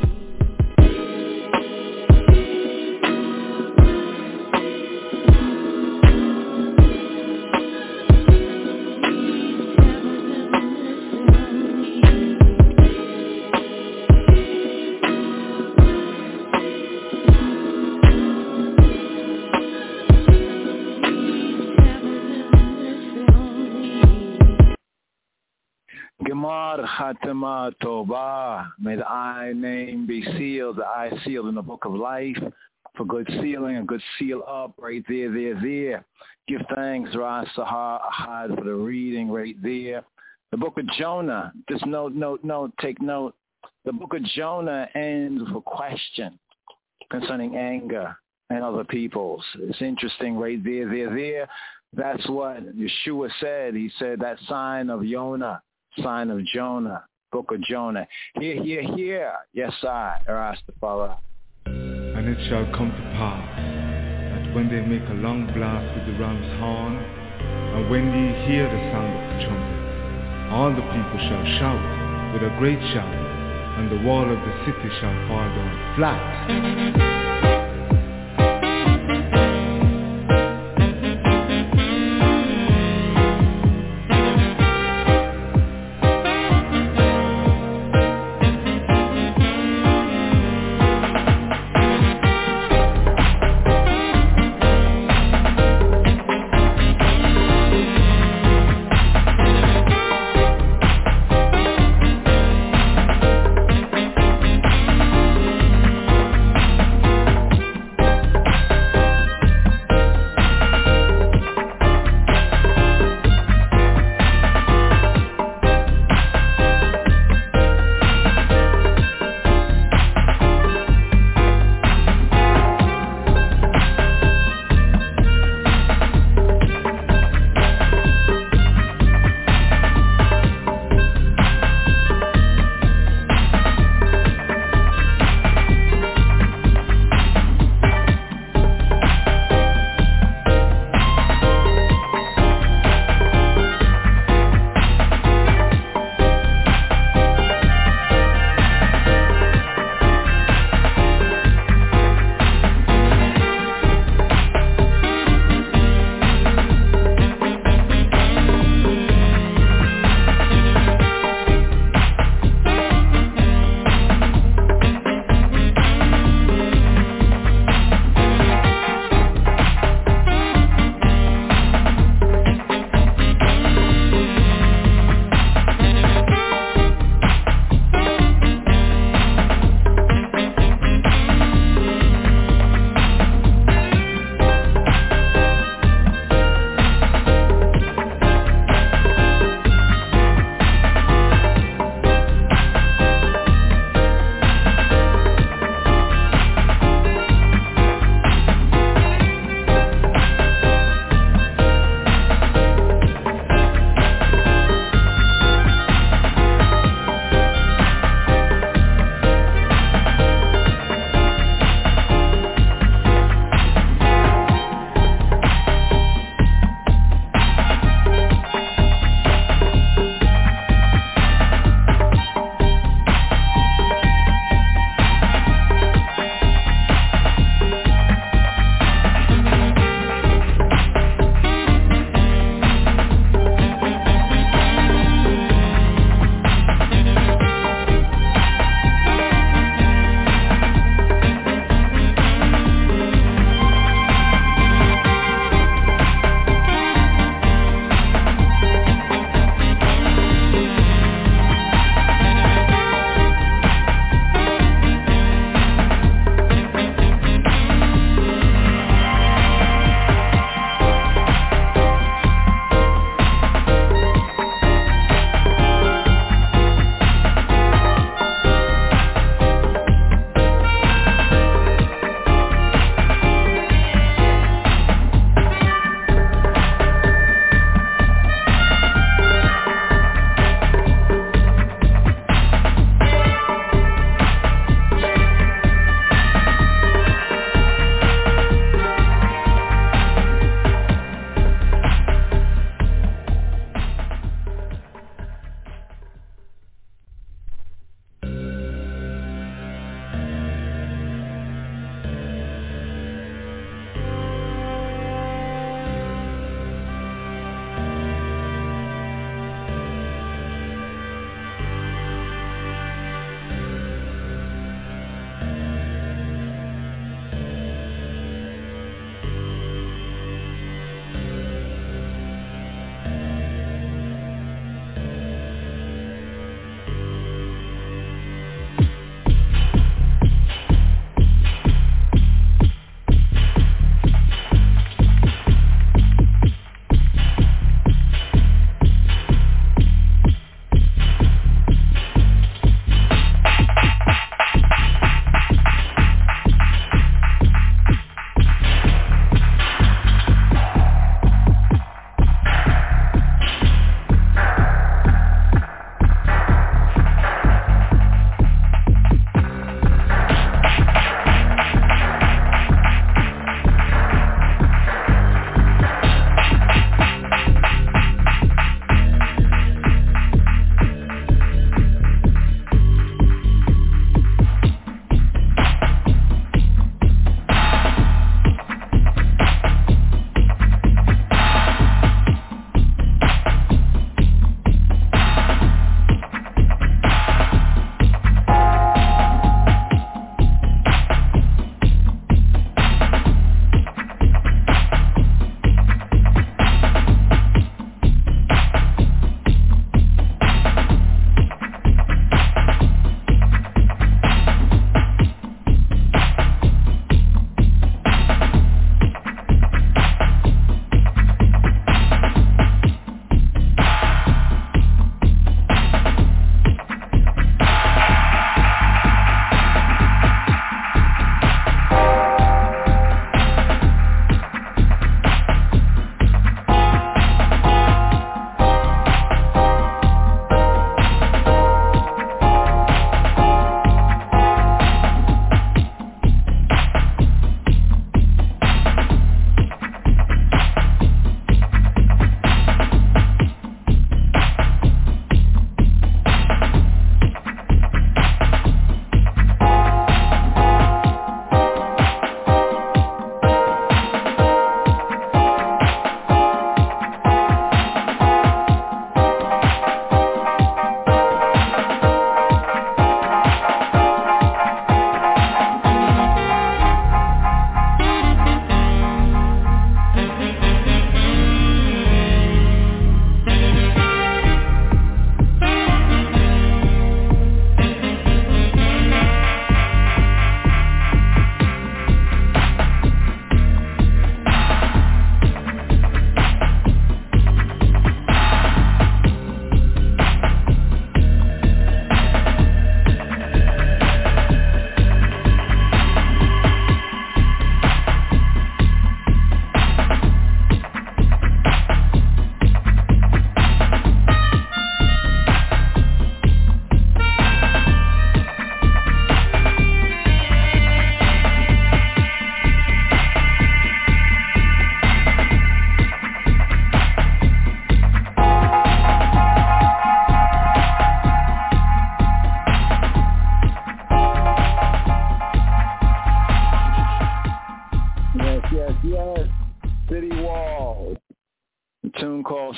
Speaker 2: Khatima Tovah. May the I name be sealed, the I sealed in the book of life for good sealing, a good seal up right there. Give thanks, Ra Sahar Ahad, for the reading right there. The book of Jonah, just take note. The book of Jonah ends with a question concerning anger and other peoples. It's interesting right there. That's what Yeshua said. He said that sign of Jonah. Sign of Jonah, book of Jonah. Here. Yes, I, Rastafari.
Speaker 16: And it shall come to pass that when they make a long blast with the ram's horn, and when ye hear the sound of the trumpet, all the people shall shout with a great shout, and the wall of the city shall fall down flat.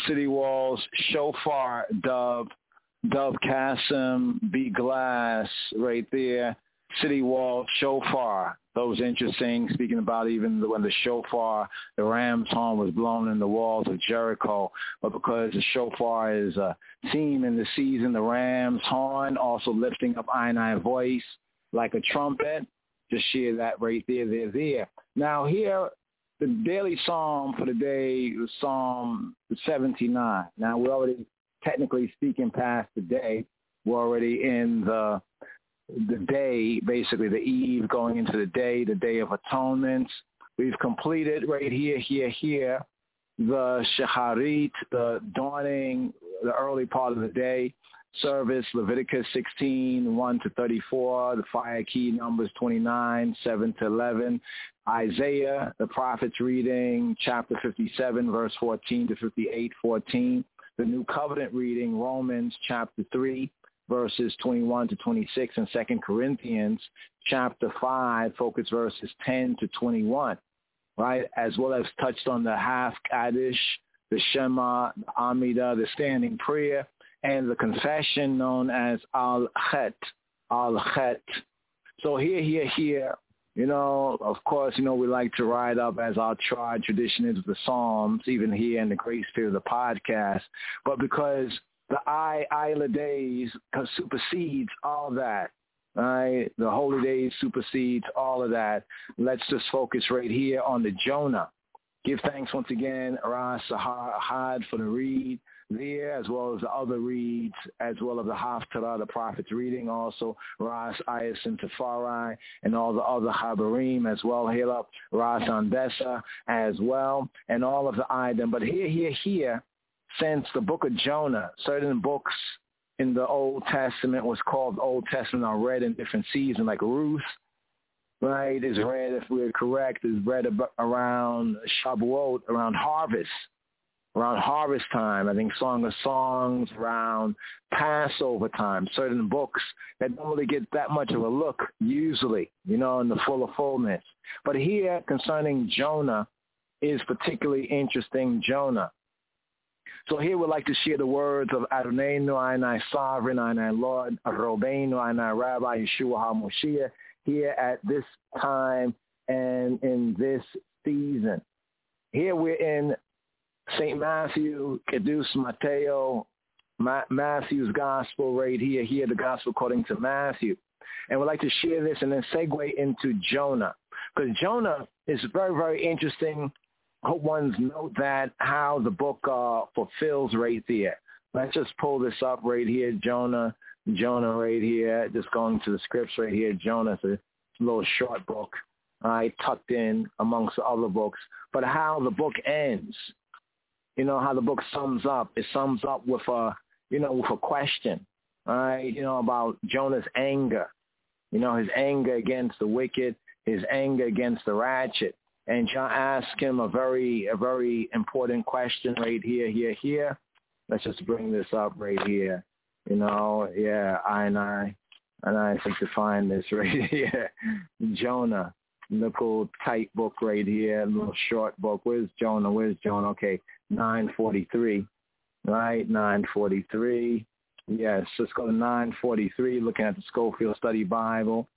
Speaker 2: city walls, shofar, dove, Kasim, B glass right there, city wall, shofar. Those interesting, speaking about even when the shofar, the ram's horn was blown in the walls of Jericho. But because the shofar is a theme in the season, the ram's horn also lifting up I voice like a trumpet. Just share that right there. Now here, the daily psalm for the day was Psalm 79. Now we're already technically speaking past the day. We're already in the day, basically the eve going into the Day of Atonement. We've completed right here, the Shacharit, the dawning, the early part of the day service, Leviticus 16, 1 to 34, the fire key, Numbers 29, 7 to 11, Isaiah, the prophet's reading, chapter 57, verse 14 to 58, 14, the New Covenant reading, Romans chapter 3, verses 21 to 26, and 2 Corinthians chapter 5, focus verses 10 to 21, right? As well as touched on the Half Kaddish, the Shema, the Amidah, the standing prayer, and the confession known as Al-Chet. So here, of course, we like to ride up as our tried tradition is the Psalms, even here in the Great Spirit of the podcast. But because the Isla days supersedes all that, right? The holy days supersedes all of that. Let's just focus right here on the Jonah. Give thanks once again, Ras Ahad, for the read there, as well as the other reads, as well as the Haftarah, the prophet's reading, also Ras Ayasin Tafari, and all the other Habarim as well, Hila, Ras Andesa as well, and all of the Idem. But here, since the book of Jonah, certain books in the Old Testament was called Old Testament are read in different seasons, like Ruth, right, is read, if we're correct, is read around Shavuot, around harvest time. I think Song of Songs around Passover time. Certain books that don't really get that much of a look, usually, in the fullness. But here, concerning Jonah, is particularly interesting, Jonah. So here we'd like to share the words of Adonai, Ainai Sovereign, Ainai Lord, Robbeinu, Ainai Rabbi, Yeshua HaMoshiach, here at this time and in this season. Here we're in St. Matthew, Kedus Mateo, Matthew's gospel right here, the gospel according to Matthew. And we'd like to share this and then segue into Jonah. Because Jonah is very, very interesting. Hope ones note that how the book fulfills right there. Let's just pull this up right here, Jonah right here, just going to the scripts right here. Jonah's a little short book, right, tucked in amongst the other books. But how the book ends, how the book sums up. It sums up with a question, right, about Jonah's anger, his anger against the wicked, his anger against the ratchet. And John asked him a very important question right here. Let's just bring this up right here. I think to find this right here. Jonah, little tight book right here, little short book. Where's Jonah? Okay, 943, right? 943. Yes, let's go to 943, looking at the Schofield Study Bible.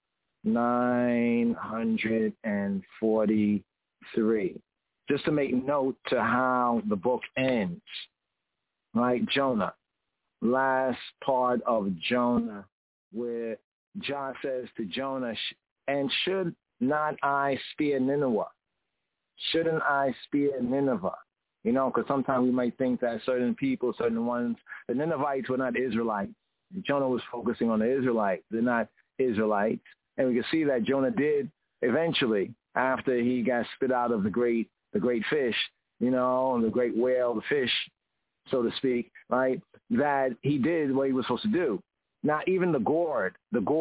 Speaker 2: 943. Just to make note to how the book ends, right? Jonah, last part of Jonah, where John says to Jonah, and should not I spare Nineveh? Shouldn't I spare Nineveh? Because sometimes we might think that certain people, certain ones, the Ninevites were not Israelites. Jonah was focusing on the Israelites. They're not Israelites. And we can see that Jonah did eventually, after he got spit out of the great fish, the great whale, the fish, so to speak, right, that he did what he was supposed to do. Now, even the gourd,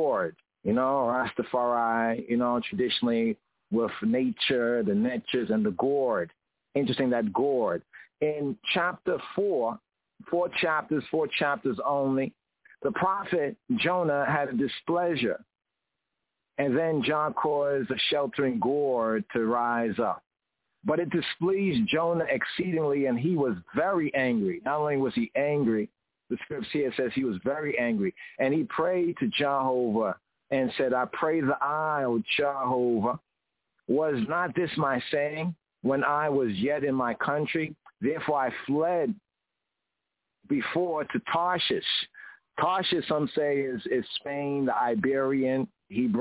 Speaker 2: Rastafari, traditionally with nature, the netures and the gourd. Interesting, that gourd. In chapter 4 chapters only, the prophet Jonah had a displeasure. And then John caused a sheltering gourd to rise up.
Speaker 11: But it displeased Jonah exceedingly, and he was very angry. Not only was he angry, the scripture here says he was very angry. And he prayed to Jehovah and said, I pray the eye, O Jehovah. Was not this my saying when I was yet in my country? Therefore I fled before to Tarshish. Tarshish, some say, is Spain, the Iberian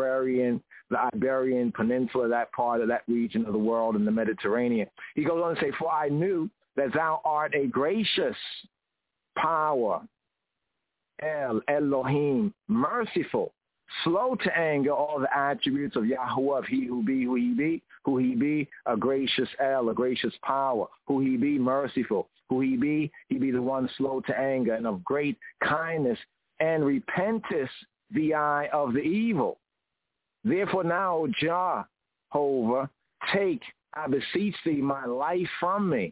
Speaker 11: Peninsula, that part of that region of the world in the Mediterranean. He goes on to say, for I knew that thou art a gracious power, Elohim, merciful, slow to anger, all the attributes of Yahweh, of he who be, a gracious a gracious power, who he be, merciful, who he be the one slow to anger, and of great kindness, and repenteth the eye of the evil. Therefore now, Jehovah, take, I beseech thee, my life from me.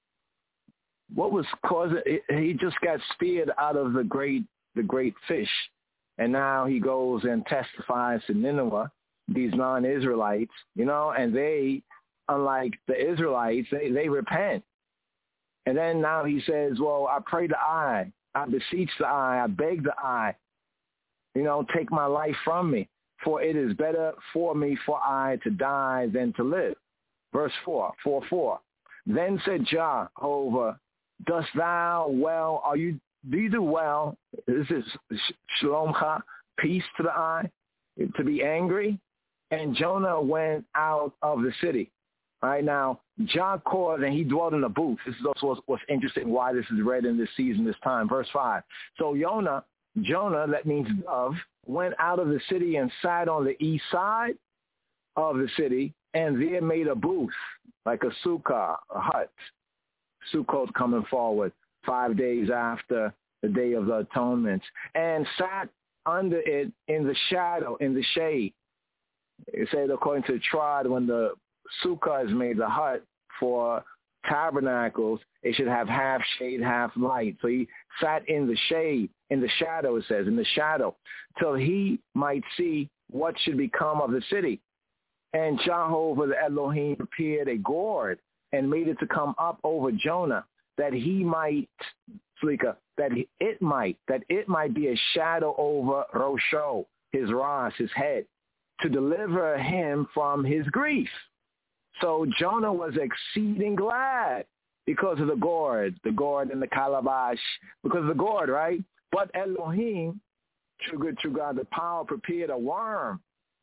Speaker 11: What was causing? He just got speared out of the great fish. And now he goes and testifies to Nineveh, these non-Israelites, and they, unlike the Israelites, they repent. And then now he says, well, I pray the eye, I beseech the eye, I beg the eye, take my life from me, for it is better for me for I to die than to live. Verse 4. Then said Jehovah, dost thou well, do you do well? This is shalomcha, peace to the eye, to be angry. And Jonah went out of the city. All right, now, John called and he dwelt in a booth. This is also what's interesting, why this is read in this season, this time. Verse 5. So Jonah, that means dove, went out of the city and sat on the east side of the city, and there made a booth, like a sukkah, a hut. Sukkot coming forward 5 days after the Day of the Atonement, and sat under it in the shadow, in the shade. It said, according to Trod, when the sukkah is made, the hut for tabernacles, it should have half shade, half light. So he sat in the shade, in the shadow, it says, in the shadow, till he might see what should become of the city. And Jehovah the Elohim prepared a gourd and made it to come up over Jonah, that he might, that it might be a shadow over Rosho, his ras, his head, to deliver him from his grief. So Jonah was exceeding glad because of the gourd and the calabash, because of the gourd, right? But Elohim, true God, the power, prepared a worm.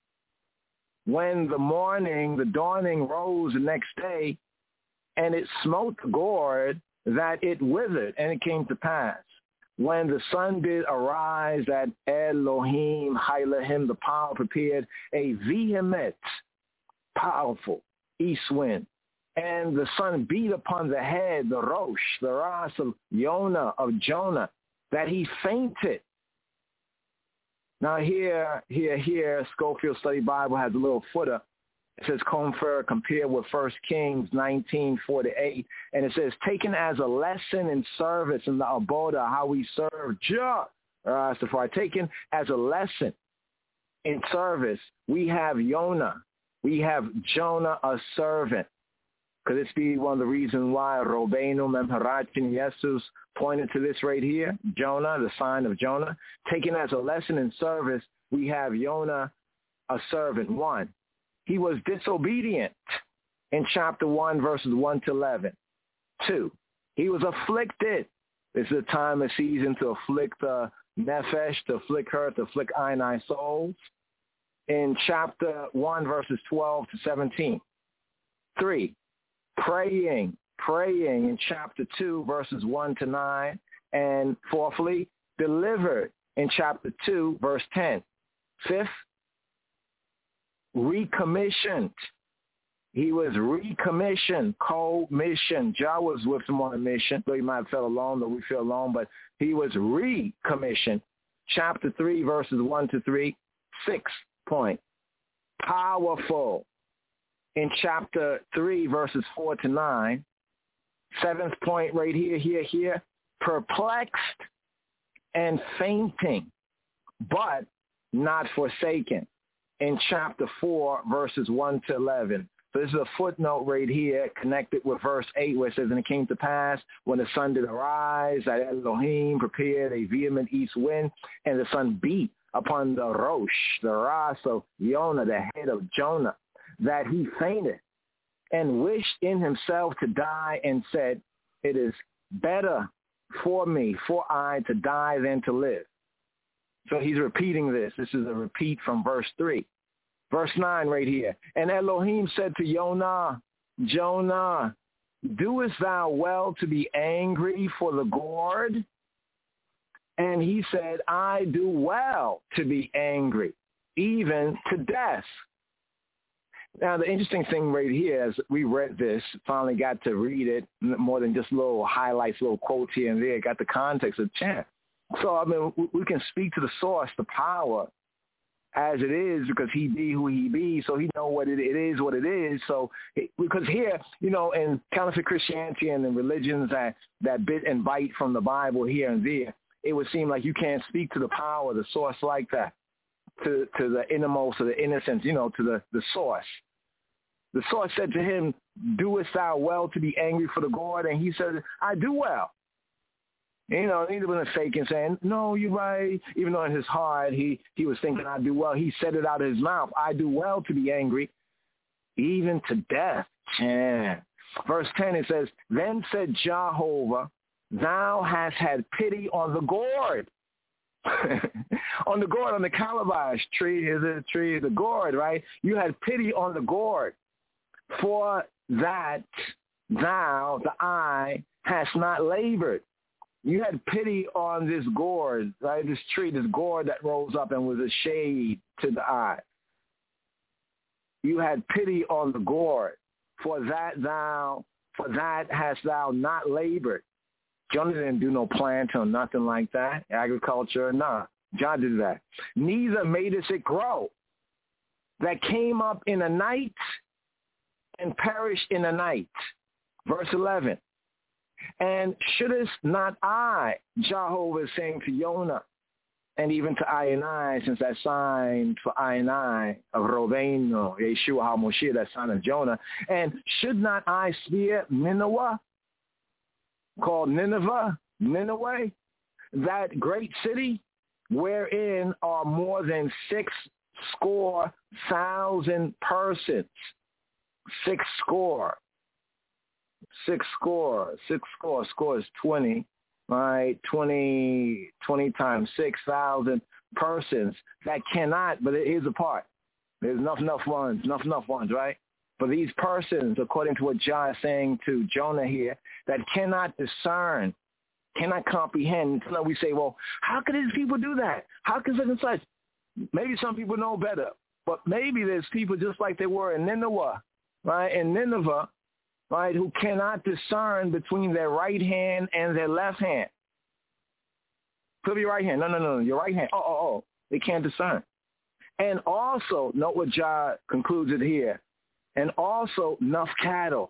Speaker 11: When the dawning rose the next day, and it smote the gourd, that it withered, and it came to pass, when the sun did arise, that Elohim, Hailahim, the power, prepared a vehement, powerful east wind, and the sun beat upon the head, the Rosh, the Ras of Jonah, that he fainted. Now here, Schofield Study Bible has a little footer. It says compare with 1 Kings 19:48, and it says, taken as a lesson in service in the Aboda, how we serve Jah, Rastafari, taken as a lesson in service, we have Jonah, a servant. Could this be one of the reasons why Robenu Memharachin Jesus pointed to this right here? Jonah, the sign of Jonah. Taken as a lesson in service, we have Jonah, a servant. 1. He was disobedient in chapter 1, verses 1 to 11. 2. He was afflicted. This is a time, a season to afflict Nefesh, to afflict her, to afflict I souls. In chapter 1, verses 12 to 17. 3. Praying in chapter 2, verses 1 to 9. And 4thly, delivered in chapter 2, verse 10. 5th, recommissioned. He was recommissioned, co-mission. Jah was with him on a mission, though he might have felt alone, though we feel alone, but he was recommissioned. Chapter 3, verses 1 to 3. 6th point, powerful in chapter 3, verses 4 to 9. 7th point right here, perplexed and fainting, but not forsaken in chapter 4, verses 1 to 11. So this is a footnote right here connected with verse 8 where it says, and it came to pass when the sun did arise that Elohim prepared a vehement east wind, and the sun beat upon the Rosh, the Ras of Yonah, the head of Jonah, that he fainted and wished in himself to die and said, it is better for me, for I to die than to live. So he's repeating this. This is a repeat from verse 3. Verse 9 right here. And Elohim said to Jonah, Jonah, doest thou well to be angry for the gourd? And he said, I do well to be angry, even to death. Now, the interesting thing right here, as we read this, finally got to read it, more than just little highlights, little quotes here and there, got the context of the chant. So, I mean, we can speak to the source, the power, as it is, because he be who he be, so he know what it is, what it is. So, because here, you know, in counterfeit Christianity and in religions that bit and bite from the Bible here and there, it would seem like you can't speak to the power, the source like that, to the innermost of the innocence, you know, to the source. The source said to him, doest thou well to be angry for the gourd? And he said, I do well. You know, he wasn't faking, saying, no, you're right. Even though in his heart he was thinking, I do well. He said it out of his mouth. I do well to be angry, even to death. Yeah. Verse 10, it says, then said Jehovah, thou hast had pity on the gourd. On the gourd, on the calabash tree, is a tree, the gourd, right? You had pity on the gourd, for that thou, the eye, hast not labored. You had pity on this gourd, right? This tree, this gourd that rose up and was a shade to the eye. You had pity on the gourd, for that hast thou not labored. Jonah didn't do no planting or nothing like that, agriculture, nah. John did that. Neither madest it grow, that came up in a night and perished in a night. Verse 11. And shouldest not I, Jehovah is saying to Jonah, and even to I and I, since that sign for I and I of Roveino, Yeshua HaMoshiach, that son of Jonah, and should not I spear Nineveh, called Nineveh, that great city, wherein are more than 600,000 persons. 600. Score is 20, right? 20 times 6,000 persons that cannot, but it is a part. There's enough ones, right? But these persons, according to what John is saying to Jonah here, that cannot discern, cannot comprehend. Until we say, well, how could these people do that? How can such and such? Maybe some people know better, but maybe there's people just like they were in Nineveh, right? In Nineveh, right, who cannot discern between their right hand and their left hand. Could be right hand. No, your right hand. Oh. They can't discern. And also, note what John concludes it here. And also, enough cattle.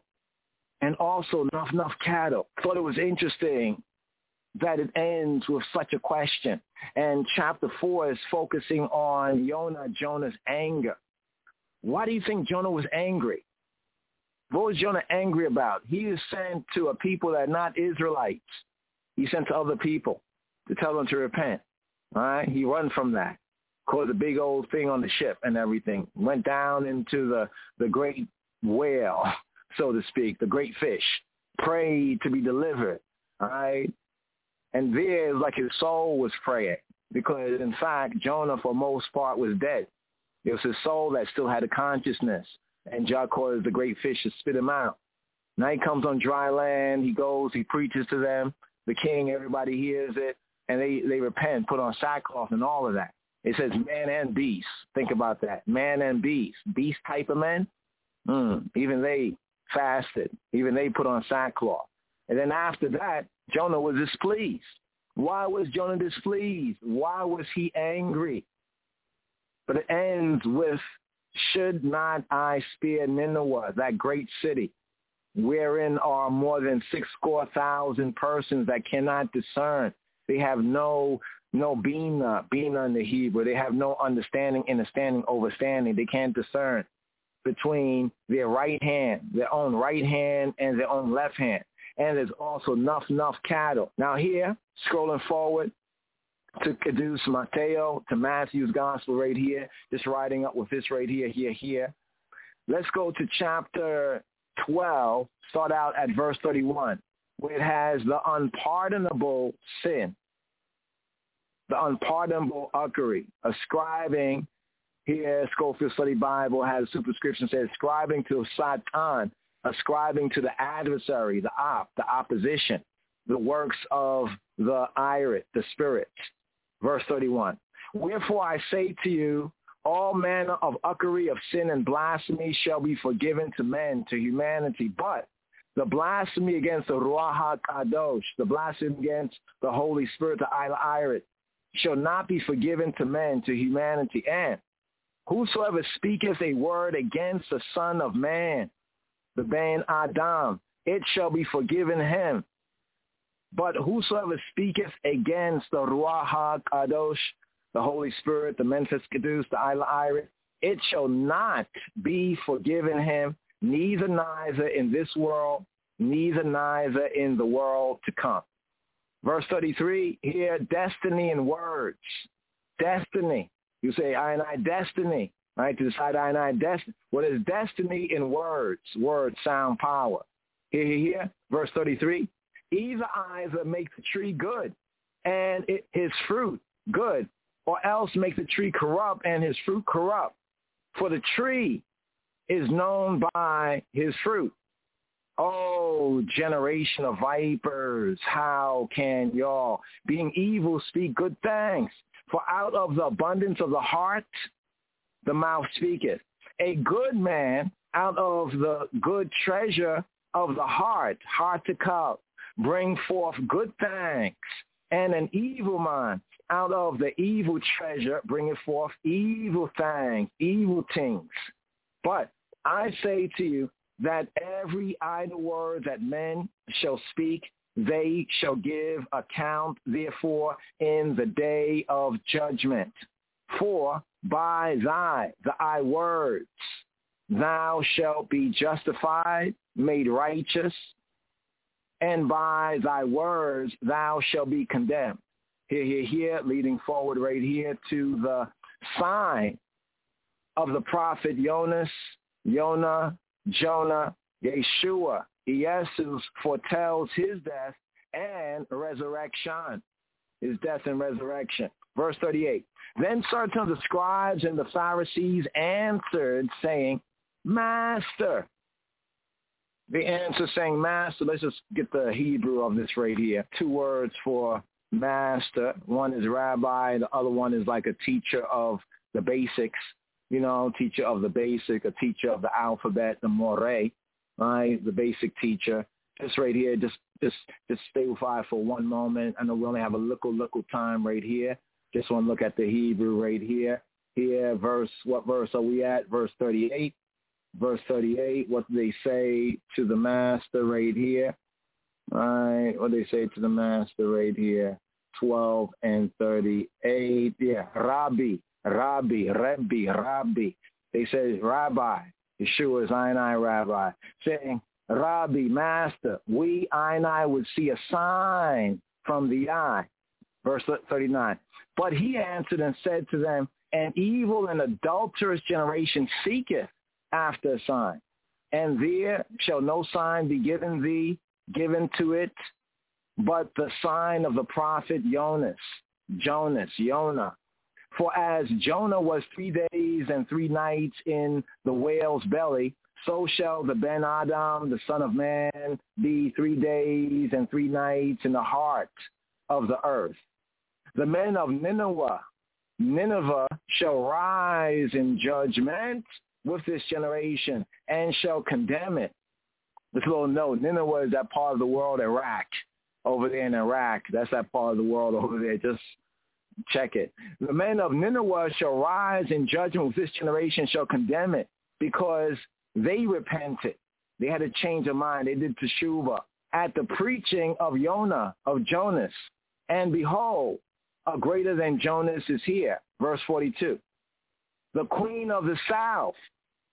Speaker 11: Thought it was interesting that it ends with such a question. And chapter 4 is focusing on Jonah's anger. Why do you think Jonah was angry? What was Jonah angry about? He is sent to a people that are not Israelites. He sent to other people to tell them to repent. All right? He run from that. Caused a big old thing on the ship and everything. Went down into the great whale, so to speak, the great fish. Prayed to be delivered. All right? And there, it was like his soul was praying. Because, in fact, Jonah, for most part, was dead. It was his soul that still had a consciousness. And Jah caused the great fish to spit him out. Now he comes on dry land. He goes, he preaches to them. The king, everybody hears it. And they repent, put on sackcloth and all of that. It says man and beast. Think about that. Man and beast. Beast type of men. Even they fasted. Even they put on sackcloth. And then after that, Jonah was displeased. Why was Jonah displeased? Why was he angry? But it ends with, should not I spear Nineveh, that great city, wherein are more than 600,000 persons that cannot discern? They have no bina in the Hebrew. They have no understanding, overstanding. They can't discern. between their right hand, their own right hand and their own left hand. And there's also enough cattle. Now here, scrolling forward to Caduce Mateo, to Matthew's gospel right here, just riding up with this right here. Let's go to chapter 12, start out at verse 31, where it has the unpardonable sin, the unpardonable uckery, ascribing. Here, Schofield Study Bible has a superscription says, ascribing to Satan, ascribing to the adversary, the opposition, the works of the irit, the spirit. Verse 31, wherefore I say to you, all manner of uckery of sin and blasphemy shall be forgiven to men, to humanity, but the blasphemy against the Ruach HaKadosh, the blasphemy against the Holy Spirit, the irit, shall not be forgiven to men, to humanity. And whosoever speaketh a word against the Son of Man, the Ben Adam, it shall be forgiven him. But whosoever speaketh against the Ruach HaKadosh, the Holy Spirit, the Memphis Caduce, the Irit, it shall not be forgiven him, neither in this world, neither in the world to come. Verse 33, here, destiny in words. Destiny. You say, I and I destiny, right? To decide I and I destiny. What is destiny in words? Words, sound, power. Here, verse 33. Either make the tree good and his fruit good, or else make the tree corrupt and his fruit corrupt. For the tree is known by his fruit. Oh, generation of vipers, how can y'all, being evil, speak good things? For out of the abundance of the heart, the mouth speaketh. A good man out of the good treasure of the heart to come, bring forth good things. And an evil man out of the evil treasure bringeth forth evil things, evil things. But I say to you that every idle word that men shall speak, they shall give account, therefore, in the day of judgment. For by thy words, thou shalt be justified, made righteous, and by thy words, thou shalt be condemned. Here, leading forward right here to the sign of the prophet Jonah, Yeshua. Jesus foretells his death and resurrection. His death and resurrection. Verse 38. Then certain of the scribes and the Pharisees answered, saying, Master. The answer saying, Master. Let's just get the Hebrew of this right here. Two words for master. One is rabbi. The other one is like a teacher of the basics. Teacher of the basic, a teacher of the alphabet, the moreh. Right, the basic teacher. Just right here, just stay with I for one moment. I know we only have a little time right here. Just want to look at the Hebrew right here. Here, what verse are we at? Verse 38. Verse 38, what do they say to the master right here? All right, what do they say to the master right here? 12 and 38. Yeah, Rabbi. They say, Rabbi. Yeshua is I and I, Rabbi, saying, Rabbi, Master, we, I and I, would see a sign from the eye. Verse 39. But he answered and said to them, an evil and adulterous generation seeketh after a sign, and there shall no sign be given to it, but the sign of the prophet Jonah. For as Jonah was 3 days and 3 nights in the whale's belly, so shall the Ben Adam, the Son of Man, be 3 days and 3 nights in the heart of the earth. The men of Nineveh shall rise in judgment with this generation and shall condemn it. This little note, Nineveh is that part of the world, Iraq, over there in Iraq. That's that part of the world over there. Just check it. The men of Nineveh shall rise in judgment with this generation, shall condemn it, because they repented. They had a change of mind. They did teshuvah at the preaching of Jonas. And behold, a greater than Jonas is here. Verse 42. The queen of the south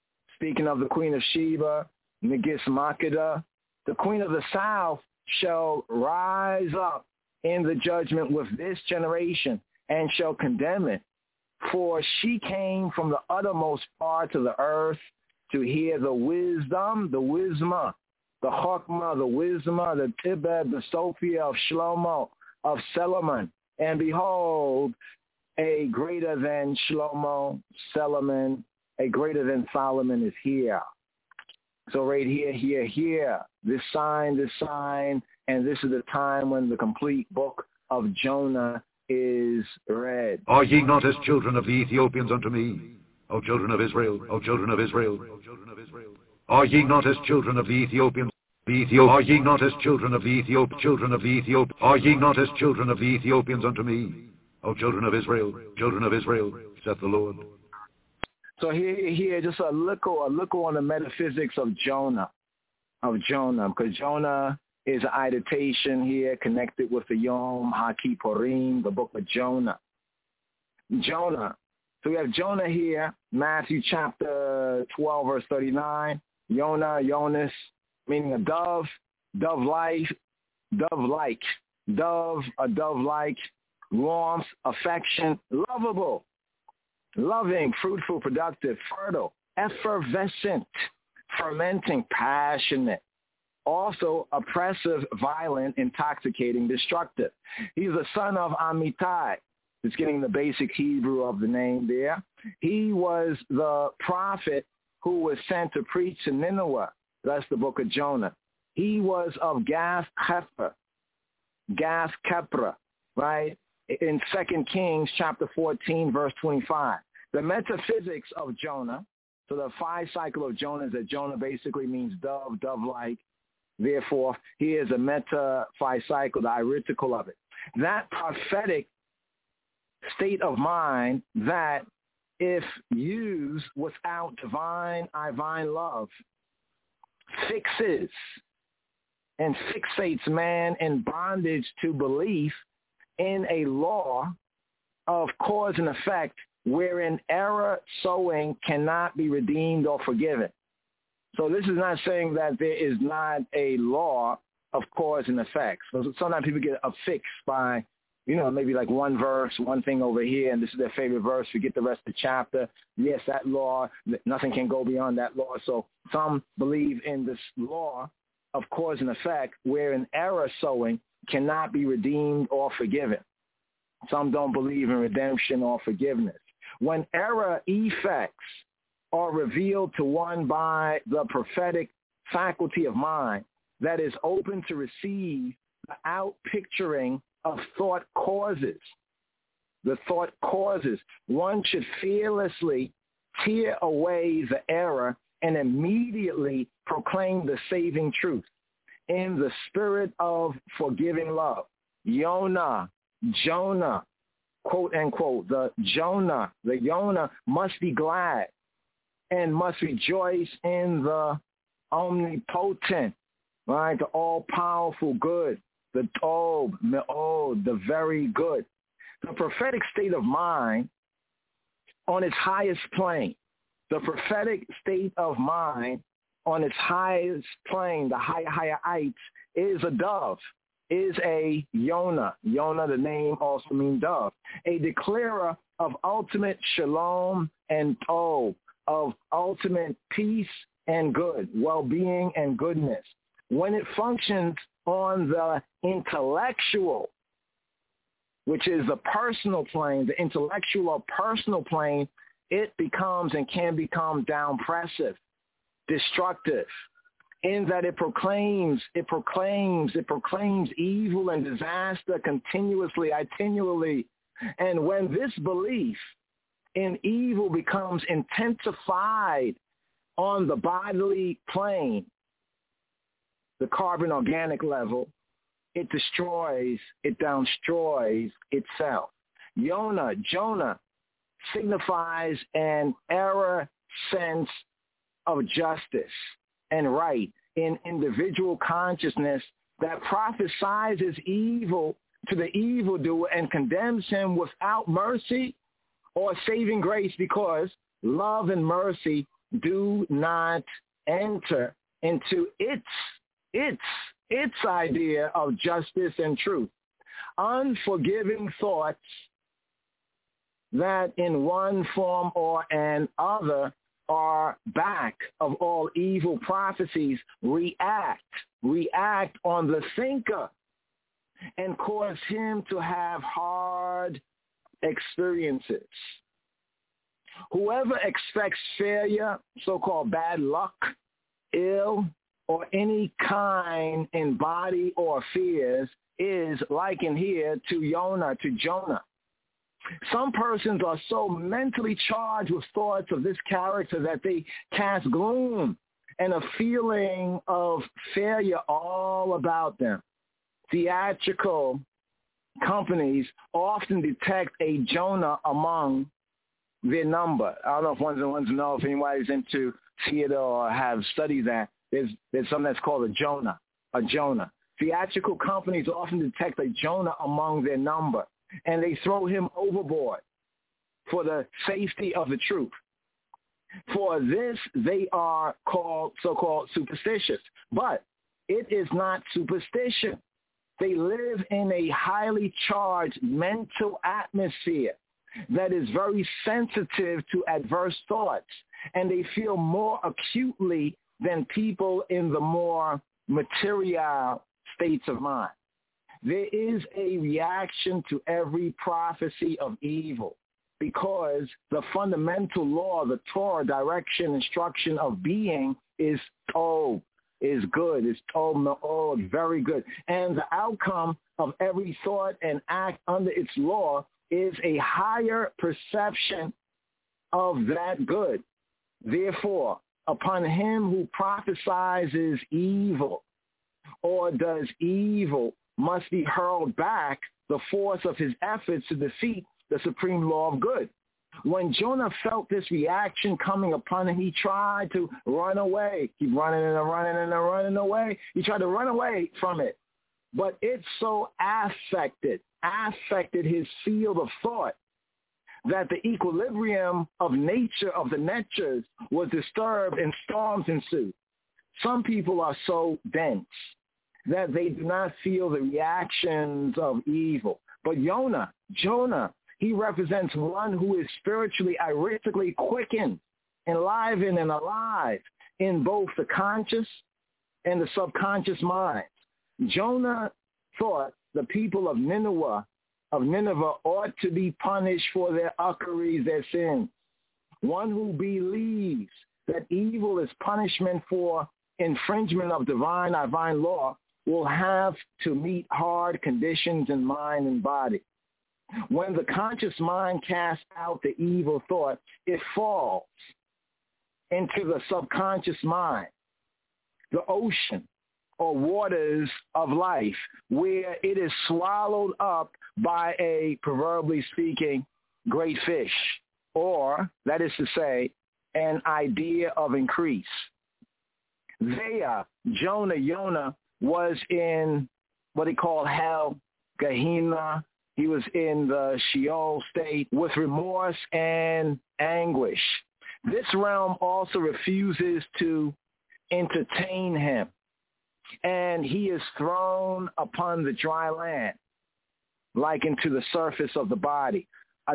Speaker 11: speaking of the queen of Sheba, Nagis Makeda, the queen of the south shall rise up in the judgment with this generation and shall condemn it. For she came from the uttermost part of the earth to hear the wisdom, the wisma, the chokmah, the wisma, the tibet, the sophia of Shlomo, of Solomon. And behold, a greater than Shlomo, Solomon, a greater than Solomon is here. So right here, this sign, and this is the time when the complete book of Jonah is read.
Speaker 3: Are ye not as children of the Ethiopians unto me, O children of Israel, O children of Israel? Are ye not as children of the Ethiopians? Are ye not as children of the children of the Ethiopians? Are ye not as children of the Ethiopians unto me, O children of Israel, saith the Lord.
Speaker 11: So here, just a look on the metaphysics of Jonah, because Jonah is an idation here connected with the Yom HaKippurim, the book of Jonah. Jonah. So we have Jonah here, Matthew chapter 12, verse 39. Yonah, Jonas, meaning a dove, dove-like, warmth, affection, lovable, loving, fruitful, productive, fertile, effervescent, fermenting, passionate, also oppressive, violent, intoxicating, destructive. He's the son of Amittai. It's getting the basic Hebrew of the name there. He was the prophet who was sent to preach to Nineveh. That's the book of Jonah. He was of Gath Kepra, right? In 2 Kings chapter 14, verse 25. The metaphysics of Jonah, so the 5 cycle of Jonah is that Jonah basically means dove, dove-like. Therefore, here is a meta 5 cycle, the iritical of it. That prophetic state of mind that, if used without divine love, fixes and fixates man in bondage to belief in a law of cause and effect wherein error sowing cannot be redeemed or forgiven. So this is not saying that there is not a law of cause and effect. So sometimes people get affixed by, maybe like one verse, one thing over here, and this is their favorite verse. Forget the rest of the chapter. Yes, that law, nothing can go beyond that law. So some believe in this law of cause and effect wherein error sowing cannot be redeemed or forgiven. Some don't believe in redemption or forgiveness. When error effects are revealed to one by the prophetic faculty of mind that is open to receive the outpicturing of thought causes, one should fearlessly tear away the error and immediately proclaim the saving truth in the spirit of forgiving love. Jonah, quote unquote, the Jonah must be glad and must rejoice in the omnipotent, right? The all-powerful good, the Tob, Me'od, the very good. The prophetic state of mind on its highest plane, the prophetic state of mind on its highest plane, the higher heights, is a dove, is a Yonah. Yonah, the name also means dove. A declarer of ultimate shalom and Tob, of ultimate peace and good, well-being and goodness. When it functions on the intellectual, which is the personal plane, the intellectual or personal plane, it becomes and can become downpressive, destructive, in that it proclaims evil and disaster continuously, continually. And when this belief in evil becomes intensified on the bodily plane, the carbon organic level, it destroys itself. Jonah signifies an error sense of justice and right in individual consciousness that prophesies evil to the evildoer and condemns him without mercy or saving grace, because love and mercy do not enter into its idea of justice and truth. Unforgiving thoughts that in one form or another are back of all evil prophecies react on the thinker and cause him to have hard experiences. Whoever expects failure, so-called bad luck, ill, or any kind in body or fears is likened here to Jonah. Some persons are so mentally charged with thoughts of this character that they cast gloom and a feeling of failure all about them. Theatrical companies often detect a Jonah among their number. I don't know if ones know if anybody's into theater or have studied that. There's something that's called a Jonah. Theatrical companies often detect a Jonah among their number, and they throw him overboard for the safety of the truth. For this, they are so-called superstitious. But it is not superstition. They live in a highly charged mental atmosphere that is very sensitive to adverse thoughts, and they feel more acutely than people in the more material states of mind. There is a reaction to every prophecy of evil because the fundamental law, the Torah, direction, instruction of being is tov, is good, is tov ma'od, very good. And the outcome of every thought and act under its law is a higher perception of that good. Therefore, upon him who prophesies evil or does evil must be hurled back the force of his efforts to defeat the supreme law of good. When Jonah felt this reaction coming upon him, he tried to run away. Keep running and running away. He tried to run away from it. But it so affected his field of thought that the equilibrium of nature of the natures was disturbed and storms ensued. Some people are so dense that they do not feel the reactions of evil. But Jonah, he represents one who is spiritually, irretically quickened, enlivened, and alive in both the conscious and the subconscious minds. Jonah thought the people of Nineveh ought to be punished for their uckeries, their sins. One who believes that evil is punishment for infringement of divine law will have to meet hard conditions in mind and body. When the conscious mind casts out the evil thought, it falls into the subconscious mind, the ocean or waters of life, where it is swallowed up by a, proverbially speaking, great fish, or, that is to say, an idea of increase. There, Jonah was in what he called hell, Gehenna. He was in the Sheol state with remorse and anguish. This realm also refuses to entertain him, and he is thrown upon the dry land, like into the surface of the body.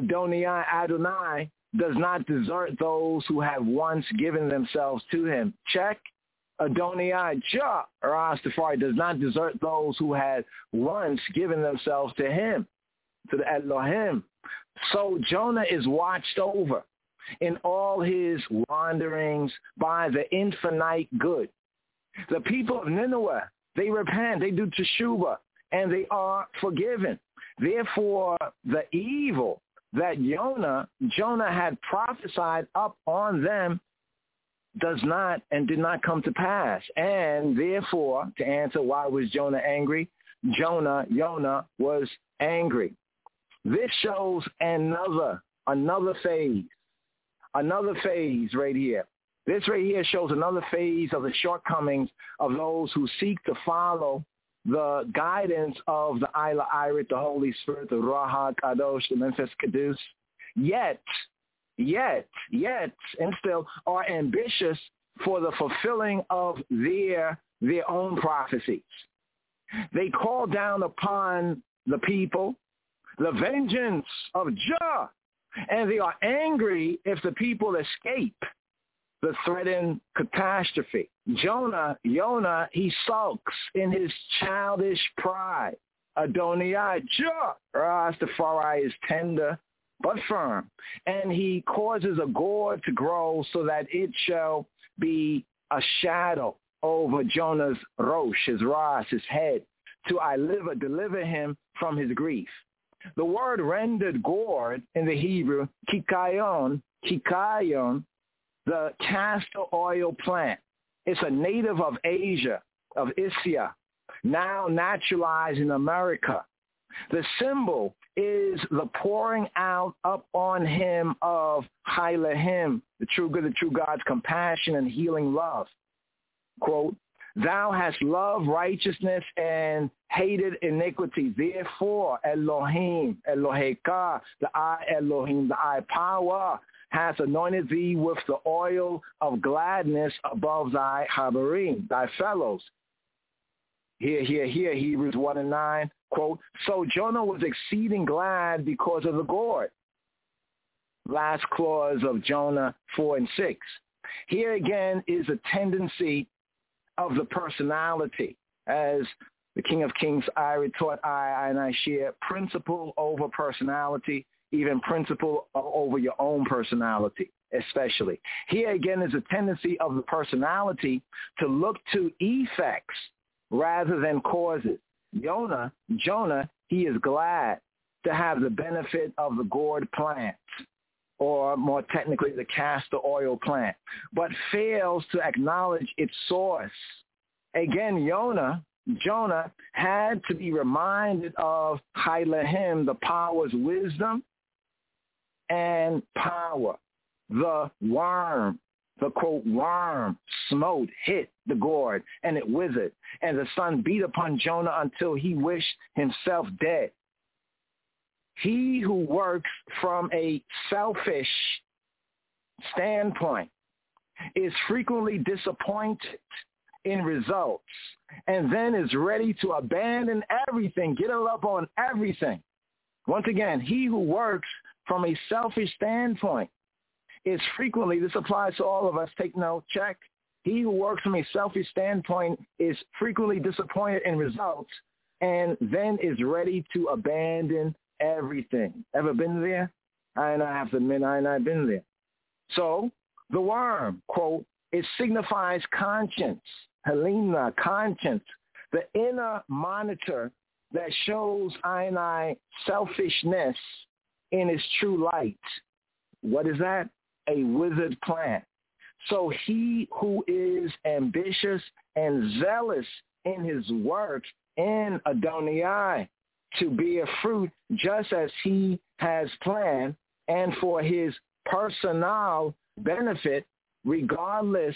Speaker 11: Adonai does not desert those who have once given themselves to him. Check. Adonai, Jah, Rastafari, does not desert those who had once given themselves to him, to the Elohim. So Jonah is watched over in all his wanderings by the infinite good. The people of Nineveh, they repent, they do teshuvah, and they are forgiven. Therefore, the evil that Jonah had prophesied up on them does not and did not come to pass. And therefore, to answer why was Jonah angry, Jonah was angry. This shows another phase right here. This right here shows another phase of the shortcomings of those who seek to follow the guidance of the Ila Irit, the Holy Spirit, the Ruach HaKadosh, the Memphis Kadosh. Yet, yet, and still are ambitious for the fulfilling of their own prophecies. They call down upon the people the vengeance of Jah, and they are angry if the people escape the threatened catastrophe. Yonah, he sulks in his childish pride. Adonai, Jah, Rastafari is tender but firm, and he causes a gourd to grow so that it shall be a shadow over Jonah's rosh, his ras, his head, to deliver him from his grief. The word rendered gourd in the Hebrew, kikayon, the castor oil plant. It's a native of Asia, of Issia, now naturalized in America. The symbol is the pouring out up on him of Hailahim, the true good, the true God's compassion and healing love. Quote, thou hast loved righteousness and hated iniquity. Therefore, Elohim, Eloheka, the I Elohim, the I power, has anointed thee with the oil of gladness above thy Habarim, thy fellows. Here, Hebrews 1:9, quote, so Jonah was exceeding glad because of the gourd. Last clause of Jonah 4:6. Here again is a tendency of the personality. As the King of Kings, I taught I share principle over personality, even principle over your own personality, especially. Here again is a tendency of the personality to look to effects rather than causes. Jonah, he is glad to have the benefit of the gourd plant, or more technically the castor oil plant, but fails to acknowledge its source. Again, Jonah had to be reminded of Hailahim, the power's wisdom and power. The worm, the quote, worm smote, hit the gourd, and it withered. And the sun beat upon Jonah until he wished himself dead. He who works from a selfish standpoint is frequently disappointed in results and then is ready to abandon everything, get up on everything. Once again, he who works from a selfish standpoint is frequently, this applies to all of us, take note, check. He who works from a selfish standpoint is frequently disappointed in results and then is ready to abandon everything. Ever been there? I have to admit, I ain't not been there. So the worm, quote, it signifies conscience, Helena, conscience, the inner monitor that shows I selfishness in its true light. What is that? A withered plant. So he who is ambitious and zealous in his work in Adonai to bear fruit just as he has planned and for his personal benefit, regardless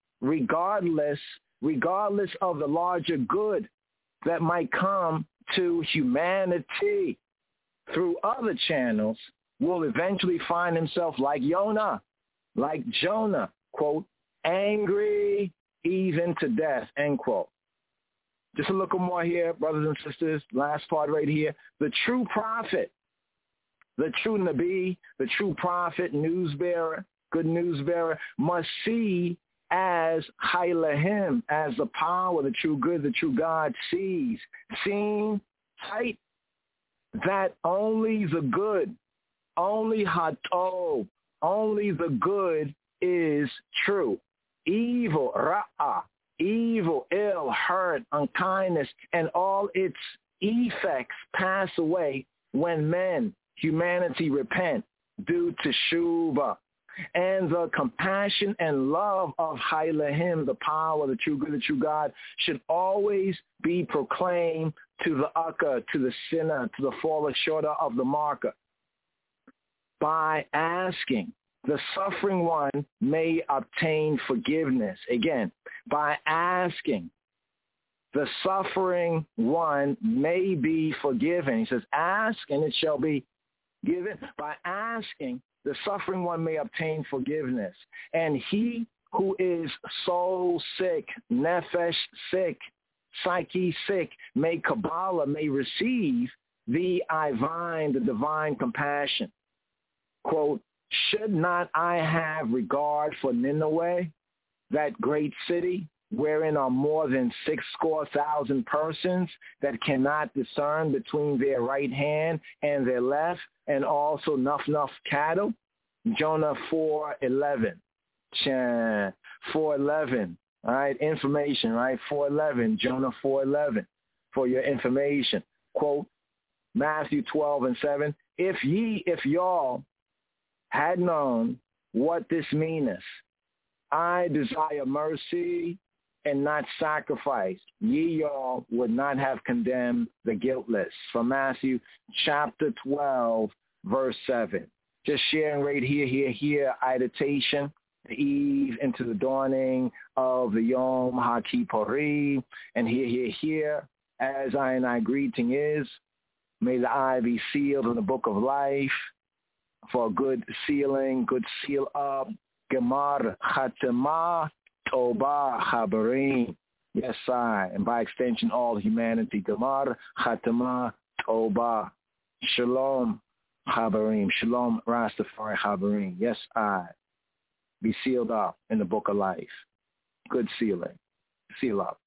Speaker 11: of the larger good that might come to humanity through other channels, will eventually find himself like Jonah, quote, angry even to death, end quote. Just a little more here, brothers and sisters, last part right here. The true prophet, the true Nabi, the true prophet, newsbearer, good newsbearer, must see as Hailahim, as the power, the true good, the true God sees. Seeing tight that only the good, only Hatov, only the good is true. Evil, Ra'ah, evil, ill, hurt, unkindness, and all its effects pass away when humanity repent due to Shuvah. And the compassion and love of Hailahim, the power, the true good, the true God, should always be proclaimed to the ucker, to the sinner, to the faller short of the marker. By asking, the suffering one may obtain forgiveness. Again, by asking, the suffering one may be forgiven. He says, ask and it shall be given by asking, the suffering one may obtain forgiveness. And he who is soul sick, nefesh sick, psyche sick, may Kabbalah, may receive the Ivine, the divine compassion. Quote, should not I have regard for Nineveh, that great city, wherein are more than 6,000 persons that cannot discern between their right hand and their left, and also nuff cattle? Jonah 4:11. 4:11. All right, information, right? 4:11, Jonah 4:11, for your information. Quote, Matthew 12:7. If y'all had known what this meaneth, I desire mercy and not sacrifice, y'all would not have condemned the guiltless. From Matthew chapter 12, verse 7. Just sharing right here, iditation, the eve into the dawning of the Yom HaKippurim. And here, as I and I greeting is, may the I be sealed in the book of life for good sealing, good seal up. Gemar Chatema Toba Chabarim. Yes, I. And by extension, all humanity. Gemar Chatema Toba. Shalom Chabarim. Shalom Rastafari Chabarim. Yes, I. Be sealed up in the book of life. Good sealing. Seal up.